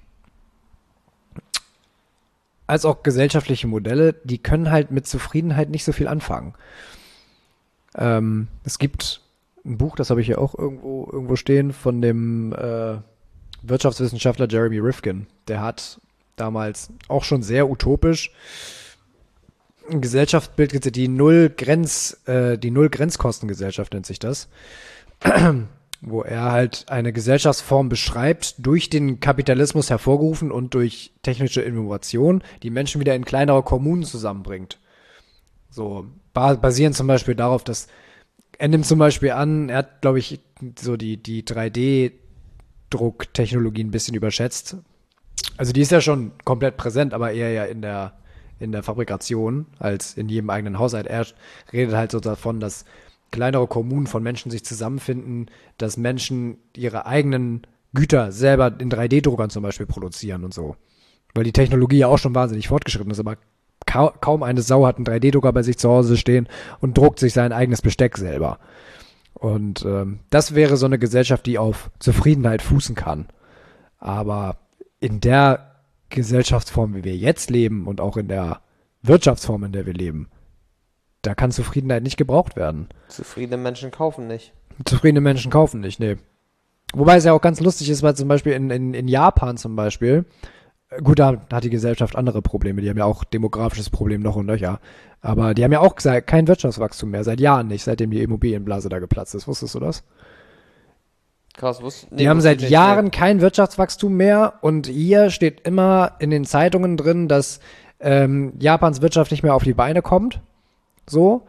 als auch gesellschaftliche Modelle, die können halt mit Zufriedenheit nicht so viel anfangen. Ähm, es gibt ein Buch, das habe ich hier auch irgendwo, irgendwo stehen, von dem äh, Wirtschaftswissenschaftler Jeremy Rifkin. Der hat damals auch schon sehr utopisch ein Gesellschaftsbild gesetzt, die Null Grenz, äh, die Null Grenzkostengesellschaft nennt sich das, wo er halt eine Gesellschaftsform beschreibt, durch den Kapitalismus hervorgerufen und durch technische Innovation, die Menschen wieder in kleinere Kommunen zusammenbringt. So, ba- basierend zum Beispiel darauf, dass er nimmt zum Beispiel an, er hat, glaube ich, so die, die drei D-Drucktechnologie ein bisschen überschätzt. Also die ist ja schon komplett präsent, aber eher ja in der, in der Fabrikation als in jedem eigenen Haushalt. Er redet halt so davon, dass kleinere Kommunen von Menschen sich zusammenfinden, dass Menschen ihre eigenen Güter selber in drei D-Druckern zum Beispiel produzieren und so. Weil die Technologie ja auch schon wahnsinnig fortgeschritten ist, aber ka- kaum eine Sau hat einen drei D-Drucker bei sich zu Hause stehen und druckt sich sein eigenes Besteck selber. Und ähm, das wäre so eine Gesellschaft, die auf Zufriedenheit fußen kann. Aber in der Gesellschaftsform, wie wir jetzt leben und auch in der Wirtschaftsform, in der wir leben, da kann Zufriedenheit nicht gebraucht werden. Zufriedene Menschen kaufen nicht. Zufriedene Menschen kaufen nicht, nee. Wobei es ja auch ganz lustig ist, weil zum Beispiel in, in, in Japan zum Beispiel, gut, da hat die Gesellschaft andere Probleme, die haben ja auch demografisches Problem noch und nöcher, aber die haben ja auch gesagt, kein Wirtschaftswachstum mehr, seit Jahren nicht, seitdem die Immobilienblase da geplatzt ist. Wusstest du das? Krass, wusste nee, Die haben wusste seit ich nicht, Jahren nee. kein Wirtschaftswachstum mehr und hier steht immer in den Zeitungen drin, dass ähm, Japans Wirtschaft nicht mehr auf die Beine kommt. So.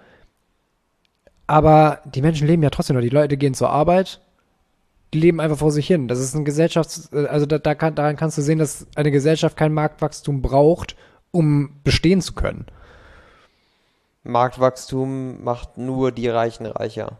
Aber die Menschen leben ja trotzdem noch. Die Leute gehen zur Arbeit, die leben einfach vor sich hin. Das ist ein Gesellschafts-, also da, da kann, daran kannst du sehen, dass eine Gesellschaft kein Marktwachstum braucht, um bestehen zu können. Marktwachstum macht nur die Reichen reicher.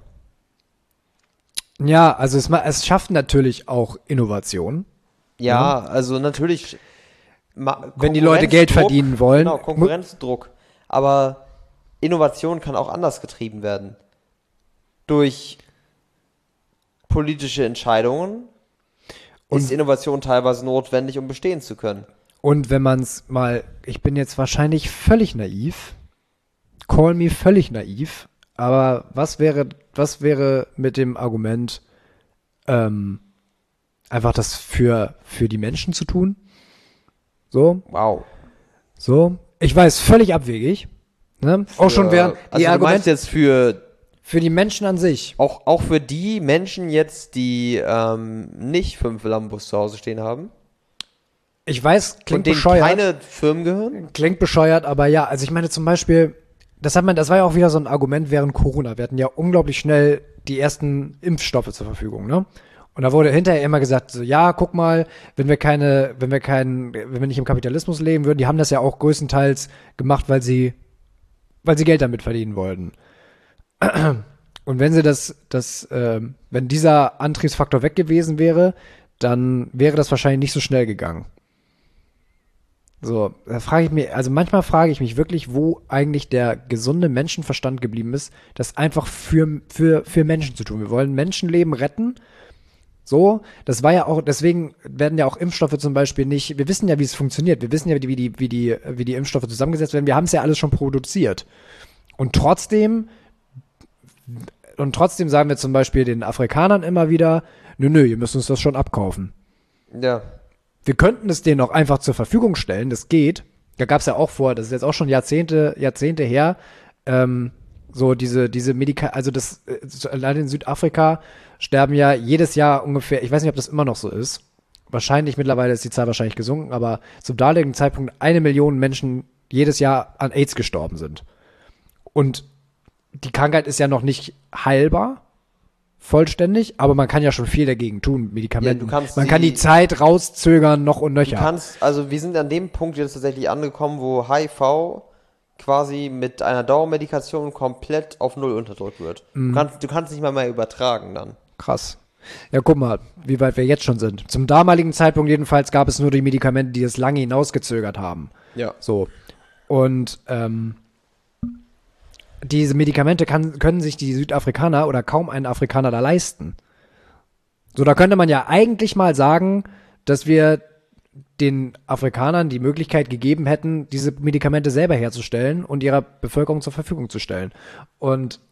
Ja, also es, ma- es schafft natürlich auch Innovation. Ja, also natürlich. ma- Wenn die Leute Geld Konkurrenzdruck- verdienen wollen. Genau, Konkurrenzdruck. Aber Innovation kann auch anders getrieben werden. Durch politische Entscheidungen Und- ist Innovation teilweise notwendig, um bestehen zu können. Und wenn man es mal, ich bin jetzt wahrscheinlich völlig naiv, call me völlig naiv, aber was wäre, was wäre mit dem Argument, ähm, einfach das für, für die Menschen zu tun? So, Wow. so. Ich weiß, völlig abwegig. Ne? Auch schon während also die du meinst Argumente jetzt für für die Menschen an sich. auch, auch für die Menschen jetzt, die ähm, nicht fünf Lambos zu Hause stehen haben Ich weiß, und klingt denen bescheuert. keine Firmen gehören? Klingt bescheuert, aber ja, also ich meine zum Beispiel, das hat man, das war ja auch wieder so ein Argument während Corona. Wir hatten ja unglaublich schnell die ersten Impfstoffe zur Verfügung, ne? Und da wurde hinterher immer gesagt, so, ja, guck mal, wenn wir keine, wenn wir keinen, wenn wir nicht im Kapitalismus leben würden, die haben das ja auch größtenteils gemacht, weil sie, weil sie Geld damit verdienen wollten. Und wenn sie das, das, ähm, wenn dieser Antriebsfaktor weg gewesen wäre, dann wäre das wahrscheinlich nicht so schnell gegangen. So, da frage ich mich, also manchmal frage ich mich wirklich, wo eigentlich der gesunde Menschenverstand geblieben ist, das einfach für, für, für Menschen zu tun. Wir wollen Menschenleben retten. So, das war ja auch, deswegen werden ja auch Impfstoffe zum Beispiel nicht, wir wissen ja, wie es funktioniert, wir wissen ja, wie die, wie die, wie die Impfstoffe zusammengesetzt werden, wir haben es ja alles schon produziert. Und trotzdem, und trotzdem sagen wir zum Beispiel den Afrikanern immer wieder, nö, nö, ihr müsst uns das schon abkaufen. Ja. Wir könnten es denen auch einfach zur Verfügung stellen, das geht. Da gab es ja auch vor, das ist jetzt auch schon Jahrzehnte, Jahrzehnte her, ähm, so diese, diese Medika, also das, äh, allein in Südafrika sterben ja jedes Jahr ungefähr, ich weiß nicht, ob das immer noch so ist, wahrscheinlich, mittlerweile ist die Zahl wahrscheinlich gesunken, aber zum damaligen Zeitpunkt eine Million Menschen jedes Jahr an AIDS gestorben sind. Und die Krankheit ist ja noch nicht heilbar, vollständig, aber man kann ja schon viel dagegen tun, Medikamenten. Ja, du kannst man die- kann die Zeit rauszögern, noch und Du nöcher. kannst, also wir sind an dem Punkt jetzt tatsächlich angekommen, wo H I V quasi mit einer Dauermedikation komplett auf Null unterdrückt wird. Mhm. Du, kannst, du kannst nicht mal mehr übertragen dann. Krass. Ja, guck mal, wie weit wir jetzt schon sind. Zum damaligen Zeitpunkt jedenfalls gab es nur die Medikamente, die es lange hinausgezögert haben. Ja. So. Und ähm, diese Medikamente kann, können sich die Südafrikaner oder kaum ein Afrikaner da leisten. So, da könnte man ja eigentlich mal sagen, dass wir den Afrikanern die Möglichkeit gegeben hätten, diese Medikamente selber herzustellen und ihrer Bevölkerung zur Verfügung zu stellen. Und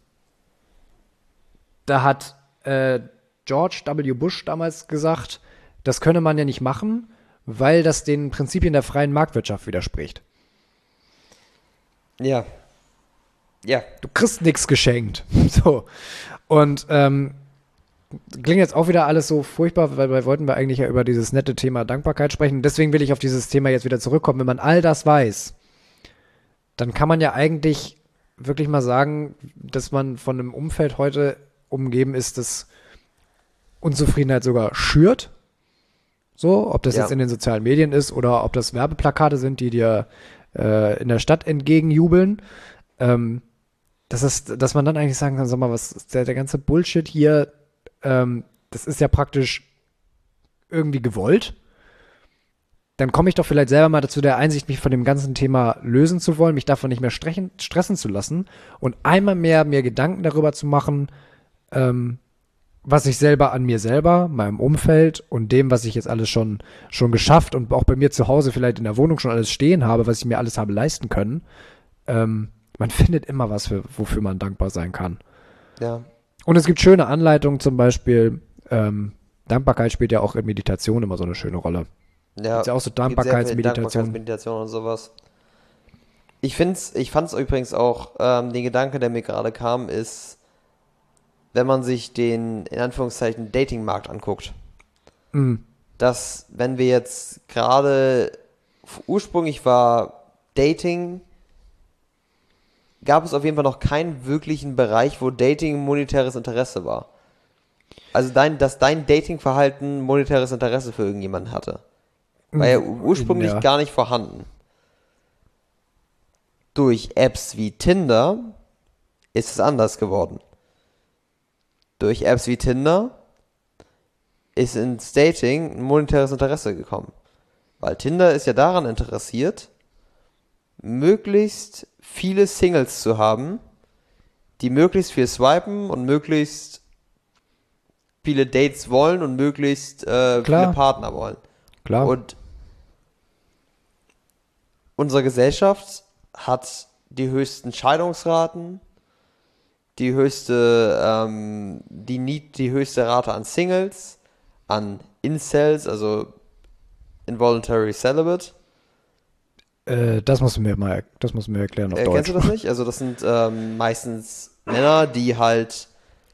da hat äh, George W. Bush damals gesagt, das könne man ja nicht machen, weil das den Prinzipien der freien Marktwirtschaft widerspricht. Ja. Ja. Du kriegst nichts geschenkt. So. Und ähm, klingt jetzt auch wieder alles so furchtbar, weil wir wollten wir eigentlich ja über dieses nette Thema Dankbarkeit sprechen. Deswegen will ich auf dieses Thema jetzt wieder zurückkommen. Wenn man all das weiß, dann kann man ja eigentlich wirklich mal sagen, dass man von einem Umfeld heute umgeben ist, das Unzufriedenheit sogar schürt. So, ob das Ja. jetzt in den sozialen Medien ist oder ob das Werbeplakate sind, die dir äh, in der Stadt entgegenjubeln. Ähm, das ist, dass man dann eigentlich sagen kann, sag mal, was ist der, der ganze Bullshit hier, ähm, das ist ja praktisch irgendwie gewollt. Dann komme ich doch vielleicht selber mal dazu der Einsicht, mich von dem ganzen Thema lösen zu wollen, mich davon nicht mehr strechen, stressen zu lassen und einmal mehr mir Gedanken darüber zu machen, ähm, was ich selber an mir selber, meinem Umfeld und dem, was ich jetzt alles schon, schon geschafft und auch bei mir zu Hause vielleicht in der Wohnung schon alles stehen habe, was ich mir alles habe leisten können. Ähm, man findet immer was, für, wofür man dankbar sein kann. Ja. Und es gibt schöne Anleitungen, zum Beispiel, ähm, Dankbarkeit spielt ja auch in Meditation immer so eine schöne Rolle. Ja, Ist ja auch so gibt sehr viel Dankbarkeitsmeditation. Dankbarkeitsmeditation und sowas. Ich find's, ich fand's übrigens auch, ähm, den Gedanke, der mir gerade kam, ist, wenn man sich den, in Anführungszeichen, Datingmarkt anguckt, Mhm. dass, wenn wir jetzt gerade, ursprünglich war Dating, gab es auf jeden Fall noch keinen wirklichen Bereich, wo Dating monetäres Interesse war. Also dein, dass dein Datingverhalten monetäres Interesse für irgendjemanden hatte. War ja ursprünglich Ja. gar nicht vorhanden. Durch Apps wie Tinder ist es anders geworden. Durch Apps wie Tinder ist ins Dating ein monetäres Interesse gekommen. Weil Tinder ist ja daran interessiert, möglichst viele Singles zu haben, die möglichst viel swipen und möglichst viele Dates wollen und möglichst äh, Klar. viele Partner wollen. Klar. Und unsere Gesellschaft hat die höchsten Scheidungsraten, die höchste, ähm, die, nie- die höchste Rate an Singles, an Incels, also Involuntary Celibate. Äh, das musst du mir mal, das musst du mir erklären auf Äh, Deutsch. kennst du das nicht? Also das sind ähm, meistens Männer, die halt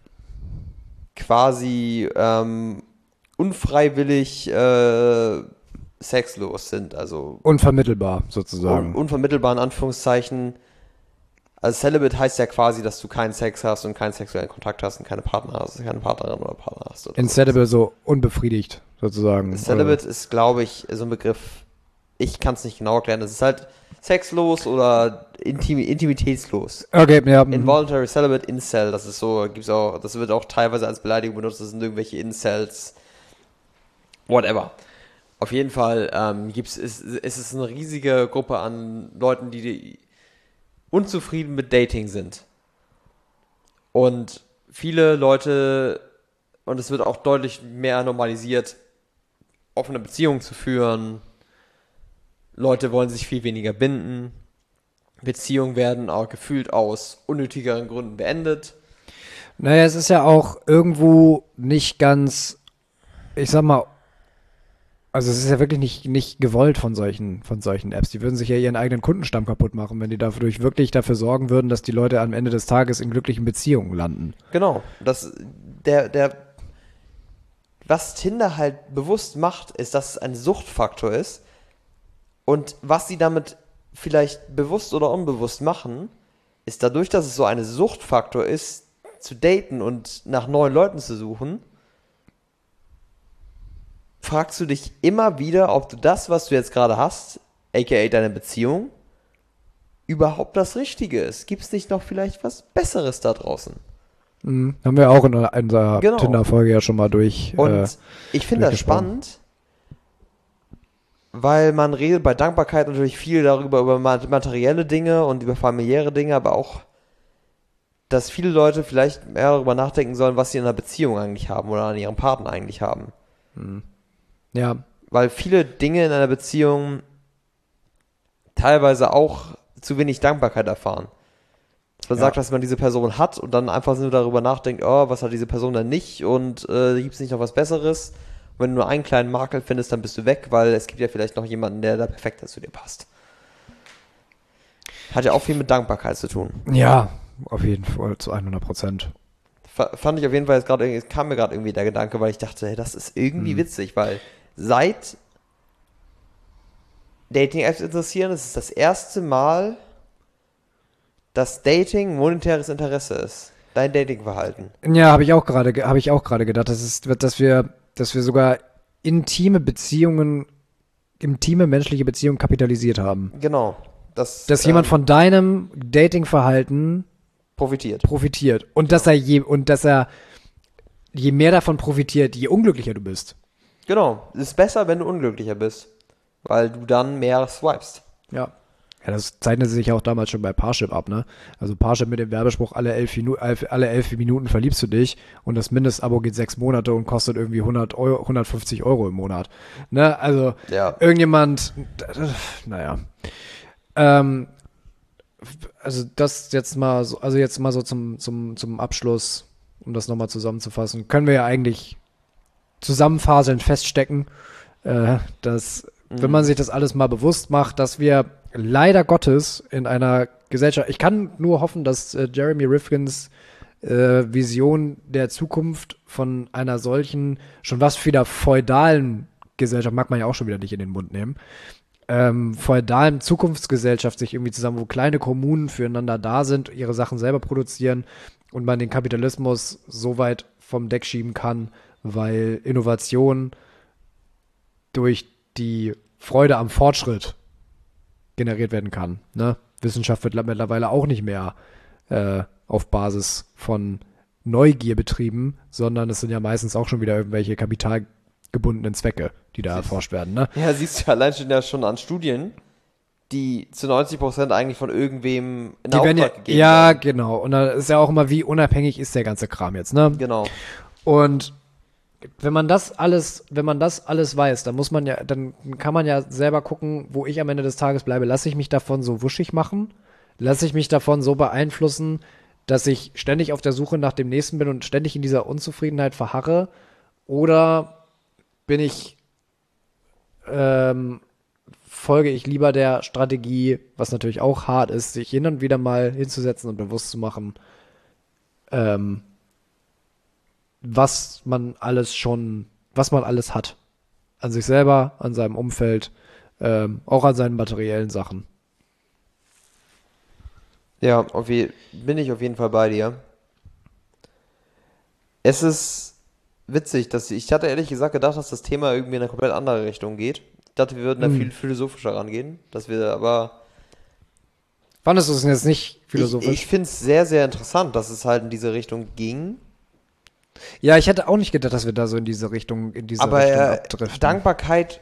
quasi ähm, unfreiwillig äh, sexlos sind, also Unvermittelbar, sozusagen. un unvermittelbar in Anführungszeichen. Also Celibate heißt ja quasi, dass du keinen Sex hast und keinen sexuellen Kontakt hast und keine Partner hast, keine Partnerin oder Partner hast. Oder Incedible, so unbefriedigt, sozusagen. Celibate ist, glaube ich, so ein Begriff, ich kann es nicht genau erklären. Es ist halt sexlos oder intim intimitätslos. Okay, ja. mhm. Involuntary Celibate, Incel, das ist so, gibt's auch, das wird auch teilweise als Beleidigung benutzt, das sind irgendwelche Incels, whatever. Auf jeden Fall ähm, gibt's, ist, ist es eine riesige Gruppe an Leuten, die, die unzufrieden mit Dating sind. Und viele Leute, und es wird auch deutlich mehr normalisiert, offene Beziehungen zu führen. Leute wollen sich viel weniger binden. Beziehungen werden auch gefühlt aus unnötigeren Gründen beendet. Naja, es ist ja auch irgendwo nicht ganz, ich sag mal, also es ist ja wirklich nicht, nicht gewollt von solchen, von solchen Apps. Die würden sich ja ihren eigenen Kundenstamm kaputt machen, wenn die dadurch wirklich dafür sorgen würden, dass die Leute am Ende des Tages in glücklichen Beziehungen landen. Genau. Das, der, der, was Tinder halt bewusst macht, ist, dass es ein Suchtfaktor ist. Und was sie damit vielleicht bewusst oder unbewusst machen, ist dadurch, dass es so ein Suchtfaktor ist, zu daten und nach neuen Leuten zu suchen, fragst du dich immer wieder, ob du das, was du jetzt gerade hast, aka deine Beziehung, überhaupt das Richtige ist. Gibt es nicht noch vielleicht was Besseres da draußen? Mhm. Haben wir auch in unserer Genau. Tinder-Folge ja schon mal durch. Und äh, ich finde das durchgesprochen. spannend, weil man redet bei Dankbarkeit natürlich viel darüber, über materielle Dinge und über familiäre Dinge, aber auch, dass viele Leute vielleicht mehr darüber nachdenken sollen, was sie in einer Beziehung eigentlich haben oder an ihrem Partner eigentlich haben. Ja, Weil viele Dinge in einer Beziehung teilweise auch zu wenig Dankbarkeit erfahren. Dass man Ja. sagt, dass man diese Person hat und dann einfach nur darüber nachdenkt, oh, was hat diese Person denn nicht und äh, gibt es nicht noch was Besseres? Und wenn du nur einen kleinen Makel findest, dann bist du weg, weil es gibt ja vielleicht noch jemanden, der da perfekter zu dir passt. Hat ja auch viel mit Dankbarkeit zu tun. ja, auf jeden Fall zu hundert Prozent. F- fand ich auf jeden Fall jetzt gerade, es kam mir gerade irgendwie der Gedanke, weil ich dachte, hey, das ist irgendwie Mhm. witzig, weil seit Dating-Apps interessieren, ist es das erste Mal, dass Dating monetäres Interesse ist. Dein Datingverhalten. Ja, habe ich auch gerade, ge- habe ich auch gerade gedacht, dass es, dass wir, dass wir sogar intime Beziehungen, intime menschliche Beziehungen kapitalisiert haben. Genau. Das, Dass jemand ähm, von deinem Datingverhalten profitiert. profitiert. Und dass er je, und dass er je mehr davon profitiert, je unglücklicher du bist. Genau. Es ist besser, wenn du unglücklicher bist. Weil du dann mehr swipest. Ja. Ja, das zeichnete sich auch damals schon bei Parship ab, ne? Also Parship mit dem Werbespruch, alle elf, Minu- alle elf Minuten verliebst du dich und das Mindestabo geht sechs Monate und kostet irgendwie hundert Euro, hundertfünfzig Euro im Monat. Ne? Also Ja. irgendjemand, naja. Ähm, also das jetzt mal so, also jetzt mal so zum, zum, zum Abschluss, um das nochmal zusammenzufassen, können wir ja eigentlich zusammenfaselnd feststecken, äh, dass, mhm. wenn man sich das alles mal bewusst macht, dass wir leider Gottes in einer Gesellschaft, ich kann nur hoffen, dass äh, Jeremy Rifkins äh, Vision der Zukunft von einer solchen, schon was wieder feudalen Gesellschaft, mag man ja auch schon wieder nicht in den Mund nehmen, ähm, feudalen Zukunftsgesellschaft sich irgendwie zusammen, wo kleine Kommunen füreinander da sind, ihre Sachen selber produzieren und man den Kapitalismus so weit vom Deck schieben kann, weil Innovation durch die Freude am Fortschritt generiert werden kann. Ne? Wissenschaft wird mittlerweile auch nicht mehr äh, auf Basis von Neugier betrieben, sondern es sind ja meistens auch schon wieder irgendwelche kapitalgebundenen Zwecke, die da siehst, erforscht werden. Ne? Ja, siehst du allein schon, ja schon an Studien, die zu neunzig Prozent eigentlich von irgendwem in die Auftrag ja, gegeben ja, werden. Ja, genau. Und da ist ja auch immer, wie unabhängig ist der ganze Kram jetzt. Ne? Genau. Und wenn man das alles, wenn man das alles weiß, dann muss man ja, dann kann man ja selber gucken, wo ich am Ende des Tages bleibe. Lasse ich mich davon so wuschig machen? Lasse ich mich davon so beeinflussen, dass ich ständig auf der Suche nach dem Nächsten bin und ständig in dieser Unzufriedenheit verharre? Oder bin ich, ähm, folge ich lieber der Strategie, was natürlich auch hart ist, sich hin und wieder mal hinzusetzen und bewusst zu machen, ähm, was man alles schon, was man alles hat. An sich selber, an seinem Umfeld, ähm, auch an seinen materiellen Sachen. Ja, auf je- bin ich auf jeden Fall bei dir. Es ist witzig, dass ich hatte ehrlich gesagt gedacht, dass das Thema irgendwie in eine komplett andere Richtung geht. Ich dachte, wir würden da Hm. viel philosophischer rangehen, dass wir aber Fandest du es jetzt nicht ich, philosophisch? ich finde es sehr, sehr interessant, dass es halt in diese Richtung ging. Ja, ich hätte auch nicht gedacht, dass wir da so in diese Richtung, in diese Aber Richtung äh, abdriften. Dankbarkeit,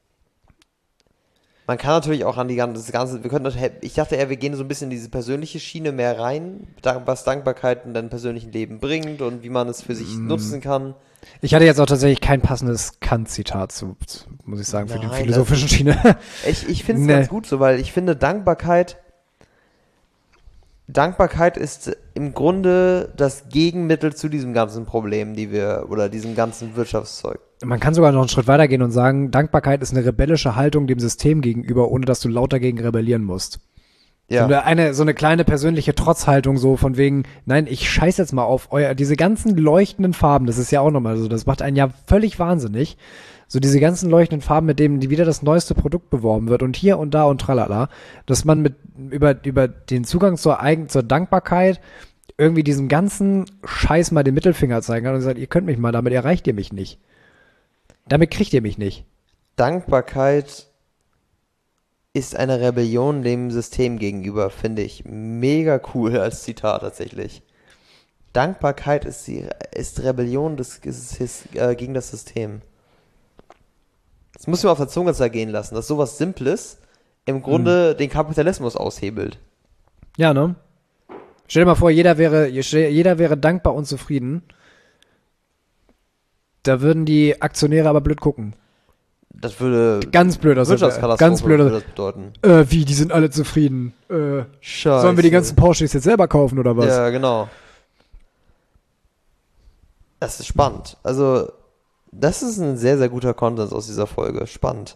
man kann natürlich auch an die ganze, das ganze, wir könnten, das- ich dachte eher, wir gehen so ein bisschen in diese persönliche Schiene mehr rein, da- was Dankbarkeit in deinem persönlichen Leben bringt und wie man es für sich nutzen kann. Ich hatte jetzt auch tatsächlich kein passendes Kant-Zitat zu, zu, muss ich sagen, für die Nein, philosophischen Schiene. Ich, ich finde es Nee. ganz gut so, weil ich finde, Dankbarkeit, Dankbarkeit ist im Grunde das Gegenmittel zu diesem ganzen Problem, die wir, oder diesem ganzen Wirtschaftszeug. Man kann sogar noch einen Schritt weiter gehen und sagen, Dankbarkeit ist eine rebellische Haltung dem System gegenüber, ohne dass du laut dagegen rebellieren musst. Ja. So eine, eine, so eine kleine persönliche Trotzhaltung, so von wegen, nein, ich scheiß jetzt mal auf euer, diese ganzen leuchtenden Farben, das ist ja auch nochmal so, das macht einen ja völlig wahnsinnig. So diese ganzen leuchtenden Farben, mit denen die wieder das neueste Produkt beworben wird und hier und da und tralala, dass man mit, über, über den Zugang zur Eigen, zur Dankbarkeit irgendwie diesem ganzen Scheiß mal den Mittelfinger zeigen kann und sagt, ihr könnt mich mal, damit erreicht ihr mich nicht. Damit kriegt ihr mich nicht. Dankbarkeit ist eine Rebellion dem System gegenüber, finde ich mega cool als Zitat tatsächlich. Dankbarkeit ist die ist Rebellion des, ist, ist, äh, gegen das System. Das muss man auf der Zunge zergehen lassen, dass sowas Simples im Grunde den Kapitalismus aushebelt. Ja, ne? Stell dir mal vor, jeder wäre, jeder wäre dankbar und zufrieden. Da würden die Aktionäre aber blöd gucken. Das würde Ganz blöd aus. Wirtschaftskatastrophe Ganz blöd würde aus. das bedeuten. Äh, wie, die sind alle zufrieden. Äh, Scheiße. sollen wir die ganzen Porsches jetzt selber kaufen oder was? Ja, genau. Das ist spannend. Also, das ist ein sehr, sehr guter Konsens aus dieser Folge. Spannend.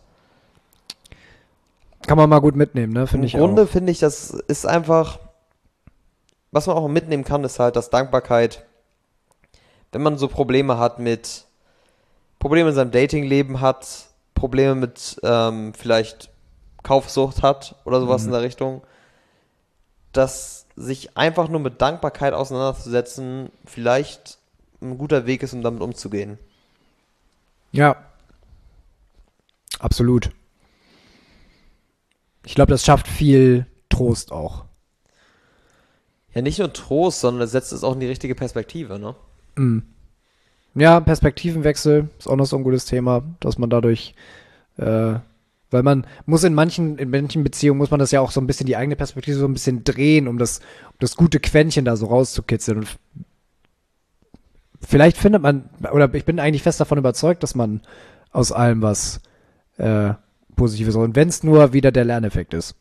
Kann man mal gut mitnehmen, ne? Finde ich Im Grunde auch. finde ich, das ist einfach, was man auch mitnehmen kann, ist halt, dass Dankbarkeit, wenn man so Probleme hat mit, Probleme in seinem Datingleben hat, Probleme mit ähm, vielleicht Kaufsucht hat oder sowas Mhm. in der Richtung, dass sich einfach nur mit Dankbarkeit auseinanderzusetzen vielleicht ein guter Weg ist, um damit umzugehen. Ja. Absolut. Ich glaube, das schafft viel Trost auch. Ja, nicht nur Trost, sondern es setzt es auch in die richtige Perspektive, ne? Mhm. Ja, Perspektivenwechsel ist auch noch so ein gutes Thema, dass man dadurch, äh, weil man muss in manchen, in manchen Beziehungen muss man das ja auch so ein bisschen die eigene Perspektive so ein bisschen drehen, um das, um das gute Quäntchen da so rauszukitzeln. Und vielleicht findet man, oder ich bin eigentlich fest davon überzeugt, dass man aus allem was äh, Positives hat. Und wenn es nur wieder der Lerneffekt ist.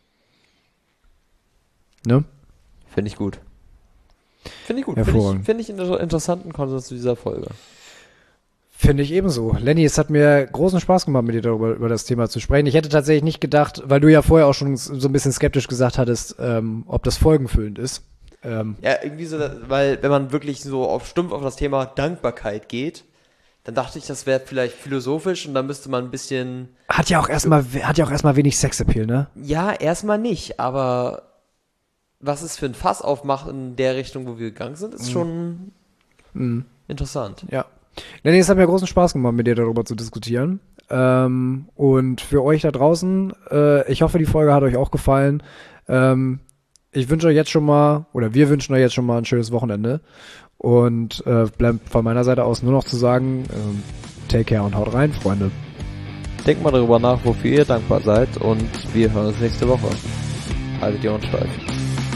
Ne? Finde ich gut. Finde ich gut. Finde ich, find ich einen interessanten Konsens zu dieser Folge. Finde ich ebenso. Lenny, es hat mir großen Spaß gemacht, mit dir darüber über das Thema zu sprechen. Ich hätte tatsächlich nicht gedacht, weil du ja vorher auch schon so ein bisschen skeptisch gesagt hattest, ähm, ob das folgenfüllend ist. Ähm, ja, irgendwie so, weil wenn man wirklich so auf stumpf auf das Thema Dankbarkeit geht, dann dachte ich, das wäre vielleicht philosophisch und dann müsste man ein bisschen... Hat ja auch erstmal hat ja auch erstmal wenig Sexappeal, ne? Ja, erstmal nicht, aber was es für ein Fass aufmacht in der Richtung, wo wir gegangen sind, ist mm. schon mm. interessant. Ja. Lenny, es hat mir großen Spaß gemacht, mit dir darüber zu diskutieren. Ähm, und für euch da draußen, äh, ich hoffe, die Folge hat euch auch gefallen. Ähm, ich wünsche euch jetzt schon mal, oder wir wünschen euch jetzt schon mal ein schönes Wochenende. Und äh, bleibt von meiner Seite aus nur noch zu sagen, ähm, take care und haut rein, Freunde. Denkt mal darüber nach, wofür ihr dankbar seid und wir hören uns nächste Woche. Haltet die Ohren steif.